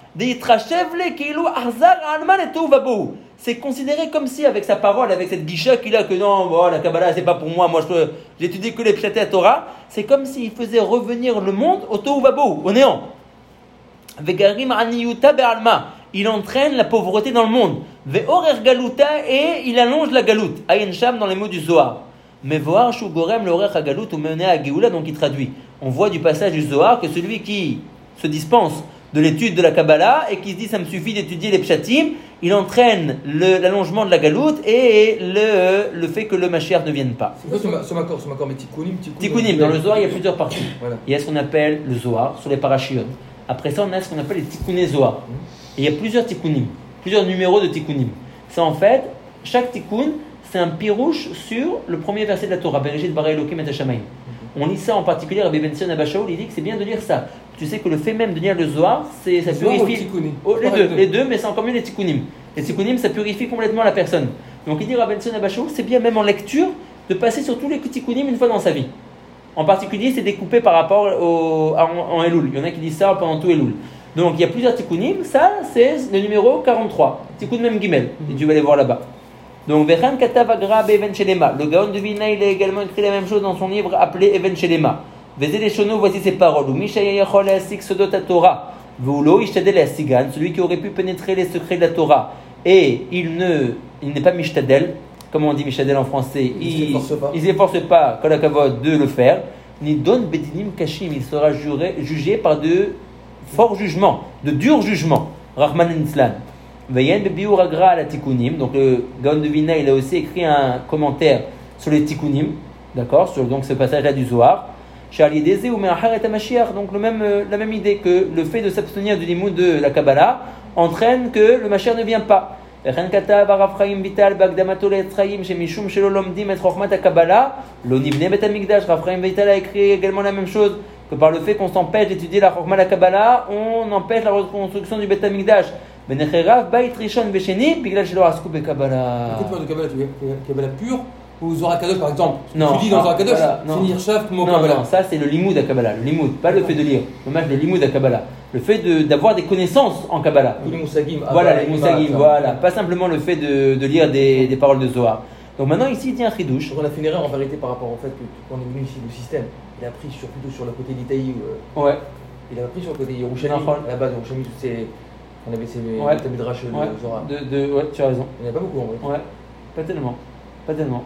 C'est considéré comme si, avec sa parole, avec cette guicha qu'il a, que non, bon, la Kabbalah, c'est pas pour moi, j'étudie que les pshaté à Torah, c'est comme s'il faisait revenir le monde au tohu vabou, au néant. Vegarim aniyuta be'alma. Il entraîne la pauvreté dans le monde. Ve'orer galuta, et il allonge la galoute. Ayen sham dans les mots du Zohar. Mais voir shu gorem l'orer hagalut ou mené à Géoula, donc il traduit. On voit du passage du Zohar que celui qui se dispense de l'étude de la Kabbalah et qui se dit ça me suffit d'étudier les pshatim, il entraîne l'allongement de la galoute et le fait que le Mashiach ne vienne pas. C'est quoi ce makor, mais Tikkunim, dans le Zohar il y a plusieurs parties. Voilà. Il y a ce qu'on appelle le Zohar sur les parachiotes. Après ça on a ce qu'on appelle les Tikkuné Zohar. Et il y a plusieurs tikkunim, plusieurs numéros de tikkunim. C'est en fait, chaque tikkun, c'est un pirouche sur le premier verset de la Torah, Bereshit bara Elokim et Hashamayim. On lit ça en particulier, Rabbi Ben Sion Abba Shaul, il dit que c'est bien de lire ça. Tu sais que le fait même de lire le Zohar, ça purifie. Les deux, mais c'est encore mieux les tikkunim. Les tikkunim, ça purifie complètement la personne. Donc il dit Rabbi Ben Sion Abba Shaul, c'est bien même en lecture de passer sur tous les tikkunim une fois dans sa vie. En particulier, c'est découpé par rapport en Elul. Il y en a qui disent ça pendant tout Elul. Donc il y a plusieurs tikkunim, ça c'est le numéro 43, tikkun mem gimel, et tu vas aller voir là-bas. Donc Vechan katav agra be'even shelema, le Gaon de Vilna il a également écrit la même chose dans son livre appelé Even Shelema. Vezé les shono, voici ses paroles, ou Mishaya yachol le'asik sodot ha-Torah, ve'ulo ishtadel le'asigan, celui qui aurait pu pénétrer les secrets de la Torah, et il n'est pas mishtadel, comme on dit mishtadel en français, il s'efforce pas, kol hakavod, de le faire, ni don bedinim kashim, il sera jugé par de fort jugement, de dur jugement. Rahman Islam. Veyen bebiur agra la tikkunim. Donc le Gaon de Vilna, il a aussi écrit un commentaire sur les tikkunim, d'accord, sur donc ce passage-là du Zohar. Charlie Dezé ou Me'achar et Mashiach. Donc la même idée que le fait de s'abstenir du limoud de la Kabbalah entraîne que le Mashiach ne vient pas. Vechen katav Rav Chaim Vital bagdamato le'etzraim shemishum shelo lomdim et chokhmat ha-Kabbalah lo nivne bet hamikdash. Rav Chaim Vital a écrit également la même chose, que par le fait qu'on s'empêche d'étudier la Chokhmah, la Kabbalah, on empêche la reconstruction du Beth Amikdash. Benecherav bait rishon vesheni biglal shelo asku beKabbalah. Écoute-moi de Kabbalah pure ou Zohar Kadosh par exemple. Non. Tu dis dans Zohar Kadosh, c'est Nirchav comme au Kabbalah. Non, ça c'est le limoud à Kabbalah, le limoud, pas le fait de lire. Le match de limoud à Kabbalah, le fait d'avoir des connaissances en Kabbalah. Tous les moussagim. Voilà, les moussagim, voilà. Pas simplement le fait de lire des paroles de Zohar. Donc maintenant ici il dit un chidouche. On a fait une erreur en vérité par rapport au fait que quand on est venu ici le système, il a pris plutôt sur le côté d'Itaï. Ouais. Il a pris sur le côté Yerushalmi. À la base, Yerushalmi, on avait ces midrash de Zohar. Ouais, tu as raison. Il n'y en a pas beaucoup en vrai. Ouais, pas tellement.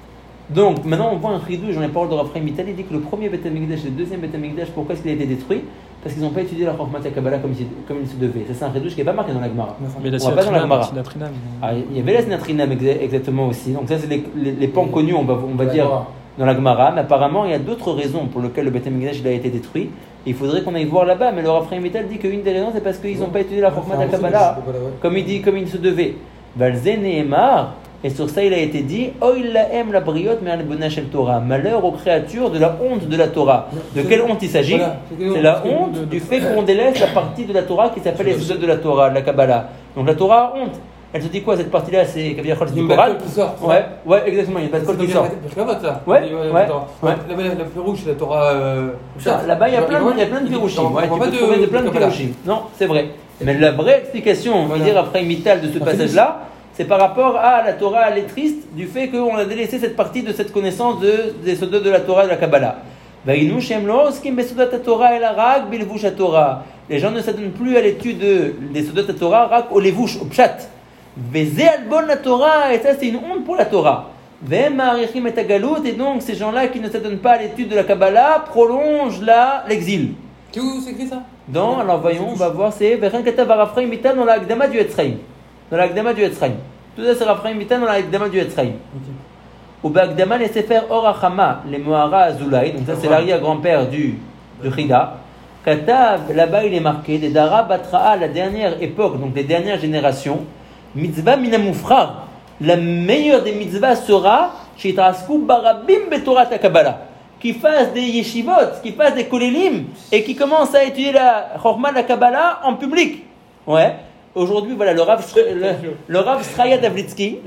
Donc maintenant on voit un chidouche dans les paroles de Rav Chaim Vital, il dit que le premier Beth Amikdash et le deuxième Beth Amikdash, pourquoi est-ce qu'il a été détruit? Parce qu'ils n'ont pas étudié la Chokhmah Kabbalah comme il se devait. Ça, c'est un chidouche qui n'est pas marqué dans la Gemara. Mais la Sinatrinam. Il y avait la Sinatrinam exactement aussi. Donc ça c'est les pans connus, on va dire, dans la Gemara. Mais apparemment il y a d'autres raisons pour lesquelles le Beth Amikdash a été détruit. Et il faudrait qu'on aille voir là-bas. Mais le Rav Chaim Vital dit qu'une des raisons c'est parce qu'ils n'ont pas étudié la Chokhmah Kabbalah comme il se devait. Valze Nehemar. Et sur ça, il a été dit Oil lahem la briot me'al shel Torah. Malheur aux créatures de la honte de la Torah. De quelle honte il s'agit? C'est la honte du fait qu'on délaisse la partie de la Torah qui s'appelle les sodot de la Torah, de la Kabbalah. Donc la Torah a honte. Elle te dit quoi cette partie-là? C'est Il y a du une Coran. batte qui sort. Ouais, exactement, il y a une batte qui sort. Ouais. La plus rouge, c'est la Torah. Là-bas, il y a plein de pirouchim. Ouais, tu peux trouver plein de pirouchim. Non, c'est vrai. Mais la vraie explication, on va dire après Mital de ce passage-là, c'est par rapport à la Torah lettriste, du fait qu'on a délaissé cette partie de cette connaissance des sodotes de la Torah de la Kabbalah. Les gens ne s'adonnent plus à l'étude des sodotes de la Torah, rak au levush, au pshat. Et ça, c'est une honte pour la Torah. Et donc, ces gens-là qui ne s'adonnent pas à l'étude de la Kabbalah prolongent l'exil. C'est où c'est écrit ça? Alors voyons, on va voir, c'est Vechen Katav Raphaim Mitan dans la Agdama du Etzraim. Dans la Agdama du Etzraim. Tout ça, c'est Raphaim Mitan dans la Agdama du Etzraim. Ou Bagdama les Sefer Orachama, les Mohara Azulay. Donc, ça, c'est l'arrière-grand-père du Chida. Katav, là-bas, il est marqué, des Dara Batra'a, la dernière époque, donc les dernières générations. Mitzvah Minamufrar. La meilleure des mitzvahs sera Shitrasku Barabim Betorat Kabbalah. Qui fassent des yeshivot, qui fassent des kolélim et qui commencent à étudier la Chorma de la Kabbalah en public. Ouais. Aujourd'hui, voilà, le Rav Sraya Davlitsky,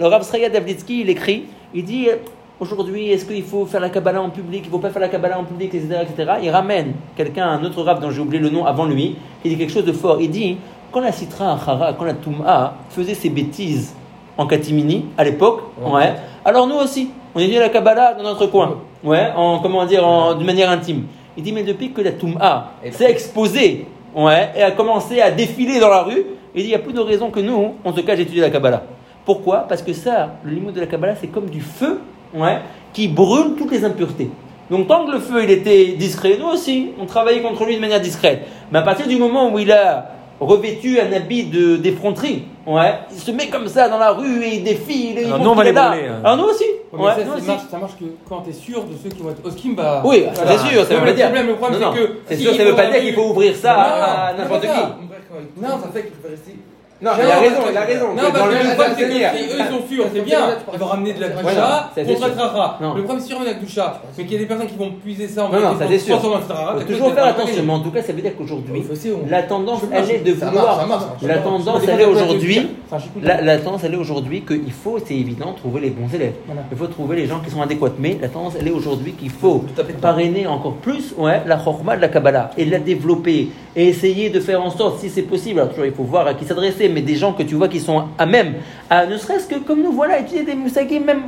il écrit, il dit aujourd'hui, est-ce qu'il faut faire la Kabbalah en public, il ne faut pas faire la Kabbalah en public, etc., etc. Il ramène un autre Rav dont j'ai oublié le nom avant lui, qui dit quelque chose de fort. Il dit, quand la Sitra Achara, quand la Toum'a faisait ses bêtises en catimini, à l'époque, ouais, alors nous aussi, on étudie la Kabbalah dans notre coin. Ouais, d'une manière intime. Il dit, mais depuis que la Toum'a s'est exposée, ouais, et a commencé à défiler dans la rue, il dit, il n'y a plus de raison que nous, on se cache d'étudier la Kabbalah. Pourquoi? Parce que ça, le limite de la Kabbalah, c'est comme du feu, ouais, qui brûle toutes les impuretés. Donc, tant que le feu, il était discret, nous aussi, on travaillait contre lui de manière discrète. Mais à partir du moment où il a revêtu un habit d'effronterie, ouais, il se met comme ça dans la rue et il défile. Et nous, on va les brûler. Alors, nous aussi. Ouais, ça marche que quand tu es sûr de ceux qui vont être Oskim, bah. Oui, c'est sûr, ça veut pas dire. Le problème, c'est que. C'est sûr, ça veut pas dire qu'il faut ouvrir ça à n'importe qui. Non, ça fait qu'il faut rester. Non, il a raison. Non, parce que le problème, c'est que eux, ils sont sûrs, c'est bien. Ils vont ramener de la Gdusha contre la Trara. Le problème, c'est qu'ils ramènent la Gdusha, mais qu'il y a des personnes qui vont puiser ça en non, ça c'est sûr. Il faut toujours faire attention, mais en tout cas, ça veut dire qu'aujourd'hui, la tendance, elle est de vouloir. La tendance, elle est aujourd'hui. La tendance, elle est aujourd'hui qu'il faut, c'est évident, trouver les bons élèves. Il faut trouver les gens qui sont adéquats. Mais la tendance, elle est aujourd'hui qu'il faut parrainer encore plus, ouais, la Chorma de la Kabbalah et la développer et essayer de faire en sorte, si c'est possible, alors toujours il faut voir à qui s'adresser, mais des gens que tu vois qui sont à même, à ne serait-ce que comme nous, voilà, étudier des moussagim même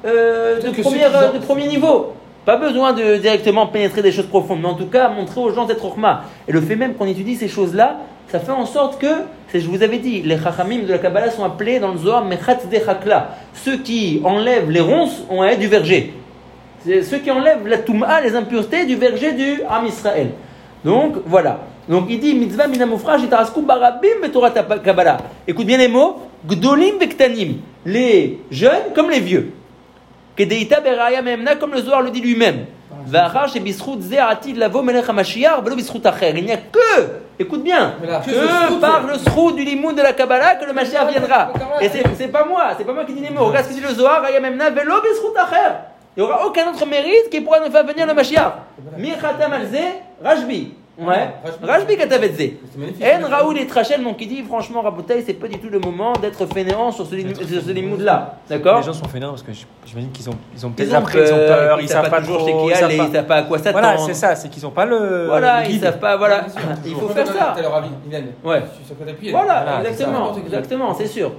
de premier niveau. Pas besoin de directement pénétrer des choses profondes, mais en tout cas montrer aux gens cette chorma. Et le fait même qu'on étudie ces choses-là, ça fait en sorte que, je vous avais dit, les chachamim de la Kabbalah sont appelés dans le Zohar mechatz de chakla, ceux qui enlèvent les ronces du verger. C'est ceux qui enlèvent la toum'a, les impuretés du verger du Am Israël. Donc voilà. Donc il dit mitzvah minamufra jitarasku barabim betorat Kabbalah. Écoute bien les mots, gdolim vektanim, les jeunes comme les vieux. Kedeita beraya memna, comme le Zohar le dit lui-même. Va'achar shebisrut ze atid lavo melech hamashiach velo bisrut acher. Il n'y a que, écoute bien, que par le srout du limoud de la Kabbalah que le Mashiach viendra. Et c'est pas moi qui dis les mots. Regarde ce que dit le Zohar, raya memna velo bisrut acher. Il n'y aura aucun autre mérite qui pourra nous faire venir le Mashiach. Mi khatam al ze Rajbi. Ouais, Rajbi Katavetze. En Raoul et Trachel, donc il dit franchement, Raboutaï, c'est pas du tout le moment d'être fainéant sur ce limoud-là. D'accord? Les gens sont fainéants parce que j'imagine qu'ils ont peut-être la peur, ils savent pas toujours chez qui aller, ils savent pas à quoi s'attendre. Voilà, c'est ça, c'est qu'ils ont pas le. Voilà, ils savent pas, voilà. Il faut faire ça. Ouais. Voilà, exactement, c'est sûr.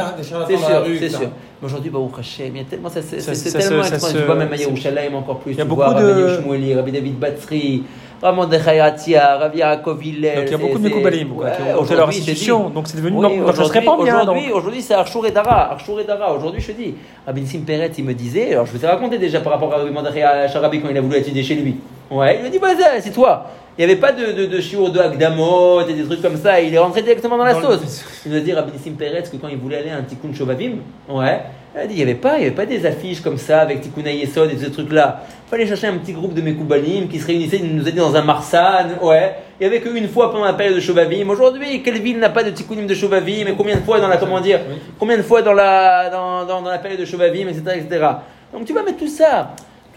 C'est sûr. Aujourd'hui, Baruch Hashem, il y a tellement, c'est tellement extraordinaire. Tu vois, même à Yerushalayim encore plus. Il y a tu beaucoup vois, de. Rabbi Shmueli, Rabbi David Batsri, Ramon de Chayatia, Rabbi Yaakov Hillel. Donc il y a beaucoup de Mekoubalim qui ont fait leur institution, donc c'est devenu. Ça se répand bien. Aujourd'hui, c'est Arshur et Dara. Aujourd'hui, je te dis, Rabbi Nissim Peretz, il me disait, alors je vais te raconter déjà par rapport à Rabbi Mordechai Sharabi quand il a voulu étudier chez lui. Ouais, il me dit, vas-y, c'est toi. Il n'y avait pas de shiur de Akdamot et des trucs comme ça. Il est rentré directement dans la sauce. Il nous a dit, Rabbi Nissim Peretz, que quand il voulait aller à un Tikkun Shovavim, ouais, il a dit, il n'y avait pas des affiches comme ça avec Tikkun Yesod et ces trucs-là. Il fallait chercher un petit groupe de Mekoubalim qui se réunissaient, il nous a dit dans un Marsan, ouais. Il n'y avait qu'une fois pendant la période de Shovavim. Aujourd'hui, quelle ville n'a pas de Tikkunim de Shovavim et combien de fois dans la, combien de fois dans la période de Shovavim, etc., etc. Donc tu vas mettre tout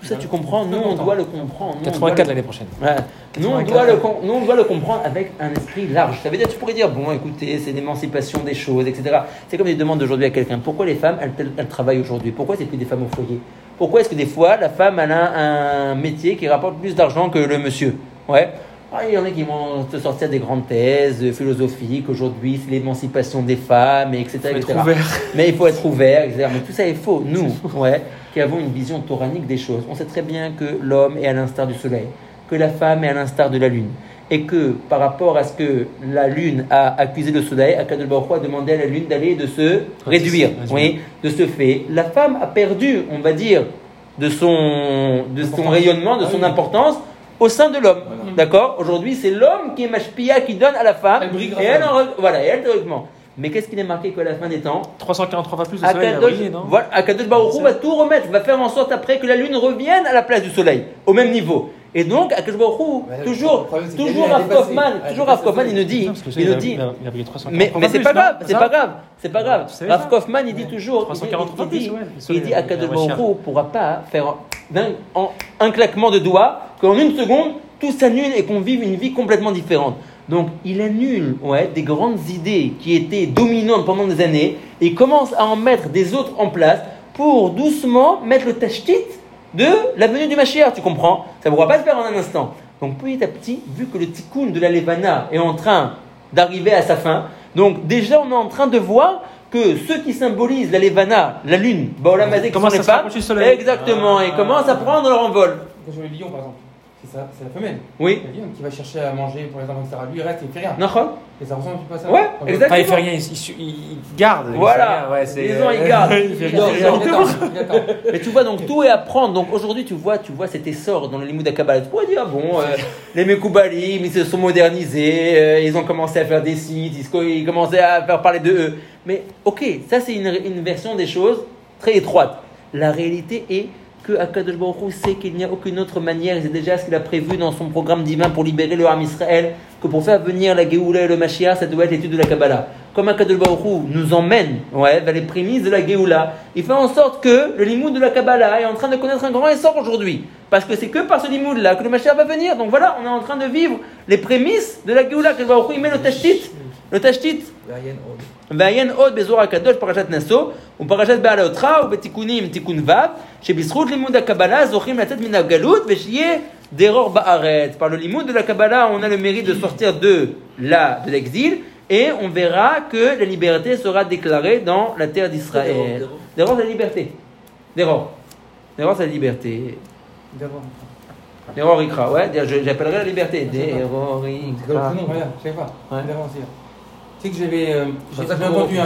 Tout ça, tu comprends. Nous, on doit le comprendre. Nous, on doit 84 le- l'année prochaine. Ouais. Nous, on doit le comprendre avec un esprit large. Ça veut dire, tu pourrais dire, bon, écoutez, c'est l'émancipation des choses, etc. C'est comme des demandes aujourd'hui à quelqu'un. Pourquoi les femmes, elles travaillent aujourd'hui? Pourquoi c'est plus des femmes au foyer? Pourquoi est-ce que des fois, la femme, elle a un métier qui rapporte plus d'argent que le monsieur? Ouais. Ah, il y en a qui vont te sortir des grandes thèses philosophiques. Aujourd'hui, c'est l'émancipation des femmes, etc. Faut être etc. ouvert. Mais il faut être ouvert, etc. Mais tout ça est faux. Nous, ouais, qui avons une vision toranique des choses, on sait très bien que l'homme est à l'instar du soleil, que la femme est à l'instar de la lune. Et que par rapport à ce que la lune a accusé le soleil, Akadosh Baruch Hu a demandé à la lune d'aller de se réduire, oui, de ce fait. La femme a perdu, on va dire, de son rayonnement, de son importance au sein de l'homme. Voilà. D'accord? Aujourd'hui, c'est l'homme qui est mashpia, qui donne à la femme. Elle brille grâce Et à elle, elle. voilà, et elle théoriquement. Mais qu'est-ce qu'il est marqué qu'à la fin des temps? 343 fois plus le soleil a Akadosh, brillé, non? voilà, Akadosh Baruch Hu va tout remettre, va faire en sorte après que la lune revienne à la place du soleil, au même niveau. Et donc, Akadosh Baruch Hu, Ouais, toujours, le problème, c'est toujours qu'elle a Rav dépassé. Kaufman, Elle a toujours Rav dépassé Kaufman, le il nous dit, Non, parce que le il soleil, nous dit, il a brillé 343 mais fois c'est plus, pas non? grave, c'est Ça pas grave, c'est pas grave. Tu savais Rav ça? Kaufman, il dit toujours, 343 il dit, plus, ouais, le il soleil, dit il a Akadosh brillé. Baruch Hu pourra pas faire un claquement de doigts qu'en une seconde tout s'annule et qu'on vive une vie complètement différente. Donc, il annule des grandes idées qui étaient dominantes pendant des années et il commence à en mettre des autres en place pour doucement mettre le tashtit de la venue du Mashiach, tu comprends? Ça ne pourra pas se faire en un instant. Donc, petit à petit, vu que le tikkun de la Levana est en train d'arriver à sa fin, donc déjà on est en train de voir que ceux qui symbolisent la Levana, la lune, Baolam Hazé, qui sont Commence les à se femmes, rapprocher du soleil. exactement, et commencent à prendre leur envol. Quand je vois le lion, par exemple, c'est la femelle. Oui. Le lion qui va chercher à manger pour les enfants, etc. Lui, il reste, il fait rien. Nachon? Et ça ressemble un petit peu à ça. Ouais, Donc, exact. Enfin, il fait rien, il garde. il Voilà. fait rien, ouais, c'est- Disons, il garde. il fait Il dort, rien. il dort. il attend. Mais tu vois, donc tout est à prendre. Donc aujourd'hui, tu vois cet essor dans le Limoud HaKabbalah. Tu pourrais dire, ah bon, les Mekoubalim, ils se sont modernisés, ils ont commencé à faire des sites, ils commençaient à faire parler de eux. Mais ok, ça c'est une version des choses très étroite. La réalité est que Akadosh Baruch Hu sait qu'il n'y a aucune autre manière, et c'est déjà ce qu'il a prévu dans son programme divin pour libérer le Ham Israël, que pour faire venir la Géoula et le Mashiach, ça doit être l'étude de la Kabbalah. Comme Akadosh Baruch Hu nous emmène vers les prémices de la Géoula, il fait en sorte que le limoud de la Kabbalah est en train de connaître un grand essor aujourd'hui. Parce que c'est que par ce limoud-là que le Mashiach va venir. Donc voilà, on est en train de vivre les prémices de la Géoula. Akadosh Baruch Hu, il met le tashtit, ועיין עוד באזור הקדוש פרשת נשוא ופרשת בעל אותך ובתיקונים תיקון ו' שבזכות לימוד הקבלה זוכים לצאת מן הגלות ושיהיה דרור בארץ. Par le limoud de la Kabbalah, on a le mérite de sortir de l'exil et on verra que la liberté sera déclarée dans la terre d'Israël. Déror, c'est la liberté. Déror, c'est la liberté. Déror Ikra, ouais, j'appellerai la liberté. Déror C'est comme le Ikra. prénom, regarde, je savais pas. Ouais. D'avance, hier. Tu sais que j'ai ça j'ai qu'on entendu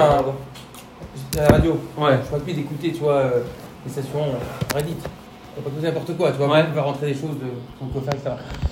à la radio. Ouais. Je crois plus d'écouter, tu vois, les stations Reddit. Faut pas poser n'importe quoi, tu vois, Ouais. on va rentrer des choses de son copain, etc.